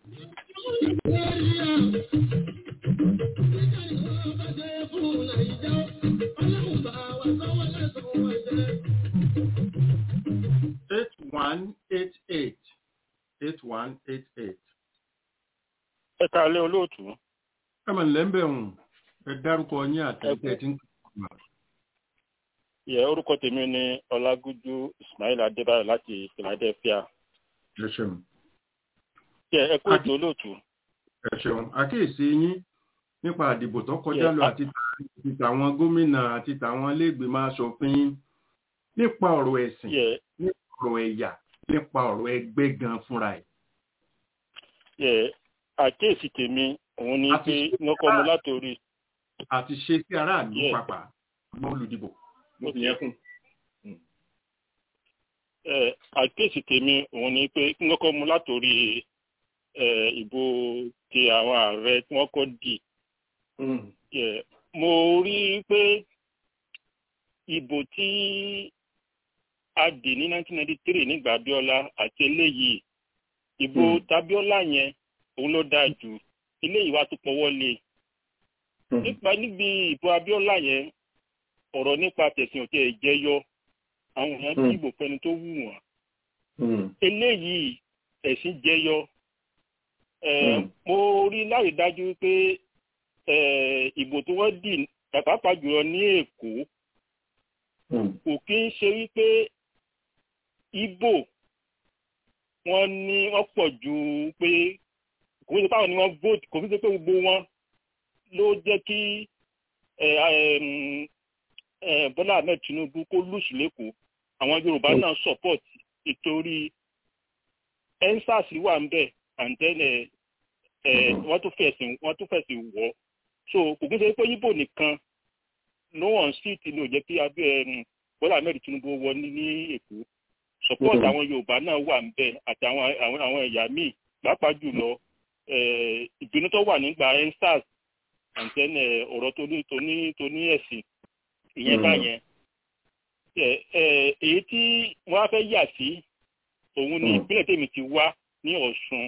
S1: eight one eight eight eight one eight eight.
S10: ẹ kálẹ́ olóòtú.
S1: ẹ mọ̀ nílẹ̀ ń bẹ̀ wọ̀n ẹ dárúkọ yín àti ẹ̀ tí ń kọ́
S10: yẹ orúkọ tèmi ni ọlágúnjú ismail adébáyọ̀ láti philadelphia.
S1: ẹ ṣeun.
S10: yẹ ẹ kú ètò olóòtú.
S1: ẹ ṣeun àkíyèsí yín nípa àdìbò tó kọjá lọ àti tàwọn gómìnà àti tàwọn iléègbìmọ̀ aṣòfin nípa ọ̀rọ̀ ẹ̀sìn nípa ọ̀rọ̀ ẹ̀yà nípa ọ̀rọ̀ ẹgbẹ́ gan fúnra ẹ̀.
S10: yẹ àkíyèsí tèmi òun ni pé nọkọ mu látòrí.
S1: àti ṣe sí aráàlú pàápàá àwọn olùdìbò.
S10: àkíyèsí tèmi òun ni pé kí n kọ́kọ́ mú látòrí ìbò ti àwọn ààrẹ tí wọ́n kọ́ dì. Mo rí pé ìbò tí a dì ní nineteen ninety-three nígbà Abíọ́lá àti eléyìí ìbò tAbíọ́lá yẹn òun ló dáa jù eléyìí wá tó pọwọ́ lé. Nípa níbi ìbò Abíọ́lá yẹn ọ̀rọ̀ nípa tẹ̀sìn òtí ẹ̀ jẹyọ àwọn èèyàn dìbò fẹ́ni tó wù wọ́n. Eléyìí ẹ̀sìn jẹyọ. Mo rí láì dájú pé ìbò tí wọ́n dì pàápàá jùlọ ní Èkó kò kí ń ṣe wípé Ìgbò wọ́n ní wọ́n pọ̀ ju pé kò ní pàwọn ni wọ́n vote kò ní ṣe pé gbogbo wọn ló jẹ́ kí Bọ́lá Ahmed Tinubu kó lùsù lẹ́kọ̀ọ́. Àwọn Yorùbá náà support ìtorí ensars wà ń bẹ̀ and then wọ́n tún fẹ̀sìn wọ́n tún fẹ̀sìn wọ̀ so kò kí ń ṣe pé Ìgbò nìkan ló wọ̀n sí ti ní ò jẹ́ kí abẹ́ Bọ́lá Ahmed Tinubu wọ ní Èkó support àwọn Yorùbá náà wà ń bẹ̀ àti àwọn àwọn ẹ̀yà míì pàápàá jùlọ ìbínú tó wà nígbà ensars and then ọ̀rọ̀ tó ní tó ní tó ní ẹ̀sìn ìyẹn báyẹn èyí tí wọ́n á fẹ́ yà sí òun ni ìpínlẹ̀ tèmi ti wá ní Ọ̀ṣun.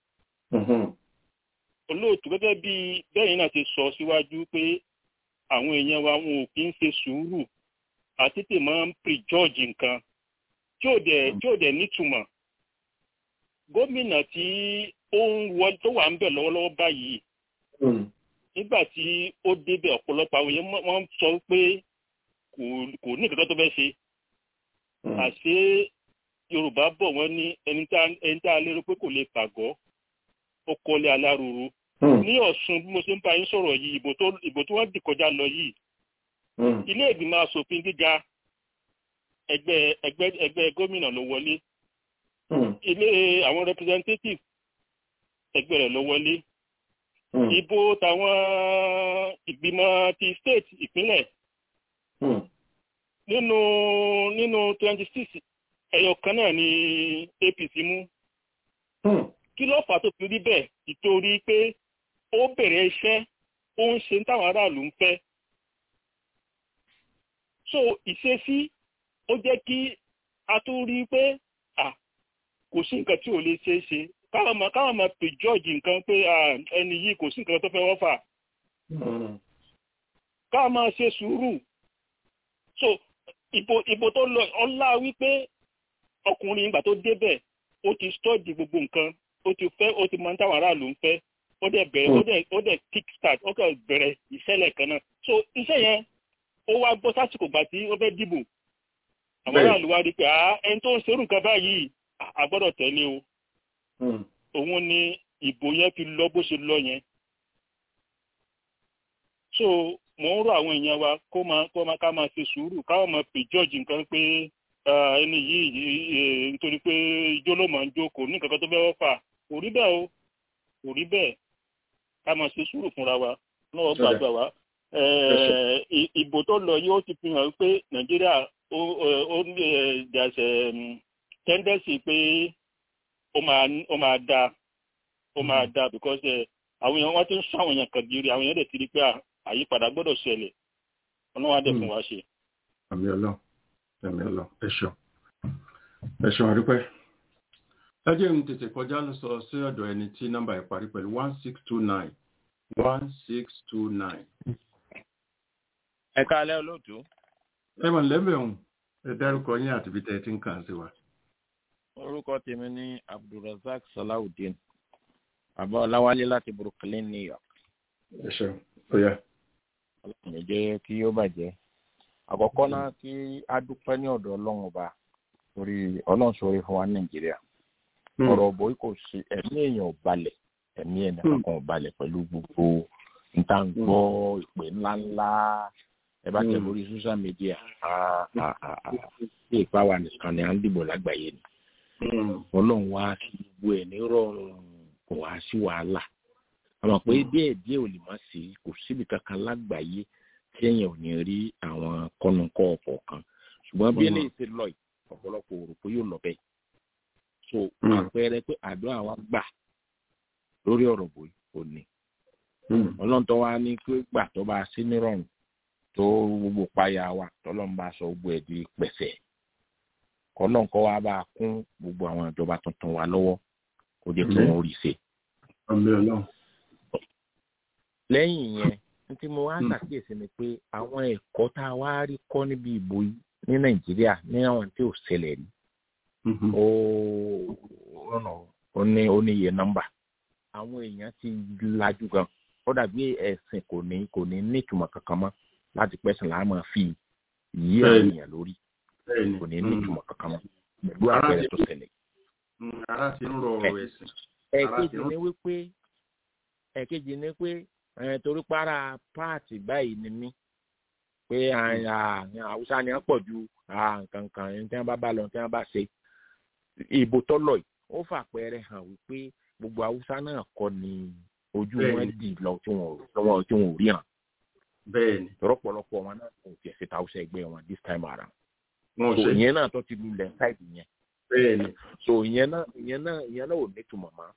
S10: Olóòtú gẹ́gẹ́ bí bẹ́ẹ̀ náà ti sọ síwájú pé àwọn èèyàn wa wọn ò kí ń ṣe sùúrù àti tè máa ń prejudge nǹkan tí ò dẹ̀ tí ò dẹ̀ nítumọ̀. Gómìnà tí ó ń wọ tó wà ń bẹ̀ lọ́wọ́lọ́wọ́ báyìí nígbà tí ó débẹ̀ ọ̀pọ̀lọpọ̀ àwọn èèyàn wọ́n sọ pé kò kò ní nǹkan tó fẹ́ ṣe. Àṣé Yorùbá bọ̀ wọ́n ní ẹni tá a lérò pé kò lè pàgọ́ ó kọ́lé aláruru. Ní Ọ̀ṣun bí mo ṣe ń bá yín sọ̀rọ̀ yìí ìbò tó ìbò tí wọ́n dì kọjá lọ yìí ilé ìgbìmọ̀ asòfin gíga ẹgbẹ́ ẹgbẹ́ ẹgbẹ́ gómìnà ló wọlé ilé àwọn representative ẹgbẹ́ rẹ̀ ló wọlé ìbò tàwọn ìgbìmọ̀ ti state ìpínlẹ̀ nínú nínú twenty six ẹyọ kan náà ni A P C mú. Kí ló fà tó fi rí bẹ́ẹ̀ ìtorí pé ó bẹ̀rẹ̀ iṣẹ́ ó ń ṣe táwọn aráàlú ń fẹ́. So ìṣesí ó jẹ́ kí a tó rí pé kò sí nǹkan tí ò lè ṣe é ṣe káwọn máa káwọn máa prejudge nǹkan pé ẹni yìí kò sí nǹkan tó fẹ́ wọ́n fà. Káwọn máa ṣe sùúrù. So ìbò ìbò tó lọ ọlá wípé ọkùnrin ìgbà tó débẹ̀ ó ti study gbogbo nǹkan ó ti fẹ́ ó ti mọ táwọn aráàlú ń fẹ́ ó dẹ̀ bẹ̀rẹ̀ ó dẹ̀ ó dẹ̀ kick start ó kàn bẹ̀rẹ̀ ìṣẹ̀lẹ̀ kan náà. So iṣẹ́ yẹn ó wá bọ́ sásìkò gbà tí ó fẹ́ dìbò àwọn aráàlú wá rí pé à ẹni tó ń ṣerú nǹkan báyìí a gbọ́dọ̀ tẹ̀lé o. Òun ni ìbò yẹn fi lọ bó ṣe lọ yẹn. So mo ń rọ àwọn èèyàn wa kó máa kó máa ká máa ṣe sùúrù káwọn máa prejudge nǹkan pé ẹni yìí nítorí pé ijó ló máa ń jó kò ní nǹkan kan tó fẹ́ wọ́n fà kò rí bẹ́ẹ̀ o kò rí bẹ́ẹ̀ ká máa ṣe sùúrù fúnra wa lọ́wọ́ gbàgbà wa. Ìbò tó lọ yìí ó ti fi hàn pé Nàìjíríà ó ní ẹ̀ẹ́dẹ̀ẹ̀sẹ̀ tendency pé ó máa ó máa da ó máa da because àwọn èèyàn wọ́n ti ń sọ àwọn èèyàn kan gírí àwọn èèyàn dẹ̀ ti rí pé àyípadà gbọ́dọ̀ ṣẹlẹ̀ ọlọ́wọ́ adé fún wa ṣe.
S1: Àmì ọlọ́ àmì ọlọ́ ẹ ṣeun ẹ ṣeun àdúpẹ́. Ẹ jẹ́ ń tètè kọjá lọ sọ sí ọ̀dọ̀ ẹni tí nọ́mbà ẹ̀ parí pẹ̀lú one six two nine one six two nine.
S11: Ẹ káalẹ́ olóòtú.
S1: Ẹ mọ̀ lẹ́bẹ̀ẹ́ òun ẹ dárúkọ yín àti ibi tẹ́ ẹ ti ń kàn sí wa.
S11: Orúkọ tèmi ní Abdulrasaq Salawudeen bàbá Ọláwálé láti Brooklyn, New York.
S1: Ẹ ṣeun ó yá.
S11: Ọlọ́run jẹ́ kí ó bàjẹ́. Àkọ́kọ́ náà kí a dúpẹ́ ní ọ̀dọ̀ Ọlọ́run ọba torí Ọlọ́run ṣoore fún wa ní Nàìjíríà. Ọ̀rọ̀ ọ̀bọ̀ yìí kò sí ẹ̀mí èèyàn ò balẹ̀ ẹ̀mí ẹ̀nìkan kan ò balẹ̀ pẹ̀lú gbogbo níta ń gbọ́ ìpè ńláńlá ẹ bá tẹ̀ lórí social media ṣé ìpá wa nìkan ni à ń dìbò lágbàáyé ni. Ọlọ́run wá sí gbogbo ẹ̀ ní rọrùn kò wá sí wàhálà. Àmọ́ pé díẹ̀ díẹ̀ ò lè má sí kò síbi kankan lágbàáyé tí èèyàn ò ní rí àwọn kọ́nùkọ́ ọ̀pọ̀ kan ṣùgbọ́n bí eléyìí ṣe lọ yìí ọ̀pọ̀lọpọ̀ rò pé yóò lọ bẹ́ẹ̀. So àpẹẹrẹ pé àdúrà wa gbà lórí ọ̀rọ̀ bòyí ò ní. ọlọ́run tó wá ní pé gbà tó bá sí nírọ̀rùn tó gbogbo páyà wa tọ́lọ́run bá sọ gbogbo ẹ̀ di pẹ̀sẹ̀ kọ́lọ́n kọ́ wa bá kún gbogbo àwọn ìjọba tuntun wa lọ́wọ́ kó jẹ́ kí wọ́n rí ṣe. lẹ́yìn yẹn ní tí mo wá ṣàkíyèsí ni pé àwọn ẹ̀kọ́ tá a wá rí kọ́ níbi ìbò yìí ní nàìjíríà ní àwọn tí ò ṣẹlẹ̀ rí ó ní ó ní iye nọ́mbà àwọn èèyàn ti lajú gan ó dàbí ẹ̀sìn kò ní kò ní nítumọ̀ kankan mọ́ láti pẹ́sìn láà máa fi yí àwọn èèyàn lórí kò ní nítumọ̀ kankan mọ́ pẹ̀lú àpẹẹrẹ tó ṣẹlẹ̀.
S1: ara ti ń rọ ọ̀rọ̀ ẹ̀sìn.
S11: ẹ̀kejì ni wípé ẹ̀kejì ni pé torí para páàtì báyìí ni mí pé àwùsá ni wọ́n pọ̀ ju nǹkan kan ẹni tí wọ́n bá bá lọ tí wọ́n bá ṣe ìbò tọ́lọ̀ yìí ó fàpẹẹrẹ hàn wípé gbogbo haúsá náà kọ́ ni ojú wọn dì lọ tí wọn tí wọn ò rí hàn.
S1: bẹ́ẹ̀ni.
S11: rọpọlọpọ wọn náà kò tiẹ̀ ṣe haúsá ẹgbẹ́ wọn this time around. so ìyẹn náà tó ti lulẹ̀ ṣáìdì yẹn.
S1: bẹ́ẹ̀ni.
S11: so ìyẹn náà ìyẹn náà ìyẹn náà ò ní túmọ̀ mọ́.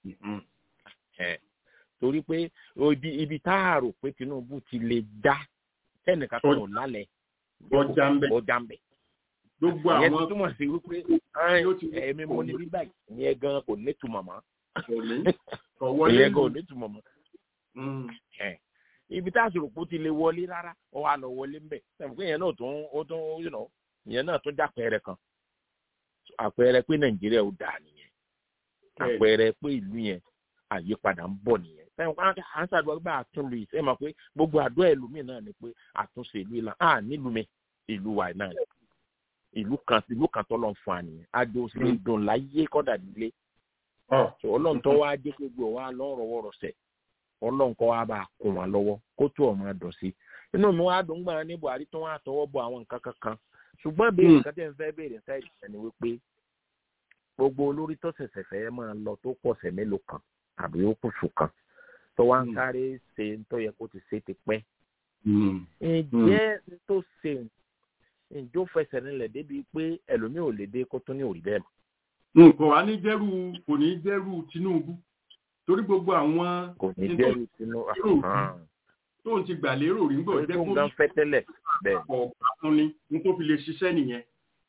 S11: torí pé ibi ibi tá a rò pé Tinubu ti lè dá ẹnìkan tó ò lálẹ́
S1: ọjà ń bẹ̀.
S11: ọjà ń bẹ̀.
S1: gbogbo àwọn
S11: ìyẹn tó túmọ̀ sí wípé ẹ̀mí mo ní bíbá ìyẹn gan kò ní túmọ̀ mọ́. ìyẹn gan ò ní túmọ̀ mọ́. ibi tá a sọ̀rọ̀ pé ó ti lè wọlé rárá ó wà lọ wọlé ńbẹ̀ sẹ́mi pé ìyẹn náà tó ń ó tó ń yìnbọn ìyẹn náà tó jápẹ̀rẹ̀ kan àpẹẹrẹ pé Nàìjíríà ò dáa nìyẹn àpẹẹrẹ pé ìlú yẹn àyípadà ń bọ̀ nìyẹn sẹ́mi pé à ń ṣàdúrà pé àtúnlù yìí sẹ́mi pé gbogbo àdúrà ìlú mi náà ni pé àtúnṣe ìlú ìlànà à nílùú mi ìlú wa náà ìlú kan ìlú kan tó lọ fún wa nìyẹn àjò òsèlú dùn láyé kọ́dà nílé ọlọ́run tó wá dé gbogbo wa lọ́rọ̀wọ́rọ̀ sẹ̀ ọlọ́run kọ́ wa bá kún wa lọ́wọ́ kó tó ọmọ àdùn sí inú mi wá dùn gbà ní Buhari tó wá tọwọ́ bọ àwọn nǹkan kankan ṣùgbọ́n bí nǹkan tẹ̀ ń fẹ́ béèrè sáìdì ẹ̀ ni wípé gbogbo olórí tó ṣẹ̀ṣẹ̀ fẹ́ máa lọ tó pọ̀sẹ̀ mélòó kan àbí ó kùsù kan tó wá ń sáré ṣe tó yẹ kó ti ṣe ti pẹ́ ǹjẹ́ tó ṣe ǹjọ́ fẹsẹ̀ nílẹ̀ débi pé ẹlòmíì ò lè dé kó tó ní òrí bẹ́ẹ̀ mọ́.
S1: nǹkan wa ní jẹ́rù kò ní jẹ́rù Tinubu torí gbogbo àwọn
S11: kò ní jẹ́rù Tinubu
S1: tó ń ti gbà lérò rí gbọ́ jẹ́
S11: kó ń fẹ́ tẹ́lẹ̀ bẹ́ẹ̀
S1: ọ̀gá fún ni ní tó fi lè ṣiṣẹ́ nìyẹn.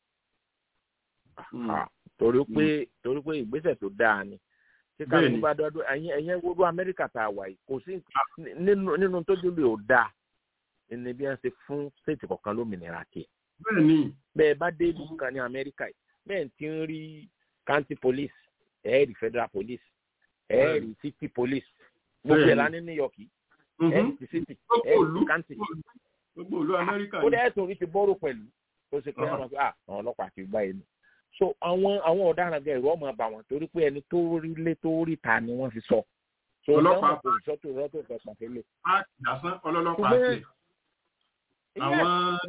S11: torí pé torí pé ìgbésẹ̀ tó dáa ni tí káwọn bá dọ́dọ́ ẹ̀yìn ẹ̀yìn gbogbo Amẹ́ríkà tá a wà yìí kò sí nínú tó dúró ò dáa ẹni bí wọ́n ṣe fún stéètì kọ̀ọ̀kan lómìnira kì í.
S1: bẹ́ẹ̀ni.
S11: bẹ́ẹ̀ bá dé ìlú kan ní Amẹ́ríkà yìí bẹ́ẹ̀ ti ń rí county police ẹ̀ẹ́rì federal police ẹ̀ẹ́rì city police gbogbo ẹ̀ lá ní New York yìí ẹ̀ẹ́rì city ẹ̀ẹ́rì county.
S1: gbogbo olú Amẹ́ríkà
S11: yìí. ó dẹ́ ẹ̀sùn orí ti bọ́rọ̀ pẹ̀lú tó ṣe pé àwọn ọlọ́pàá ti gbá ẹnu. so àwọn àwọn ọ̀daràn gẹ̀ ẹ̀rọ ọmọ bá wọn torí pé ẹni tó rí lé tó rí ta ni wọ́n fi sọ.
S1: ọlọ́pàá
S11: kò sọ tó rọ́tò fẹ́ pàtẹ́lẹ̀.
S1: á dàsán ọlọ́lọ́pàá sí àwọn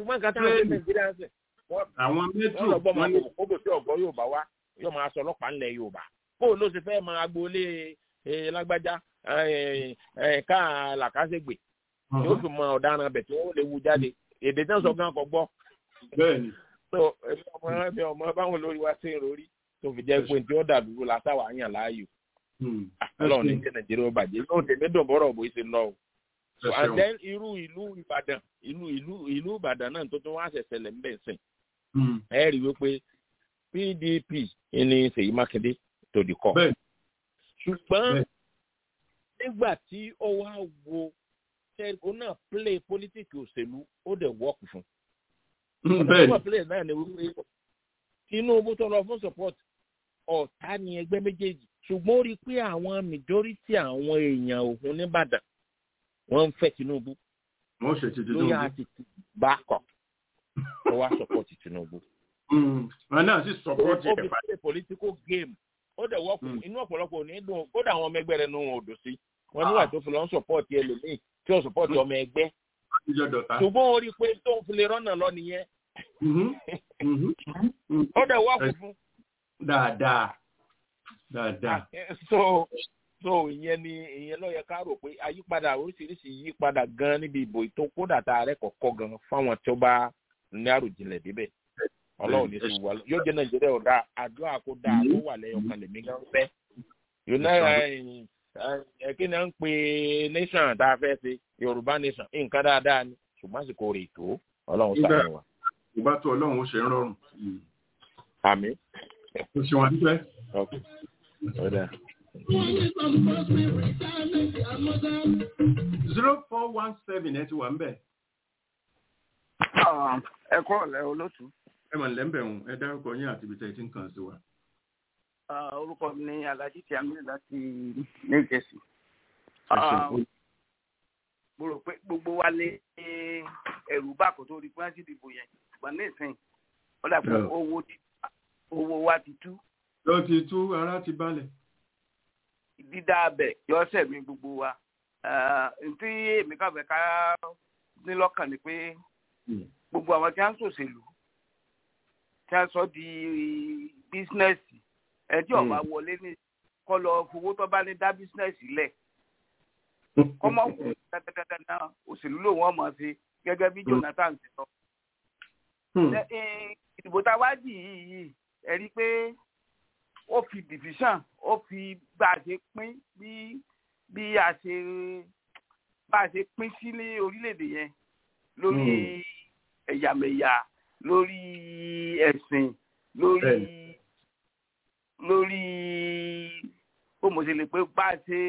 S1: àwọn méjì
S11: wọn ní kókò tí ọgbọ yóò bá wá yóò máa sọ ọlọ́pàá ńlẹ̀ Yorùbá kó ló ṣe fẹ́ máa gbolé lágbájá ká làkàṣègbè yóò fi mọ ọ̀daràn bẹ̀ tí wọ́n lè wu jáde èdè tí wọ́n sọ gan kọ gbọ́.
S1: bẹ́ẹ̀ni.
S11: so ẹbí ọmọ ẹbí ọmọ báwọn lórí wa ṣe ń rori tó fi jẹ́ pé tí ó dàdúró látàwọn àyàn láàyò. Ọlọ́run ní kí Nàìjíríà ó bàjẹ́ lóun tèmi dùn bọ́rọ̀ bó ṣe lọ o. So and then irú ìlú Ìbàdàn ìlú ìlú ìlú Ìbàdàn náà tó tún wá ṣẹ̀ṣẹ̀ lẹ̀ ń bẹ̀ sìn. ẹ rí i wípé P D P ní Ṣèyí Mákindé tó di kọ́. ṣùgbọ́n nígbà tí ó wá wo ṣẹ́gun náà play politics òṣèlú ó dẹ̀ wọ́ọ̀kù fún. ọ̀dọ́ play náà ni wípé Tinubu tó lọ fún support ọ̀tá ni ẹgbẹ́ méjèèjì ṣùgbọ́n ó rí i pé àwọn majority àwọn èèyàn òun nìbàdàn wọ́n ń fẹ́ Tinubu.
S1: wọ́n ṣe ti Tinubu.
S11: lóyè àti bákọ̀ ó wá sọpọ́tì Tinubu.
S1: wọn náà sì sọpọ́tì
S11: ẹ̀ fà. ó fi ṣe political game ó dẹ̀ wọ́pọ̀ inú ọ̀pọ̀lọpọ̀ ní dùn ó dà àwọn ọmọ ẹgbẹ́ rẹ̀ nù wọn ò dùn sí. wọ́n nígbà tó fi lọ ń sọpọ́tì ẹlòmíì tí ó sọpọ́tì ọmọ ẹgbẹ́. ṣùgbọ́n ó rí i pé tó ń fi lè rọ́nà lọ nìyẹn. ó dẹ̀ wọ́pọ̀ fún.
S1: dáadáa dáadáa.
S11: so so ìyẹn ni ìyẹn ló yẹ ká rò pé àyípadà oríṣiríṣi yípadà gan níbi ìbò ètò kódà tá a rẹ kọ̀ọ̀kọ́ gan fáwọn tí ó bá ní àròjinlẹ̀ débẹ̀ Ọlọ́run ní sí wa yóò jẹ́ Nàìjíríà ọ̀dà àdúrà kó dáa ló wà lẹ́yìn ọkàn lèmi gan fẹ́ kí ni à ń pè nation tá a fẹ́ ṣe yorùbá nation nǹkan dáadáa ni ṣùgbọ́n àsìkò rè tó ọlọ́run ṣàánú wa.
S1: ìbá tó ọlọ́run ó ṣe ń rọrùn.
S11: àmín.
S1: o ṣe wọn dúpẹ́. zero four one seven ẹ ti wà ń bẹ̀.
S12: ẹ kọ́ ọ̀lẹ́ olóṣù.
S1: ẹ mọ̀ nílẹ̀ ń bẹ̀ wọ̀n ẹ dárúkọ yín àti ibi tẹ́ ẹ ti ń kàn sí wa.
S12: orúkọ mi ni alhaji tí a mi láti new jersey. mo rò pé gbogbo wa lé ẹrù bá kò tó rí pé wọ́n ti dìbò yẹn ṣùgbọ́n ní ìsìn ó dà pé owó wa ti tú.
S1: lọ ti tú ara ti balẹ̀.
S12: dídá abẹ yọ sẹ̀mí gbogbo wa ntí èmi kàfẹ́ ká ní lọ́kàn ni pé gbogbo àwọn tí wọ́n ń ṣòṣèlú tí wọ́n sọ di bísínẹ́sì ẹjọ́ ọba wọlé ní kọ́ lọ fowó tó bá ní dá bísínẹ́sì lẹ̀ kọ́mọ́ kù dáadáa náà òṣèlú lòun ọmọ sí gẹ́gẹ́ bí Jonathan ti sọ. ìdìbò tá a wá dì yìí ẹ rí i pé ó fi division ó fi bá a ṣe pín bí bí a ṣe bá a ṣe pín sí ní orílẹ̀-èdè yẹn lórí ẹ̀yàmẹ̀yà lórí ẹ̀sìn lórí lórí bó mo ṣe lè pé bá a ṣe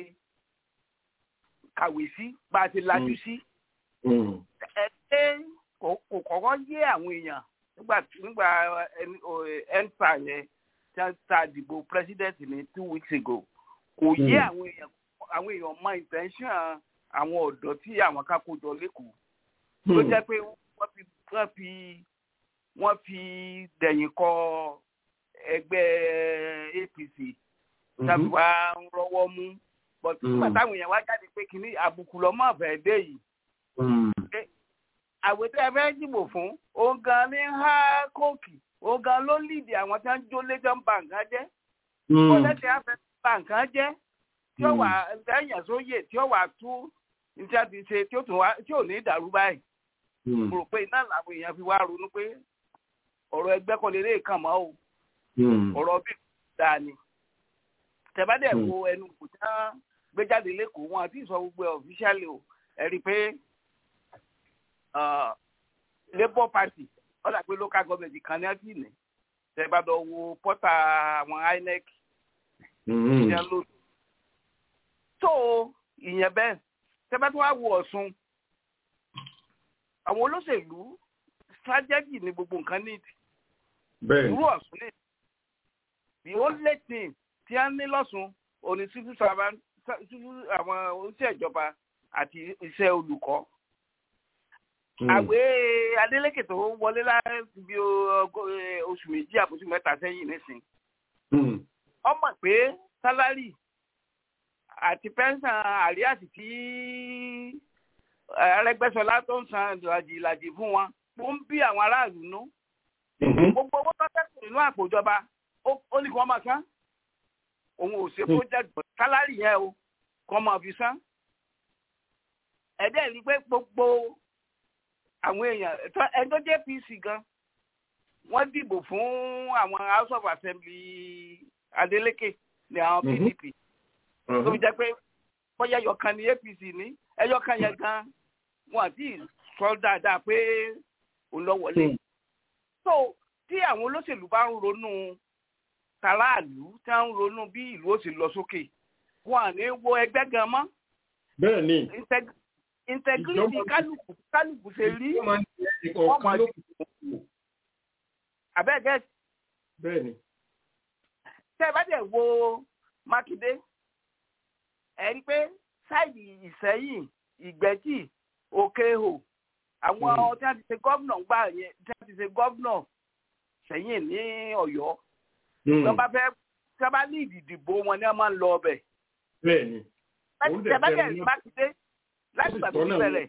S12: kàwé sí bá a ṣe lajú sí. ẹ ṣe kò kọ́kọ́ yé àwọn èèyàn nígbà nígbà ẹnfà yẹn ta dìbò president ní two weeks ago kò yé àwọn èèyàn àwọn èèyàn mọ intention àwọn ọ̀dọ́ tí àwọn ká kó jọ lẹ́kọ̀ọ́ tó jẹ́ pé wọ́n fi wọ́n fi wọ́n fi dẹ̀yìn kọ ẹgbẹ́ A P C tàbí wá ń rọwọ́ mú but nígbà táwọn èèyàn wá jáde pé kínní àbùkù lọ́mọ ọ̀fẹ́ dé yìí àwẹ̀ tí a fẹ́ dìbò fún òun gan ní há kóòkì òun gan ló lídìí àwọn tí wọ́n ń jó lẹ́jọ́ bà nǹkan jẹ́ kọ́lẹ́tì afẹ́ bà nǹkan jẹ́ tí ó wà ẹ̀yàn sóyè tí ó wà tú ní tí a ti ṣe tí ó tún wá tí ò ní ìdàrú báyìí mo rò pé iná làwọn èèyàn fi wá ronú pé ọ̀rọ̀ ẹgbẹ́ kọ́ lélẹ́ kàn mọ́ o ọ̀rọ̀ bí dáa ni tẹ̀bádẹ́ wo ẹnu kò tí wọ́n gbé jáde lẹ́kọ̀ọ́ wọn àti ìsọ gbogbo ẹ̀ ọ̀fíṣàlì o ẹ rí i pé Labour Party ọ̀dà pé local government kan ní ẹ̀kí ní tẹ̀bádọ́ wo pọ́tà àwọn I N E C ìyẹn ló tó ìyẹn bẹ́ẹ̀ tẹ̀bádọ́ wá wo Ọ̀ṣun àwọn olóṣèlú strategy ní gbogbo nǹkan ní ìdí irú Ọ̀ṣun ní the only thing tí a ní lọ́sùn òní civil servant àwọn oníṣẹ́ ìjọba àti iṣẹ́ olùkọ́ àwẹ̀ Adeleke tó wọlé láti bí oṣù méjì àbójú mẹ́ta sẹ́yìn nísìn ọmọ pé sálárì àti pẹ́ńsàn àríyàsí tí Arẹ́gbẹ́ṣọlá tó ń san ìlàjì ìlàjì fún wọn ó ń bí àwọn aráàlú nú gbogbo owó tó tẹ̀sùn nínú àpò ìjọba ó ní kí wọ́n máa san òun ò ṣe project sálárì yẹn o kí wọ́n máa fi san ẹ̀dẹ́ rí pé gbogbo àwọn èèyàn ẹjọ́ jẹ́ P C gan wọ́n dìbò fún àwọn House of Assembly Adeleke ní àwọn P D P tó fi jẹ́ pé bóyá ẹyọkan ní A P C ní ẹyọkan yẹn gan wọn àti sọ dáadáa pé òun lọ wọlé so tí àwọn olóṣèlú bá ń ronú tàráàlú tí wọ́n ń ronú bí ìlú ó sì lọ sókè wọn à ní wo ẹgbẹ́ gan mọ́.
S1: bẹ́ẹ̀ ni
S12: integrity kálukú kálukú ṣe rí ọmọ abẹ́gẹ́.
S1: bẹ́ẹ̀ ni.
S12: tẹ́ ẹ bá dẹ̀ wo Mákindé ẹ rí pé sáìdì Ìṣẹ́yìn Ìgbẹ́jì Òkèhò àwọn tí wọ́n ti ṣe gómìnà gbà yẹn tí wọ́n ti ṣe gómìnà sẹ́yìn ní Ọ̀yọ́ wọ́n bá fẹ́ tí wọ́n bá ní ìdìbò wọn ni wọ́n máa ń lọ ọbẹ̀.
S1: bẹ́ẹ̀ ni.
S12: tẹ́ ẹ bá dẹ̀ rí Mákindé láti gbàgbé ìbẹ̀rẹ̀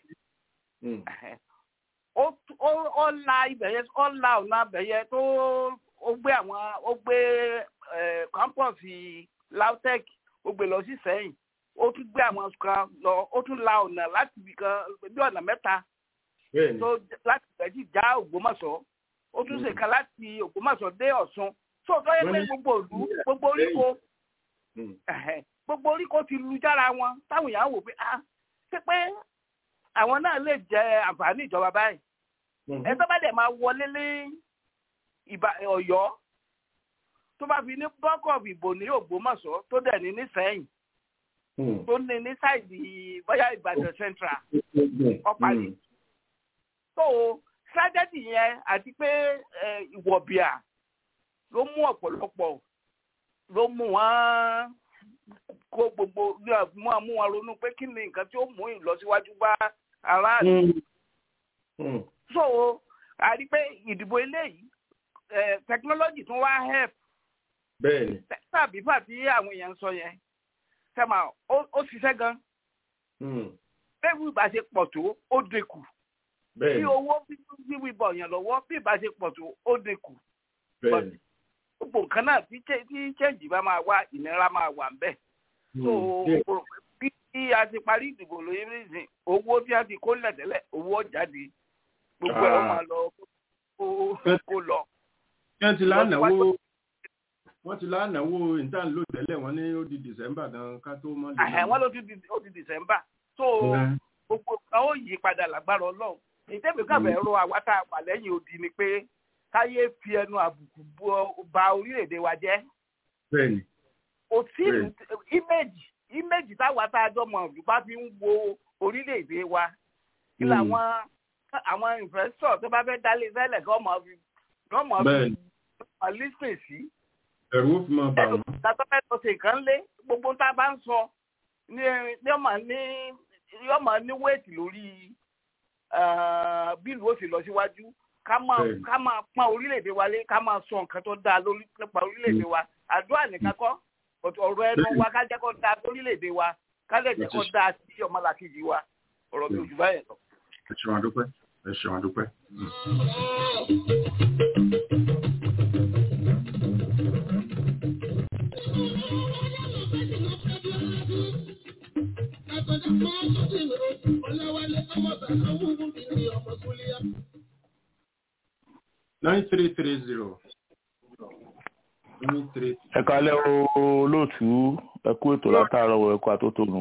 S12: ó la ibẹ̀ yẹn ó la ọ̀nà ibẹ̀ yẹn tó ó gbé àwọn ó gbé campus LAUTECH ó gbé lọ sí Sẹ́yìn ó tún gbé àwọn kan lọ ó tún la ọ̀nà láti ibì kan bí ọ̀nà mẹ́ta tó láti Ìgbẹ́jì já Ògbómọ̀ṣọ́ ó tún ṣe kan láti Ògbómọ̀ṣọ́ dé Ọ̀ṣun tó tó yẹ pé gbogbo ìlú gbogbo oríko gbogbo orí kò ti lu jára wọn táwọn èèyàn wò pé ah ṣé pé àwọn náà lè jẹ àǹfààní ìjọba báyìí ẹ tó bá dẹ̀ máa wọlé lé Ọ̀yọ́ tó bá fi ní bọ́kọ̀ọ̀bù ìbò ní Ògbómọ̀ṣọ́ tó dẹ̀ ní Nísẹ̀yìn tó ní ní sáìdì bóyá Ìbàdàn Central ọ̀pàdé tó tragedy yẹn àti pé ìwọ̀bìà ló mú ọ̀pọ̀lọpọ̀ ló mú wọn kó gbogbo mú wọn ronú pé kí ni nǹkan tí ó mú ìlọsíwájú bá aráàlú. so a rí pé ìdìbò eléyìí technology tún wá help.
S1: bẹ́ẹ̀ni.
S12: tàbí fàtí àwọn èèyàn sọ yẹn sẹ́mà ó ṣiṣẹ́ gan. bẹ́ẹ̀ bí ìbá ṣe pọ̀ tó ó dínkù.
S1: bẹ́ẹ̀ni.
S12: bí owó bí bọ̀ yàn lọ́wọ́ bí ìbá ṣe pọ̀ tó ó dínkù.
S1: bẹ́ẹ̀ni.
S12: gbogbo nǹkan náà tí change bá máa wá ìnira máa wà ń bẹ̀. so bí a ti parí ìdìbò lóyún nísìnyí owó tí a ti kó lẹ̀ tẹ́lẹ̀ owó jáde gbogbo ẹ̀ ó máa lọ kó lọ.
S1: wọ́n ti lánàwó wọ́n ti lánàwó ìtàn ló tẹ́lẹ̀ wọ́n ní ó di December gan ká tó mọ́ lè.
S12: wọ́n ló ti di December so gbogbo kan ó yí padà lágbára Ọlọ́run ìtẹ́bí kàbẹ̀ ẹ̀rọ àwa tá a wà lẹ́yìn odi ni pé káyé fi ẹnu àbùkù ba orílẹ̀-èdè wa jẹ́.
S1: bẹ́ẹ̀ni.
S12: kò sí image image táwa tá a jọ mọ̀ ọ̀dùn bá fi ń wo orílẹ̀-èdè wa kí làwọn àwọn investor tó bá fẹ́ dálé sẹ́lẹ̀ kí wọ́n mọ̀ fi wọ́n mọ̀ fi wọ́n lísìn sí.
S1: ẹ̀rù ó fi máa bà wọ́n.
S12: ẹ̀rù tàbí fẹ́ lọ sí nǹkan lé gbogbo tá a bá ń sọ ní yọ́mọ ní yọ́mọ ní wéètì lórí bílù ó sì lọ síwájú ká máa ká máa pọ́n orílẹ̀-èdè wa lé ká máa sọ nǹkan tó dáa lórí nípa orílẹ̀-èdè wa àdúrà nìkan kọ́ ọ̀rọ̀ ẹnu wa ká jẹ́ kó dáa lórílẹ̀-èdè wa ká lè jẹ́ kó dáa sí ọmọlàkejì wa ọ̀rọ̀ mi ò jù báyẹn lọ.
S1: ẹ ṣeun àdúpẹ́ ẹ ṣeun àdúpẹ́. nine three three zero.
S13: ẹ kálẹ́ olóòtú ẹ kú ètò látàárọ̀ wọ ẹ̀kọ́ àtótónu.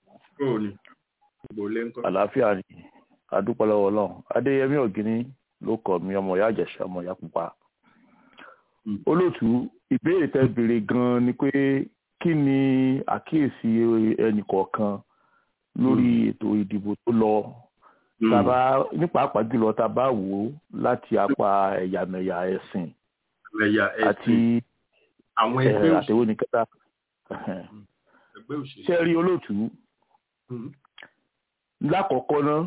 S13: àlàáfíà ni adúpẹ́ lọ́wọ́ Ọlọ́run Adéyẹmí Ògìní ló kọ̀ mí ọmọ ìyá Ìjẹ̀ṣà ọmọ ìyá pupa. olóòtú ìbéèrè tẹ́ béèrè gan-an ni pé kí ni àkíyèsí ẹnìkọ̀ọ̀kan lórí ètò ìdìbò tó lọ tàbá nípa pàápàá jùlọ tá a bá wò ó láti apá ẹ̀yàmẹ̀yà ẹ̀sìn àti
S1: àwọn ẹgbẹ́
S13: àtẹwò ní kẹta ṣe rí olóòtú lákọ̀ọ́kọ́ náà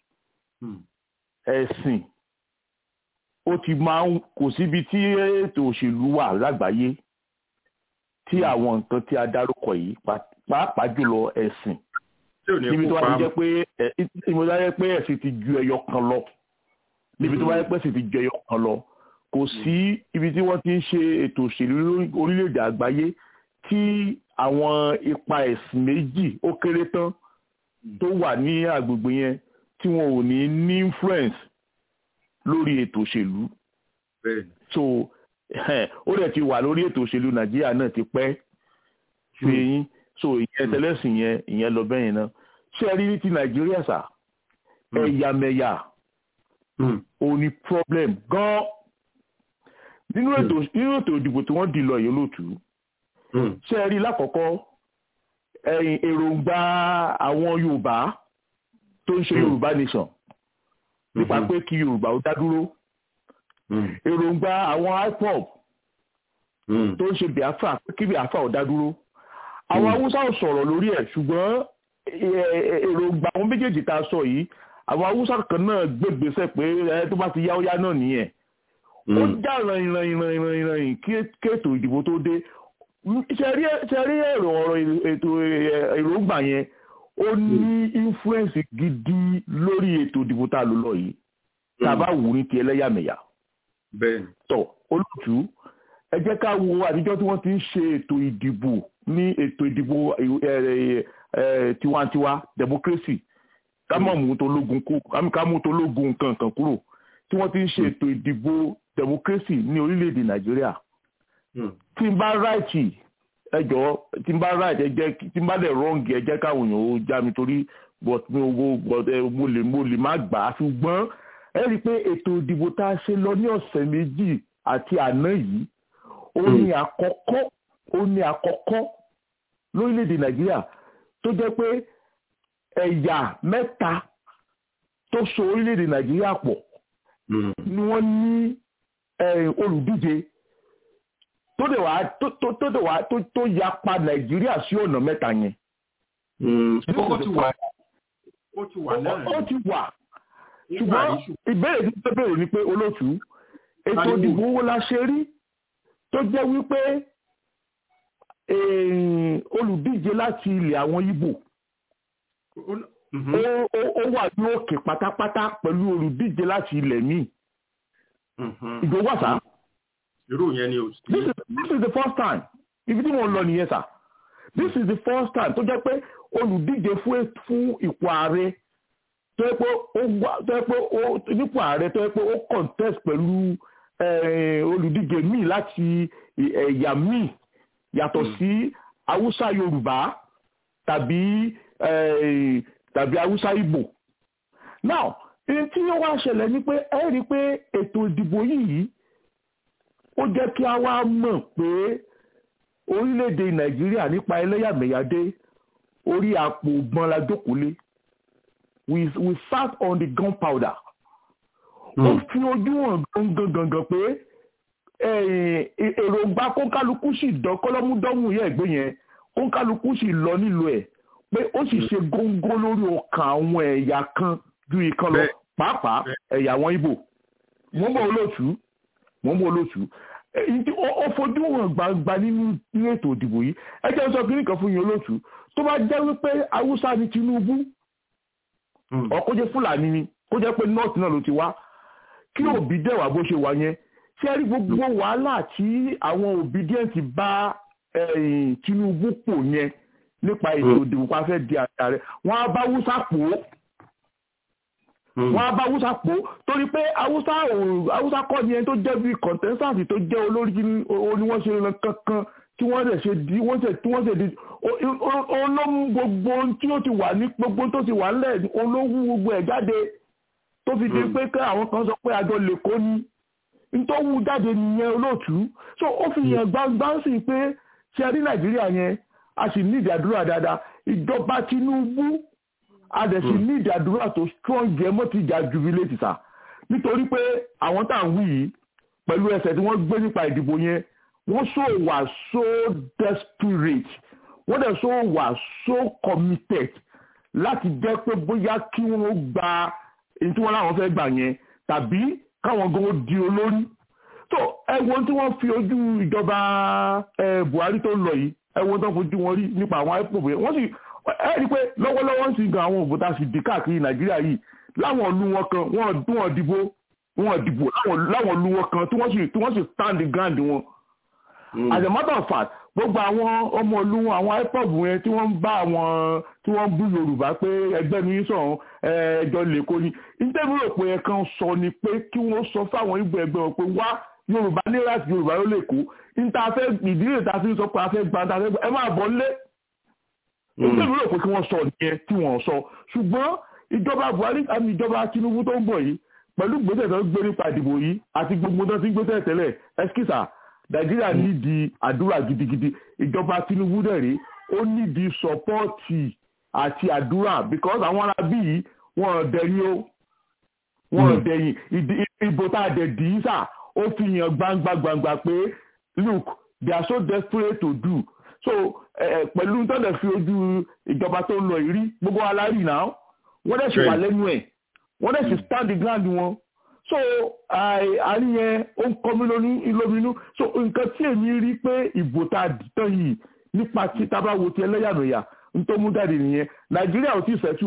S13: ẹ̀sìn ó ti máa ń kò síbi tí ètò òṣèlú wà lágbàáyé tí àwọn nǹkan tí a dárúkọ yìí pàápàá jùlọ ẹ̀sìn níbi tó bá ti jẹ́ pé níbi tó bá jẹ́ pé ẹ̀sìn ti ju ẹyọ kan lọ níbi tó bá jẹ́ pé ẹ̀sìn ti ju ẹyọ kan lọ kò sí ibi tí wọ́n ti ń ṣe ètò òṣèlú orílẹ̀-èdè àgbáyé tí àwọn ipa ẹ̀sìn méjì ó kéré tán tó wà ní agbègbè yẹn tí wọn ò ní ní influence lórí ètò òṣèlú. so ó dẹ̀ ti wà lórí ètò òṣèlú Nàìjíríà náà ti pẹ́ fi yín so ìyẹn tẹlẹsìn yẹn ìyẹn lọ bẹ́yìn náà ṣé ẹ rí ní ti Nàìjíríà sà ẹ̀yàmẹ̀yà ò ní problem gan nínú ètò nínú ètò ìdìbò tí wọ́n dì lọ yìí lóòtú ṣé ẹ rí lákọ̀ọ́kọ́ ẹ̀yìn èròǹgbà àwọn Yorùbá tó ń ṣe Yorùbá nation nípa pé kí Yorùbá ó dá dúró èròǹgbà àwọn I P O B tó ń ṣe Biafra pé kí Biafra ó dá dúró àwọn Haúsá ò sọ̀rọ̀ lórí ẹ̀ ṣùgbọ́n èròǹgbà àwọn méjèèjì tá a sọ yìí àwọn Haúsá kan náà gbégbèsè pé ẹ tó bá ti yá ó yá náà nìyẹn ó já ìrìn ìrìn ìrìn ìrìn kí ètò ìdìbò tó dé ṣe rí èrò ọ̀rọ̀ ètò èròǹgbà yẹn ó ní influence gidi lórí ètò ìdìbò tá a lò lọ yìí tá a bá wù ní ti ẹlẹ́yàmẹ̀yà tọ̀ olóòtú ẹ jẹ́ ká wo àtijọ́ tí wọ́n ti ń ṣe ètò ìdìbò ní ètò ìdìbò tiwantiwa democracy ká mọ̀ mú tó lógun kú ká mú tó lógun kankan kúrò tí wọ́n ti ń ṣe ètò ìdìbò democracy ní orílẹ̀-èdè Nàìjíríà tí n bá ráìtì ẹ jọ tí n bá right ẹ jẹ́ tí n bá dẹ̀ wrong ẹ jẹ́ káwọn èèyàn ó já mi torí but mi ò but mo lè mo lè má gbà á ṣùgbọ́n ẹ rí i pé ètò ìdìbò tá a ṣe lọ ní ọ̀sẹ̀ méjì àti àná yìí ó ní àkọ́kọ́ ó ní àkọ́kọ́ lórílẹ̀‐èdè nàìjíríà tó jẹ́ pé ẹ̀yà mẹ́ta tó so orílẹ̀‐èdè nàìjíríà pọ̀ ni wọ́n ní olùdíje tó dẹ̀ wá tó tó dẹ̀ wá tó tó yapa nàìjíríà sí ọ̀nà mẹ́ta yẹn.
S1: ó ti wà ó ti wà náà.
S13: ó ti wà ṣùgbọ́n ìbéèrè tí wọ́n béèrè ni pé olóòtú ètò ìdìbò wo la ṣe rí tó jẹ́ wípé olùdíje láti ilẹ̀ àwọn Ìgbò ó wà ní òkè pátápátá pẹ̀lú olùdíje láti ilẹ̀ míì. Ìgbò wà sá.
S1: irú yẹn ni o.
S13: this is this is the first time ibi tí mo lọ nìyẹn sá. this is the first time tó jẹ́ pé olùdíje fún fún ipò ààrẹ tó yẹ pé ó tó yẹ pé ó nípò ààrẹ tó yẹ pé ó contest pẹ̀lú olùdíje míì láti ẹ̀yà míì yàtọ̀ sí haúsá yorùbá tàbí tàbí haúsá ìgbò. now èyí tí ó wá ṣẹlẹ̀ ni pé ẹ rí i pé ètò ìdìbò yìí ó jẹ́ kí a wá mọ̀ pé orílẹ̀-èdè nàìjíríà nípa ẹlẹ́yàmẹ̀yàdé orí àpò gbọ́n la jókòó lé we we sat on the gunpowder. ó fi ojú hàn gangan gangan pé èròǹgbà kónkálukú sì dán kọ́lọ́múdọ́mù yẹn ẹ̀gbẹ́ yẹn kónkálukú sì lọ nílò ẹ̀ pé ó sì ṣe góńgó lórí ọkàn àwọn ẹ̀yà kan ju ìkan lọ pàápàá ẹ̀yà àwọn Ìgbò. mo ń bọ̀ olóòtú mo ń bọ̀ olóòtú ó fojú hàn gbangba nínú ètò ìdìbò yìí. ẹ jẹ́ sọ kí nìkan fún yín olóòtú tó bá jẹ́ wípé haúsá ni Tinubu ó kó jẹ́ fúlàní ni kó jẹ́ pé north náà ló ti wá kí òbí dẹ̀wà bó ṣe wà yẹn ṣé ẹ rí gbogbo wàhálà tí àwọn obedient bá Tinubu pò yẹn nípa ètò ìdìbò pa fẹ́ di ààrẹ wọ́n á bá haúsá pò ó wọ́n á bá haúsá pò ó torí pé haúsá haúsá kọ́ ni ẹni tó jẹ́ bíi contestant tó jẹ́ olórí ni wọ́n ṣe lọ kankan tí wọ́n lè ṣe di wọ́n ṣe tí wọ́n ṣe di olómú gbogbo tí ó ti wà ní gbogbo tó ti wà nílẹ̀ olówó gbogbo ẹ̀ jáde tó fi di pé kẹ́ àwọn kan sọ pé àjọ lè kó ní nítorí jáde nìyẹn olóòtú so ó fi yàn gbangba sí pé ṣe rí Nàìjíríà yẹn a sì ní ìdádúrà dáadáa ìjọba Tinubu a dẹ̀ sì ní ìdádúrà tó strong jẹ́ mọ́ ti jà jubilate sà nítorí pé àwọn tá à ń wí yìí pẹ̀lú ẹsẹ̀ tí wọ́n gbé nípa ìdìbò yẹn wọ́n so wà so desperate wọ́n dẹ̀ so wà so committed láti jẹ́ pé bóyá kí wọ́n gba èyí tí wọ́n láwọn fẹ́ gbà yẹn tàbí káwọn gan di olórí. tó ẹ̀wọ̀n tí wọ́n fi ojú ìjọba Buhari tó ń lọ yìí ẹ̀wọ̀n tó ń fojú wọn rí nípa àwọn ipob yẹn wọ́n sì ẹ̀ rí i pé lọ́wọ́lọ́wọ́ ń sin gan àwọn òbò tá a sì dì káàkiri Nàìjíríà yìí láwọn ìlú wọn kan wọ́n dún wọn dìbò wọn dìbò láwọn ìlú wọn kan tí wọ́n sì stand the ground wọn. As a matter of fact gbogbo àwọn ọmọ ìlú àwọn ipob yẹn tí wọ́n ń bá àwọn tí wọ́n bú Yorùbá pé ẹgbẹ́ mi sọ̀rọ̀ ẹjọ́ lẹ́kọ́ ni nítorí rò pé ẹ̀kan sọ ni pé kí wọ́n sọ fáwọn Ìgbò ẹgbẹ́ wọn pé wá Yorùbá ní láti Yorùbá ló lẹ́kọ́ níta fẹ́ ìdílé ta fi sọ pé a fẹ́ gba ta fẹ́ gba ẹ máa bọ̀ lé nítorí rò pé kí wọ́n sọ nìyẹn tí wọ́n sọ ṣùgbọ́n ìjọba Buhari àmì ìjọba Tinubu tó ń bọ̀ yìí pẹ̀lú gbèsè tó ń gbé nípa ìdìbò yìí àti gbogbo tó ti ń gbé tẹ́lẹ̀ ẹskísà Nàìjíríà nídìí àdúrà gidigidi ìjọba Tinubu dẹ̀ rí ó nídìí sọpọ́ọ̀tì àti àdúrà because àwọn ará bí yìí wọ́n dẹ̀yìn ó wọ́n dẹ̀yìn ìbò tá a dẹ̀ dì í sà ó fi hàn gbangba gbangba pé look they are so desperate to do so pẹ̀lú tó dẹ̀ fi ojú ìjọba tó ń lọ ìrí gbogbo alárí náà wọ́n dẹ̀ ṣe wà lẹ́nu ẹ̀ wọ́n dẹ̀ ṣe stand the ground wọn so àárín yẹn ó ń kọ́ mi lóminú so nǹkan tí èmi rí pé ìbò tá a dì tán yìí nípa tí tábà wo ti ẹlẹ́yàmẹ̀yà ń tó mú jáde nìyẹn Nàìjíríà ò tí ì fẹ́tù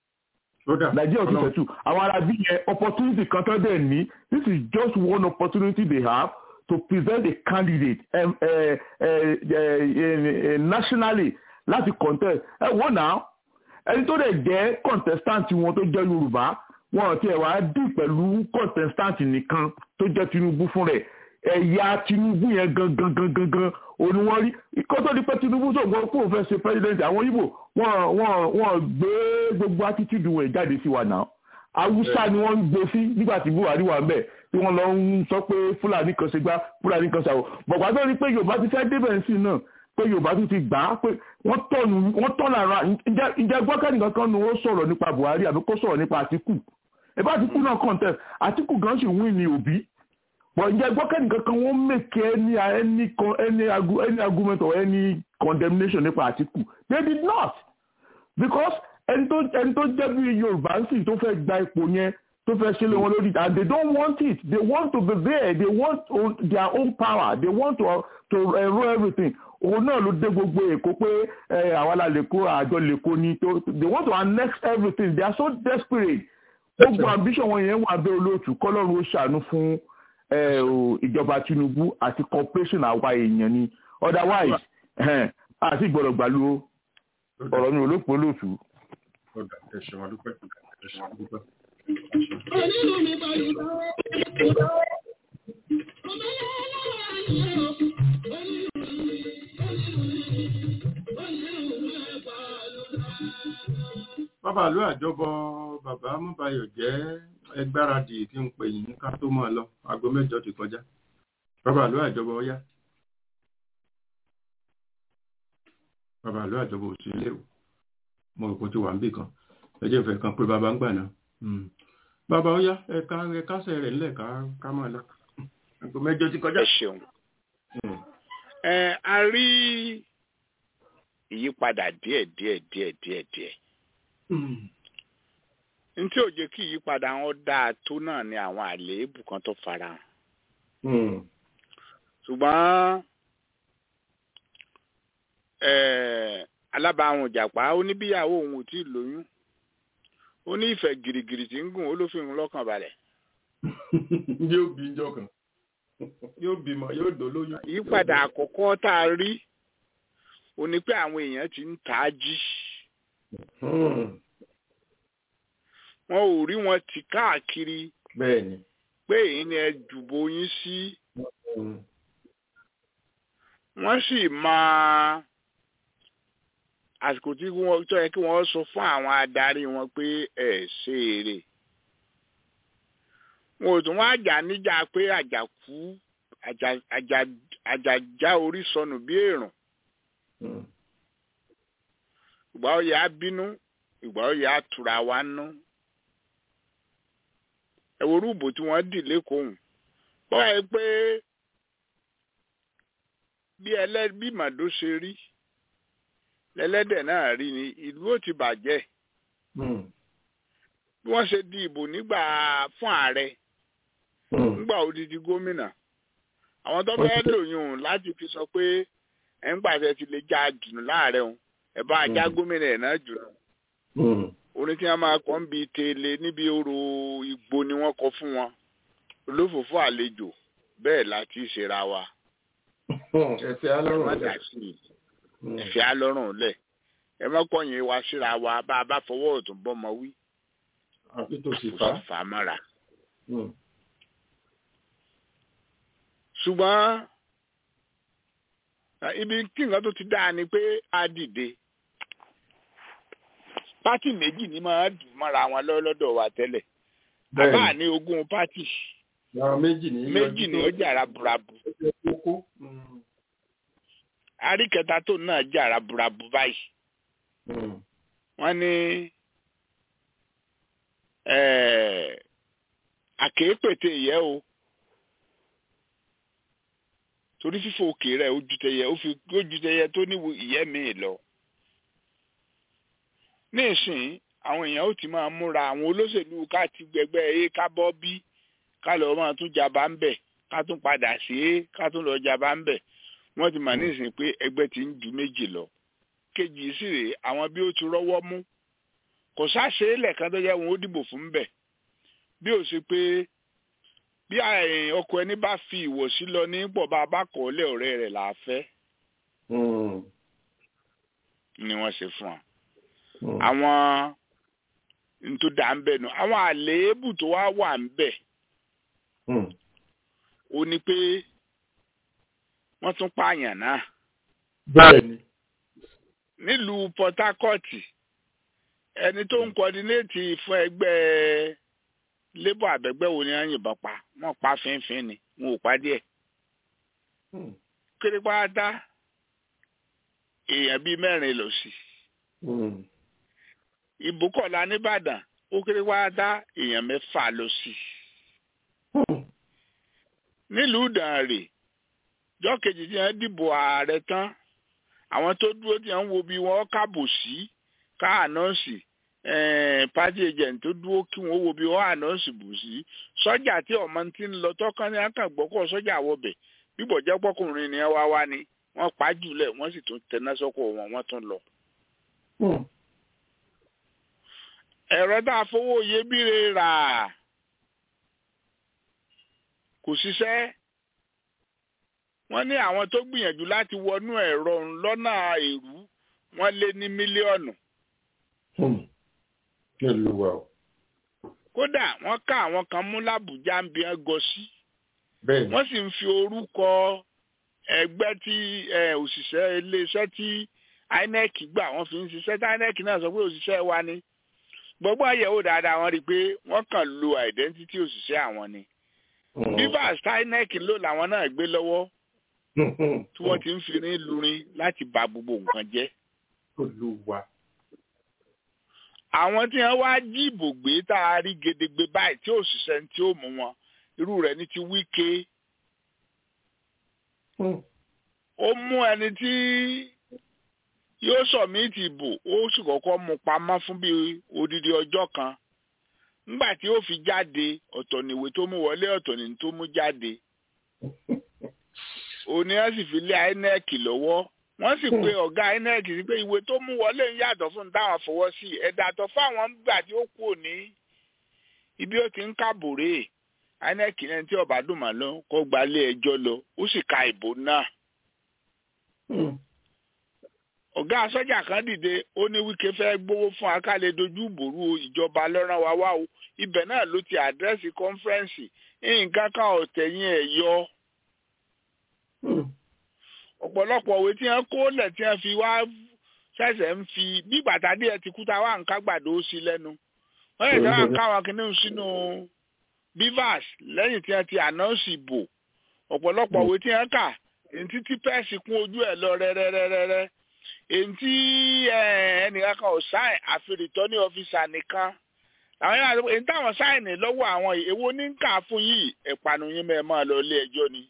S13: o Nàìjíríà ò tí ì fẹ́tù àwọn ará bí yẹn opportunity kan tán dẹ̀ ní this is just one opportunity they have to present a candidate um, uh, uh, uh, uh, nationally láti contest ẹ wọ́n náà ẹni tó dẹ̀ jẹ́ contestant wọn tó jẹ́ Yorùbá wọn ti ẹ̀ wá dì pẹ̀lú contestant nìkan tó jẹ́ Tinubu fún rẹ̀ ẹ̀yà Tinubu yẹn gangan gangan gan òní wọ́n rí kó tó di pé Tinubu sọ̀gbọ́n kó o fẹ́ ṣe president àwọn Ìgbò wọ́n wọ́n wọ́n gbé gbogbo attitude wọn jáde sí wa náà Haúsá ni wọ́n ń gbé sí nígbà tí Buhari wà ń bẹ̀ tí wọ́n lọ ń sọ pé Fúlàní kan ṣe gbá Fúlàní kan ṣàwọ̀ bọ̀gbà tó rí pé Yorùbá ti fẹ́ débẹ̀ sí náà pé Yorùbá tún ti gbà á pé wọ́n tọ̀nù wọ́n tọ̀nù ara ìjẹ́ gbọ́kẹ́nì kankan ni ó sọ̀rọ̀ nípa Buhari àbí kó sọ̀rọ̀ nípa Àtíkù ẹ̀bá Àtíkù náà contest Àtíkù gan sì win ní Òbí but ìjẹ́ gbọ́kẹ́nì kankan wọ́n make any any any any argument or any condemnation nípa Àtíkù they did not because ẹni tó ẹni tó jẹ́ bí Yorùbá ń sìn tó fẹ́ gba ipò yẹn tó fẹ́ ṣe lé wọn lórí and they don't want it they want to be there they want own, their own power they want to to uh, rule everything òun náà ló dé gbogbo Èkó pé àwa la lè kó àjọ lè kó ni tó they want to annex everything they are so desperate gbogbo ambition wọn yẹn wà bẹ́ẹ̀ olóòtú kọ́lọ́run ó ṣàánú fún ìjọba Tinubu àti corporation àwa èèyàn ni otherwise àti ìgbọ̀dọ̀ gbàlú ọ̀rọ̀ mi ò ló pọ̀ olóòtú.
S1: Bàbá àlú àjọbọ bàbá Mọ́báyọ̀ jẹ́ ẹgbáradì tí ń pè yín ká tó máa lọ aago mẹ́jọ ti kọjá. Bàbá àlú àjọbọ ọyá. Bàbá àlú àjọbọ òsì ilé o. Mo rò pé tí wà ń bì kan. Ẹ jẹ́ ìfẹ́ kan pé bàbá ń gbà náà. Bàbá ọyá ẹ̀ka ẹ̀kásẹ̀ rẹ̀ ńlẹ̀ ká ká máa lọ. Aago mẹ́jọ ti kọjá.
S3: Ẹ ṣeun. Ẹ a rí ìyípadà díẹ̀ díẹ̀ díẹ̀ díẹ̀ díẹ̀. Ntí ò jẹ́ kí ìyípadà wọn dáa tó náà ni àwọn àléébù kan tó farahàn. Ṣùgbọ́n alábàáhùn jàpá ó ní bíyàwó òun ò tí ì lóyún ó ní ìfẹ́ gìrìgìrì tí ń gùn ó ló fi hùn lọ́kàn balẹ̀.
S1: Yóò bí ìjọ kan yóò bímọ yóò dolóyún.
S3: Ìyípadà àkọ́kọ́ tá a rí ó ní pé àwọn èèyàn ti ń tà á jí. Wọn ò rí wọn ti káàkiri
S1: bẹ́ẹ̀ni
S3: pé èyí ni ẹ jùbọ yín sí. Wọ́n sì máa àsìkò tí wọ́n tó yẹ kí wọ́n sọ fún àwọn adarí wọn pé ẹ ṣe eré. Wọn ò tún wá jà níjà pé àjàkú àjàjá orí sọnù bí èrùn. Ìgbà ó yà á bínú ìgbà ó yà á tura wa nú. Ẹ wo rúbò tí wọ́n dì lẹ́kọ̀ọ́ bọ́ ẹ pé bí ẹlẹ́bí màdó ṣe rí lẹ́lẹ́dẹ̀ náà rí ni ìlú ò ti bàjẹ́. Bí wọ́n ṣe di ìbò nígbà fún ààrẹ nígbà odidi gómìnà àwọn tó fẹ́ lòyún láti fi sọ pé ẹ̀ ń pàṣẹ ti lè já jùnú láàrẹ òun ẹ̀ bá ajá gómìnà ẹ̀ náà jùlọ. Orin tí wọ́n máa kọ́ ń bi tẹ́lẹ̀ níbi orò Ìgbò ni wọ́n kọ fún wọn olófòfó àlejò bẹ́ẹ̀ láti ṣera wa.
S1: Ẹ̀fẹ̀ alọ́rùn lẹ̀.
S3: Ẹ̀fẹ̀ alọ́rùn lẹ̀. Ẹ má kọ̀yìn wa síra wa bá a bá fọwọ́ ọ̀tún bọ́mọ wí.
S1: Àbí tó sì fà.
S3: Fà mọ́ra. Ṣùgbọ́n ibi kí nǹkan tó ti dáa ni pé a dìde. Pátì méjì ni máa dùn mọ́ra wọn lọ́dọ̀ wa tẹ́lẹ̀. Àbá ní ogún pátì.
S1: Méjì ní
S3: méjì ní ó jàrá burabu. Àrí kẹta tó náà jàrá burabu báyìí. Wọ́n ní àkéépètè ìyẹ́ o. Torí fífò òkè rẹ̀ ó ju tẹyẹ ó fi ó ju tẹyẹ tó níwo ìyẹ́ mi lọ. Nísìn àwọn èèyàn ó ti máa múra àwọn olóṣèlú ká ti gbẹgbẹ́ ẹ ká bọ́ bí ká lọ máa tún jaba ń bẹ̀ ká tún padà sí é ká tún lọ jaba ń bẹ̀ wọ́n ti mà nísìn pé ẹgbẹ́ ti ń ju méjì lọ. Kejì sì rèé àwọn bí ó ti rọ́wọ́ mú kò sáṣe lẹ́ẹ̀kan tó yẹ wọn ó dìbò fún bẹ̀ bí ó ṣe pé bí ọkọ ẹni bá fi ìwọ̀sí lọ ní pọ̀ bá a bá kọ̀ ọ́ lé ọ̀rẹ́ rẹ̀ là á fẹ́ ni wọ́n ṣe fún wa. Àwọn ntò dà ń bẹ̀ nù àwọn àléébù tó wá wà ń bẹ̀ ó ní pé wọ́n tún pààyàn náà.
S1: bẹ́ẹ̀ni.
S3: nílùú Port Harcourt ẹni tó ń kọ́dínéètì fún ẹgbẹ́ labour àbẹ̀gbẹ́ wo ni wọ́n yìnbọn pa wọ́n pa fínfín ni wọn ò pàdé ẹ̀. kéré pátá èèyàn bíi mẹ́rin lọ sí. ìbúkọ̀lá nìbàdàn ó kéré pátá èèyàn mẹ́fà lọ sí. nílùú Ìdànrè jọ́ kejì tí wọ́n dìbò ààrẹ tán àwọn tó dúró tí wọ́n wo bí wọ́n kábò sí ká ànáǹsì party agent tó dúró kí wọ́n wo bí wọ́n ànáǹsì bù sí sọ́jà tí ọmọ ti ń lọ tọ́kàn ní akàgbọ́kọ̀ sọ́jà wọbẹ̀ bíbọ̀ jẹ́ pọ́kùnrin ni wá wá ni wọ́n pa jùlẹ̀ wọ́n sì tún tẹná sọ́kọ̀ wọn wọ́n tún lọ. ẹ̀rọ tá a fowó iyebíye rà kò ṣiṣẹ́ wọ́n ní àwọn tó gbìyànjú láti wọnú ẹ̀rọ lọ́nà èrú wọ́n lé ní mílíọ̀nù. kódà wọ́n ká àwọn kan mú làbújá ń bí wọn gọ sí. wọ́n sì ń fi orúkọ ẹgbẹ́ tí òṣìṣẹ́ iléeṣẹ́ tí I N E C gbà wọ́n fi ń ṣiṣẹ́ tí I N E C náà sọ pé òṣìṣẹ́ wa ni. gbogbo àyẹ̀wò dáadáa wọ́n rí i pé wọ́n kàn lo identity òṣìṣẹ́ àwọn ni. bivas tí I N E C lò làwọn náà gbé lọ́wọ́ tí wọ́n ti ń fi ní lurin láti bà gbogbo nǹkan jẹ́.
S1: Olúwa.
S3: àwọn tí wọ́n wá jí ìbò gbé tá a rí gedegbe báyìí tí òṣìṣẹ́ tí ó mú wọn irú rẹ̀ ní ti Wike. ó mú ẹni tí yóò sọ̀mìtì ìbò ó sì kọ́kọ́ mú pamọ́ fún bíi odidi ọjọ́ kan nígbà tí ó fi jáde ọ̀tọ̀ níwèé tó mú wọlé ọ̀tọ̀ ní tó mú jáde. òní wọn sì fi lé I N E C lọ́wọ́ wọ́n sì pe ọ̀gá I N E C sí pé ìwé tó mú wọlé ń yàtọ̀ fún táwọn fọwọ́ sí ẹ̀dà tó fáwọn gbà tí ó kú òní ibi ó ti ń kábòrè I N E C náà tí ọba dùnmọ̀ lọ kó gba ilé ẹjọ́ lọ ó sì ka ìbò náà. ọ̀gá sọ́jà kan dìde ó ní Wike fẹ́ gbowó fún akálẹ̀ dojú ìbòrú ìjọba lọ́rán wa wá o ibẹ̀ náà ló ti àdírẹ́sì kọ́nfẹ́rẹ́nsì nǹkan kan ọ̀tẹ̀yìn ẹ̀ yọ. ọ̀pọ̀lọpọ̀ òwe tí wọ́n kó lẹ̀ tí wọ́n fi wá ṣẹ̀ṣẹ̀ ń fi bí gbàtàdé ẹ̀ ti kú ta wá nǹkan gbàdó sí lẹ́nu wọ́n yẹ̀ tí wọ́n ká wọn kìíní sínú bivas lẹ́yìn tí wọ́n ti ànáǹsì ìbò ọ̀pọ̀lọpọ̀ òwe tí wọ́n kà èyí tí tí pẹ́ẹ́sì kún ojú ẹ̀ lọ rẹ́rẹ́rẹ́rẹ́ èyí tí ẹnìkan kan ò sáìn àfihàn ní ọ́fíìsà nìkan àwọn yàrá èyí táwọn sáìnì lọ́wọ́ àwọn èwo ní ń kà fún yìí ẹ̀pànù yín mẹ́ẹ̀ máa lọ ilé ẹjọ́ ni.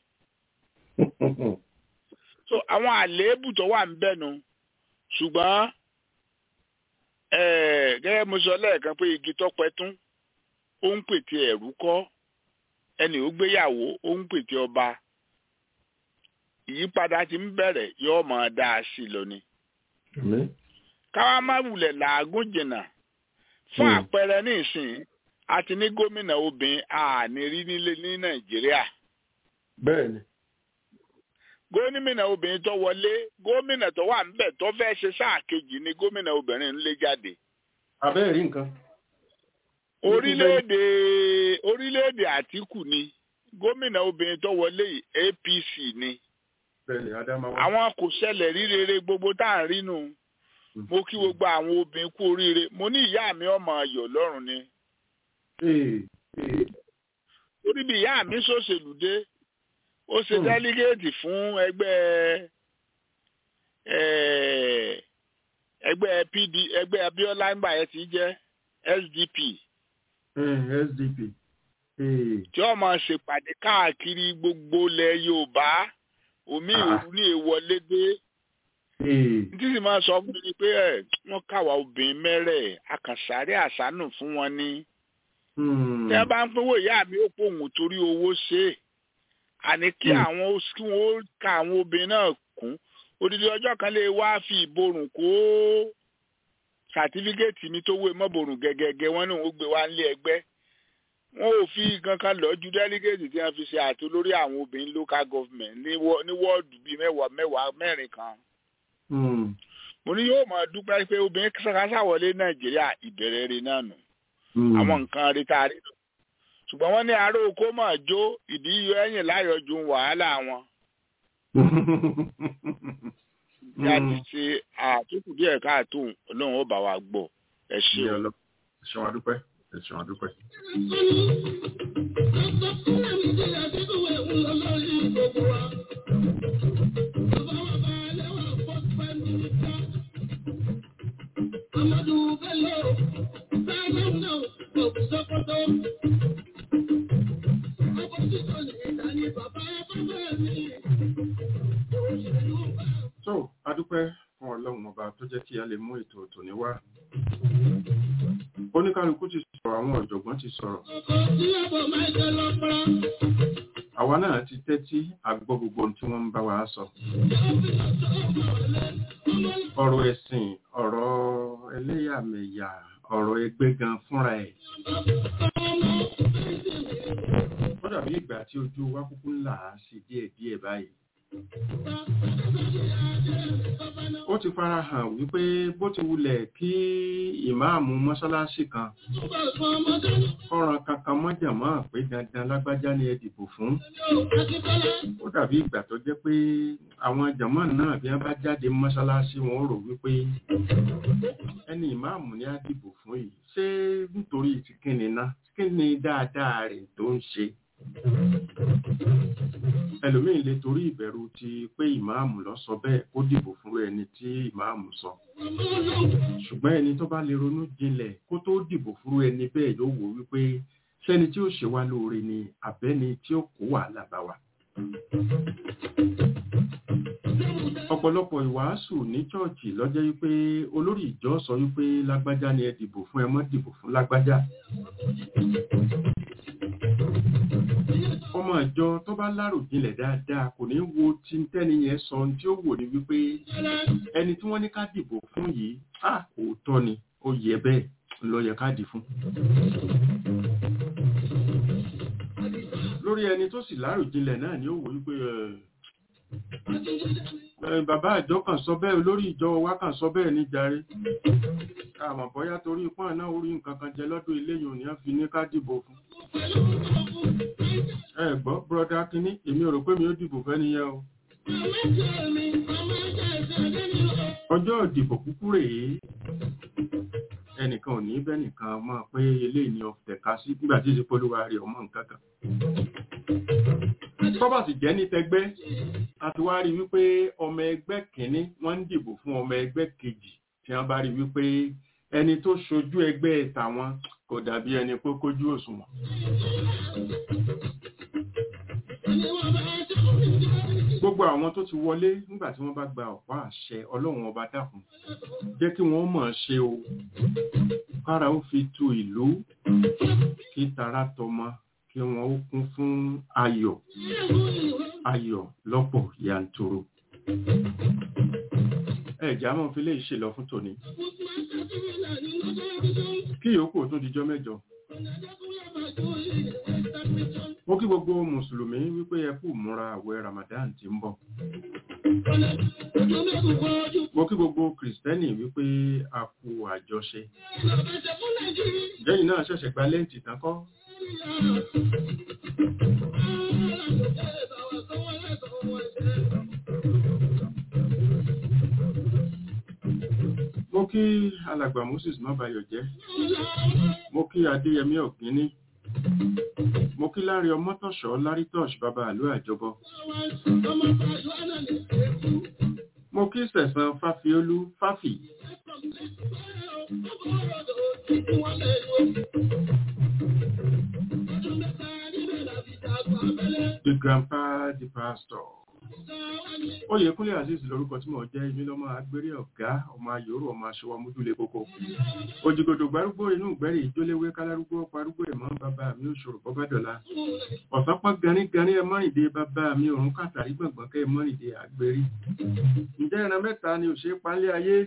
S3: so àwọn àléébù tó wà ń bẹ̀nu ṣùgbọ́n gẹ́gẹ́ mo sọ lẹ́ẹ̀kan pé igi tọ́pẹ́ tún ó ń pètè ẹ̀rú kọ́ ẹnì ó gbéyàwó ó ń pètè ọba ìyípadà ti ń bẹ̀rẹ̀ yóò máa dá a sí lọ ni. káwá má wulẹ̀ làágùn jìnnà fún àpẹẹrẹ ní ìsìn àti ní gómìnà obìnrin àní rí nílé ní Nàìjíríà.
S1: bẹ́ẹ̀ni.
S3: gómìnà obìnrin tó wọlé gómìnà tó wà níbẹ̀ tó fẹ́ ṣe sáà kejì ni gómìnà obìnrin ń lé jáde.
S1: abẹ́rẹ́ rí nǹkan.
S3: orílẹ̀-èdè orílẹ̀-èdè Àtíkù ni gómìnà obìnrin tó wọlé yìí A P C ni.
S1: bẹ́ẹ̀ni Adamawa.
S3: àwọn kò ṣẹlẹ̀ rí rere gbogbo tá à ń rí nù. mo kí gbogbo àwọn obìnrin kú oríire mo ní ìyá mi ọmọ ayọ̀ lọ́rùn ni. orí bí ìyá mi ṣòṣèlú dé ó ṣe délégéètì fún ẹgbẹ́ ẹgbẹ́ P D ẹgbẹ́ Abíọ́lá ńgbà yẹn ti jẹ́ S D P.
S1: S D P.
S3: tí wọ́n máa ṣèpàdé káàkiri gbogbo ilẹ̀ Yorùbá omi ìrú ní ìwọlé dé. tí sì máa sọ fún mi pé ẹ wọ́n káwa obìnrin mẹ́rẹ̀ àkànṣáré àṣánù fún wọn ni. tí wọ́n bá ń pínwó ìyá mi ó pòun torí owó ṣe é àní kí àwọn kí wọ́n ka àwọn obìnrin náà kún odidi ọjọ́ kan lè wá fi ìborùn kó sàtífíkẹ́ẹ̀tì mi tó wé mọ́borùn gẹ́gẹ́gẹ́ wọ́n ní wọ́n gbé wá nílé ẹgbẹ́ wọn ò fi kankan lọ ju délégéètì tí wọ́n fi ṣe àti olórí àwọn obìnrin local government ní wọ́ọ̀dù bíi mẹ́wàá mẹ́wàá mẹ́rin kan. mo ní yóò máa dúpẹ́ pé obìnrin kásàwọlé Nàìjíríà ìbẹ̀rẹ̀ rẹ̀ náà nù àwọn nǹkan rí tá a rí nù ṣùgbọ́n wọ́n ní ará oko máa jó ìdí yọ ẹ̀yìn láyọ̀ ju wàhálà wọn. bí a ti ṣe àtúkù díẹ̀ káàtó ọlọ́run ó bá wa gbọ́ ẹ ṣé o.
S1: ẹ ṣeun adúpẹ́ ẹ ṣeun adúpẹ́. So, adúpẹ́ fún ọlọ́run ọba tó jẹ́ kí a lè mú ètò tòní wá. Oníkálukú ti sọ̀rọ̀, àwọn ọ̀jọ̀gbọ́n ti sọ̀rọ̀. Àwa náà ti tẹ́tí àgbọ́ gbogbo ohun tí wọ́n ń bá wa sọ. Ọ̀rọ̀ ẹ̀sìn, ọ̀rọ̀ ẹlẹ́yàmẹ̀yà, ọ̀rọ̀ ẹgbẹ́ gan fúnra ẹ̀. Ó dàbí ìgbà tí ojú wa kúkú ńlá sí díẹ̀díẹ̀ báyìí. Ó ti fara hàn wípé bó ti wulẹ̀ kí ìmáàmù mọ́sálásí kan kọ́ran kankan mọ́jàmọ́ pé dandan lágbájá ni ẹ dìbò fún. Ó dàbí ìgbà tó jẹ́ pé àwọn jàmọ́ náà bí wọ́n bá jáde mọ́sálásí wọn rò wípé ẹni ìmáàmù ni á dìbò fún yìí ṣé nítorí ti kíni ná kíni dáadáa rẹ̀ tó ń ṣe. Ẹlòmíì lè torí ìbẹ̀rù ti pé ìmáàmù lọ sọ bẹ́ẹ̀ kó dìbò fún ẹni tí ìmáàmù sọ. Ṣùgbọ́n ẹni tó bá lè ronú jinlẹ̀ kó tó dìbò fún ẹni bẹ́ẹ̀ yóò wò wípé ṣẹ́ni tí ó ṣe wá lóore ni àbẹ́ni tí ó kó wàhálà bá wa. Ọ̀pọ̀lọpọ̀ ìwàásù ní chọ́ọ̀chì lọ́jọ́ wípé olórí ìjọ sọ wípé lágbájá ni ẹ dìbò fún, ẹ má dìbò fún lágbájá. Ọmọ ìjọ tó bá láròjinlẹ̀ dáadáa kò ní wo tí tẹ́ni yẹn sọ tí ó wò ní wípé ẹni tí wọ́n ní ká dìbò fún yìí á òótọ́ ni ó yẹ bẹ́ẹ̀ ló yẹ ká dì fún. Lórí ẹni tó sì láròjinlẹ̀ náà ni ó wò wípé bàbá ìjọ kan sọ bẹ́ẹ̀, olórí ìjọ wa kan sọ bẹ́ẹ̀ ní jàre. Àmọ́ bóyá torí ipọ́n náà orí nǹkan kan jẹ lọ́dún eléyìí ò ní fi ní ká dìbò fún. Ẹ gbọ́ brọ́dá kínní èmi ò rò pé mi ó dìbò fẹ́ nìyẹn o. Ọjọ́ ìdìbò kúkú rèé ẹnìkan ò ní bẹ́nìkan mọ̀ pé eléyìí ni ọ̀tẹ̀ka sí nígbà tí ìṣepolówó rẹ̀ ọmọ nǹkan kan. Tọ́bà sì jẹ́ ní tẹgbẹ́ àti wá rí wípé ọmọ ẹgbẹ́ kìíní wọ́n ń dìbò fún ọmọ ẹgbẹ́ kejì tí wọ́n bá rí wípé ẹni tó ṣojú ẹgbẹ́ tàwọn kò dàbí ẹni pé kójú òṣùwọ̀n. Gbogbo àwọn tó ti wọlé nígbà tí wọ́n bá gba ọ̀pá àṣẹ Ọlọ́run ọba dákun jẹ́ kí wọ́n mọ̀ ṣe o, kára ó fi tu ìlú kí tara tọmọ kí wọ́n ó kún fún ayọ̀ ayọ̀ lọ́pọ̀ yanturu. Ẹ̀já mọ́ fi lè ṣe lọ fún tòní. Kí yòókù tó dijọ́ mẹ́jọ. Mo kí gbogbo Mùsùlùmí wípé ẹ kú múra àwẹ̀ Ramadan tí ń bọ̀. Mo kí gbogbo Kìrìsìtẹ́nì wípé a kú àjọṣe. Lẹ́yìn náà ṣẹ̀ṣẹ̀ gba lẹ́ǹtì tán kọ́. Mo kí alàgbà Moses Mábayọ̀ jẹ́. Mo kí Adéyẹmí Ọ̀gbíní. Mo kí Lárí Ọmọ́tọ̀ṣọ́ Lárítọ̀ṣ bàbá àlú àjọbọ. Mo kí Sẹ̀san Fáfiolú Fáfì. The grandpa, the pastor. Oyèkúnlé Azeez lórúkọ tí mo jẹ́ èmi lọ́mọ agbéré ọ̀gá ọmọ ayòrò ọmọ aṣọwọ́ mójúlé kókó. Òjìgòdò gbárúgbó inú ìgbẹ́rì ìjóléwé kálárúgbó parúgbó ẹ̀mọ́ bàbá mi òṣòro bọ́bá dọ̀la. Ọ̀sánpọ̀ ganíganí ẹ mọ́rìndé bàbá mi òrùn kàtàrí gbọ̀ngbọ̀n kẹ́ ẹ mọ́rìndé àgbérí. Ǹjẹ́ ìran mẹ́ta ni òṣè pálé ayé?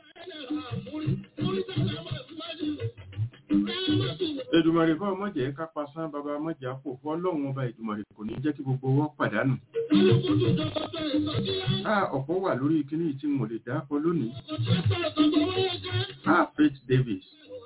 S1: Èdùmàrè fún ọmọjẹ́ kápá sán bàbá ọmọjẹ́ àpò fún ọlọ́run ọba Èdùmàrè kò ní jẹ́ kí gbogbo wọn pàdánù. A ọ̀pọ̀ wà lórí kíní tí mo lè dákọ lónìí. A Faith Davis.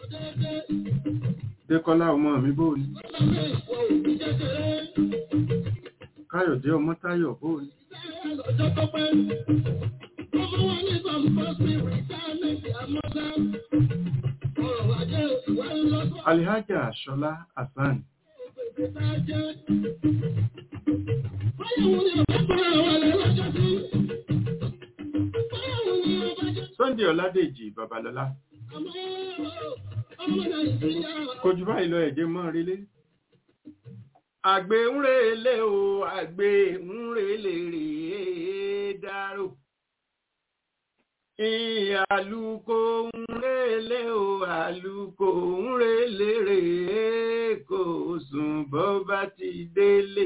S1: Dékọ́lá ọmọ mi bóòní. Káyọ̀dé ọmọ Táyọ̀ bóòní.
S4: lọ́jọ́ tó pẹ́. Ọmọ wọn ní some possible retirement àmọ́dá. Ọ̀rọ̀ ajé ìwà ńlọ́sọ̀.
S1: Alihaja Ṣọlá Hasan. Sunday Ọládèjì Babalọ́lá. Kojú báyìí lọ ẹ̀jẹ̀ mọ́ relé. Àgbẹ̀ ń relé o, àgbẹ̀ ń relé rèé dárò. Àlùkò ń relé o, àlùkò ń relé rèé kò sùn bó bá ti délé.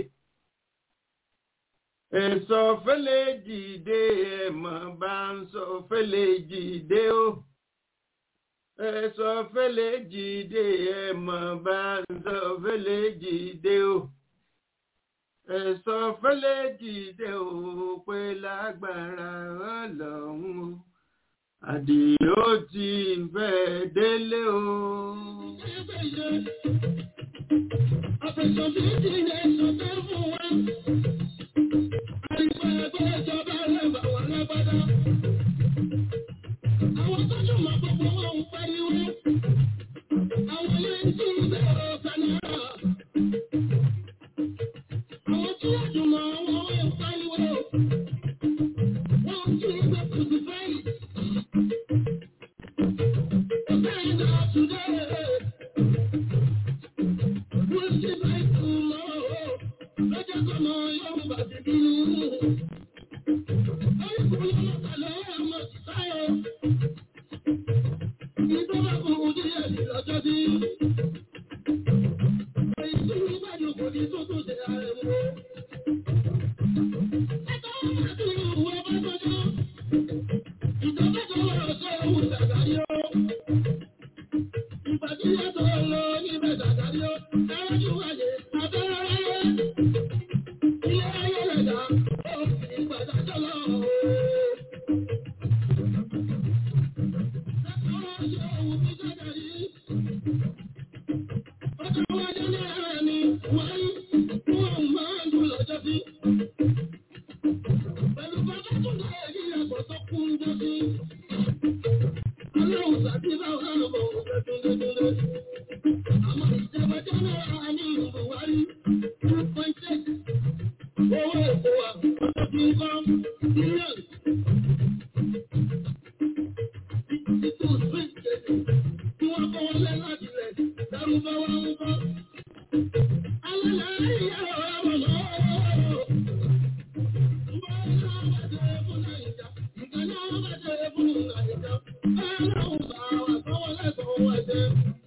S1: Ẹ̀sọ́ fẹ́lẹ̀ jìde ẹ̀mọ̀ bá ń sọ fẹ́lẹ̀ jìde o. Ẹ̀sọ́ fẹ́lẹ̀ jìde ẹ̀mọ̀ bá ń sọ fẹ́lẹ̀ jìde o. Ẹ̀sọ́ fẹ́lẹ̀ jìde o pé lágbára Ọlọ́run o. Àdìó ti fẹ́ délé o. Àfẹ́sọ̀ bí ti rẹ̀ sọ̀tẹ́ fún wa. Àríwá ẹgbẹ́ ìjọba lẹ́bà wà lágbádá. Àwọn tọ́jú mọ̀ gbogbo wọn ń pariwo. Àwọn ilé ń tún bẹ̀rẹ̀ kanáà. Àwọn tí ó dùn mọ́ wọn ń pariwo. Wọ́n ń tún gbé kùtù fẹ́yì. Stand up today. We'll see by tomorrow. Lọ́jọ́ kan mọ Yorùbá ti dúró. Ayíkú lọ́mọ kàlẹ́ ọmọ sáyọ. Ìjọba kò wù ní ẹ̀dì lọ́jọ́ bí. Èyí tí wọ́n bá yóò kò ní tó tó ṣe ààrẹ wo. Ẹ̀ka ọmọ àti ìwọ bá tọ́jọ́. Ìjọba tó wọ́n ṣe òun ṣàgárí ó. Ìbàdí yàtọ̀ lọ níbẹ̀ ṣàgárí ó. Ẹ̀rọ wáyé abẹ́rẹ́. Ilé ayé lẹ̀dá ó fi ìgbàdájọ́ lọ. Ẹ̀ka ṣe òun fi ṣàgárí. Ọjọ́ wáyé ní ara mi wáyé. Wọ́n máa ń dùn lọ́jọ́ sí. Pẹ̀lú bàbá tó náà yí ẹ̀kọ́ tó kún jọ sí. Ọlọ́run tàbí báwọn ọmọ òfin dúdúdúdú. Àmọ́ ìjọba jẹ́ náà ní Buhari two point six. Owó èkó wa ọjọ́ tí ń kọ́ mílíọ̀nù. Títù street kejì tí wọ́n kọ́ wọlé láti rẹ̀ dárúbá wá ń kọ́. Alẹ́ ìyá ọ̀rọ̀ ọmọ náà. Ìgbà náà bàjẹ́ fún Nàìjíríà. Ìgbà náà bàjẹ́ fún Nàìjíríà. Ọlọ́run bá wa sọ́wọ́ lẹ́sọ̀ọ́ wájẹ́.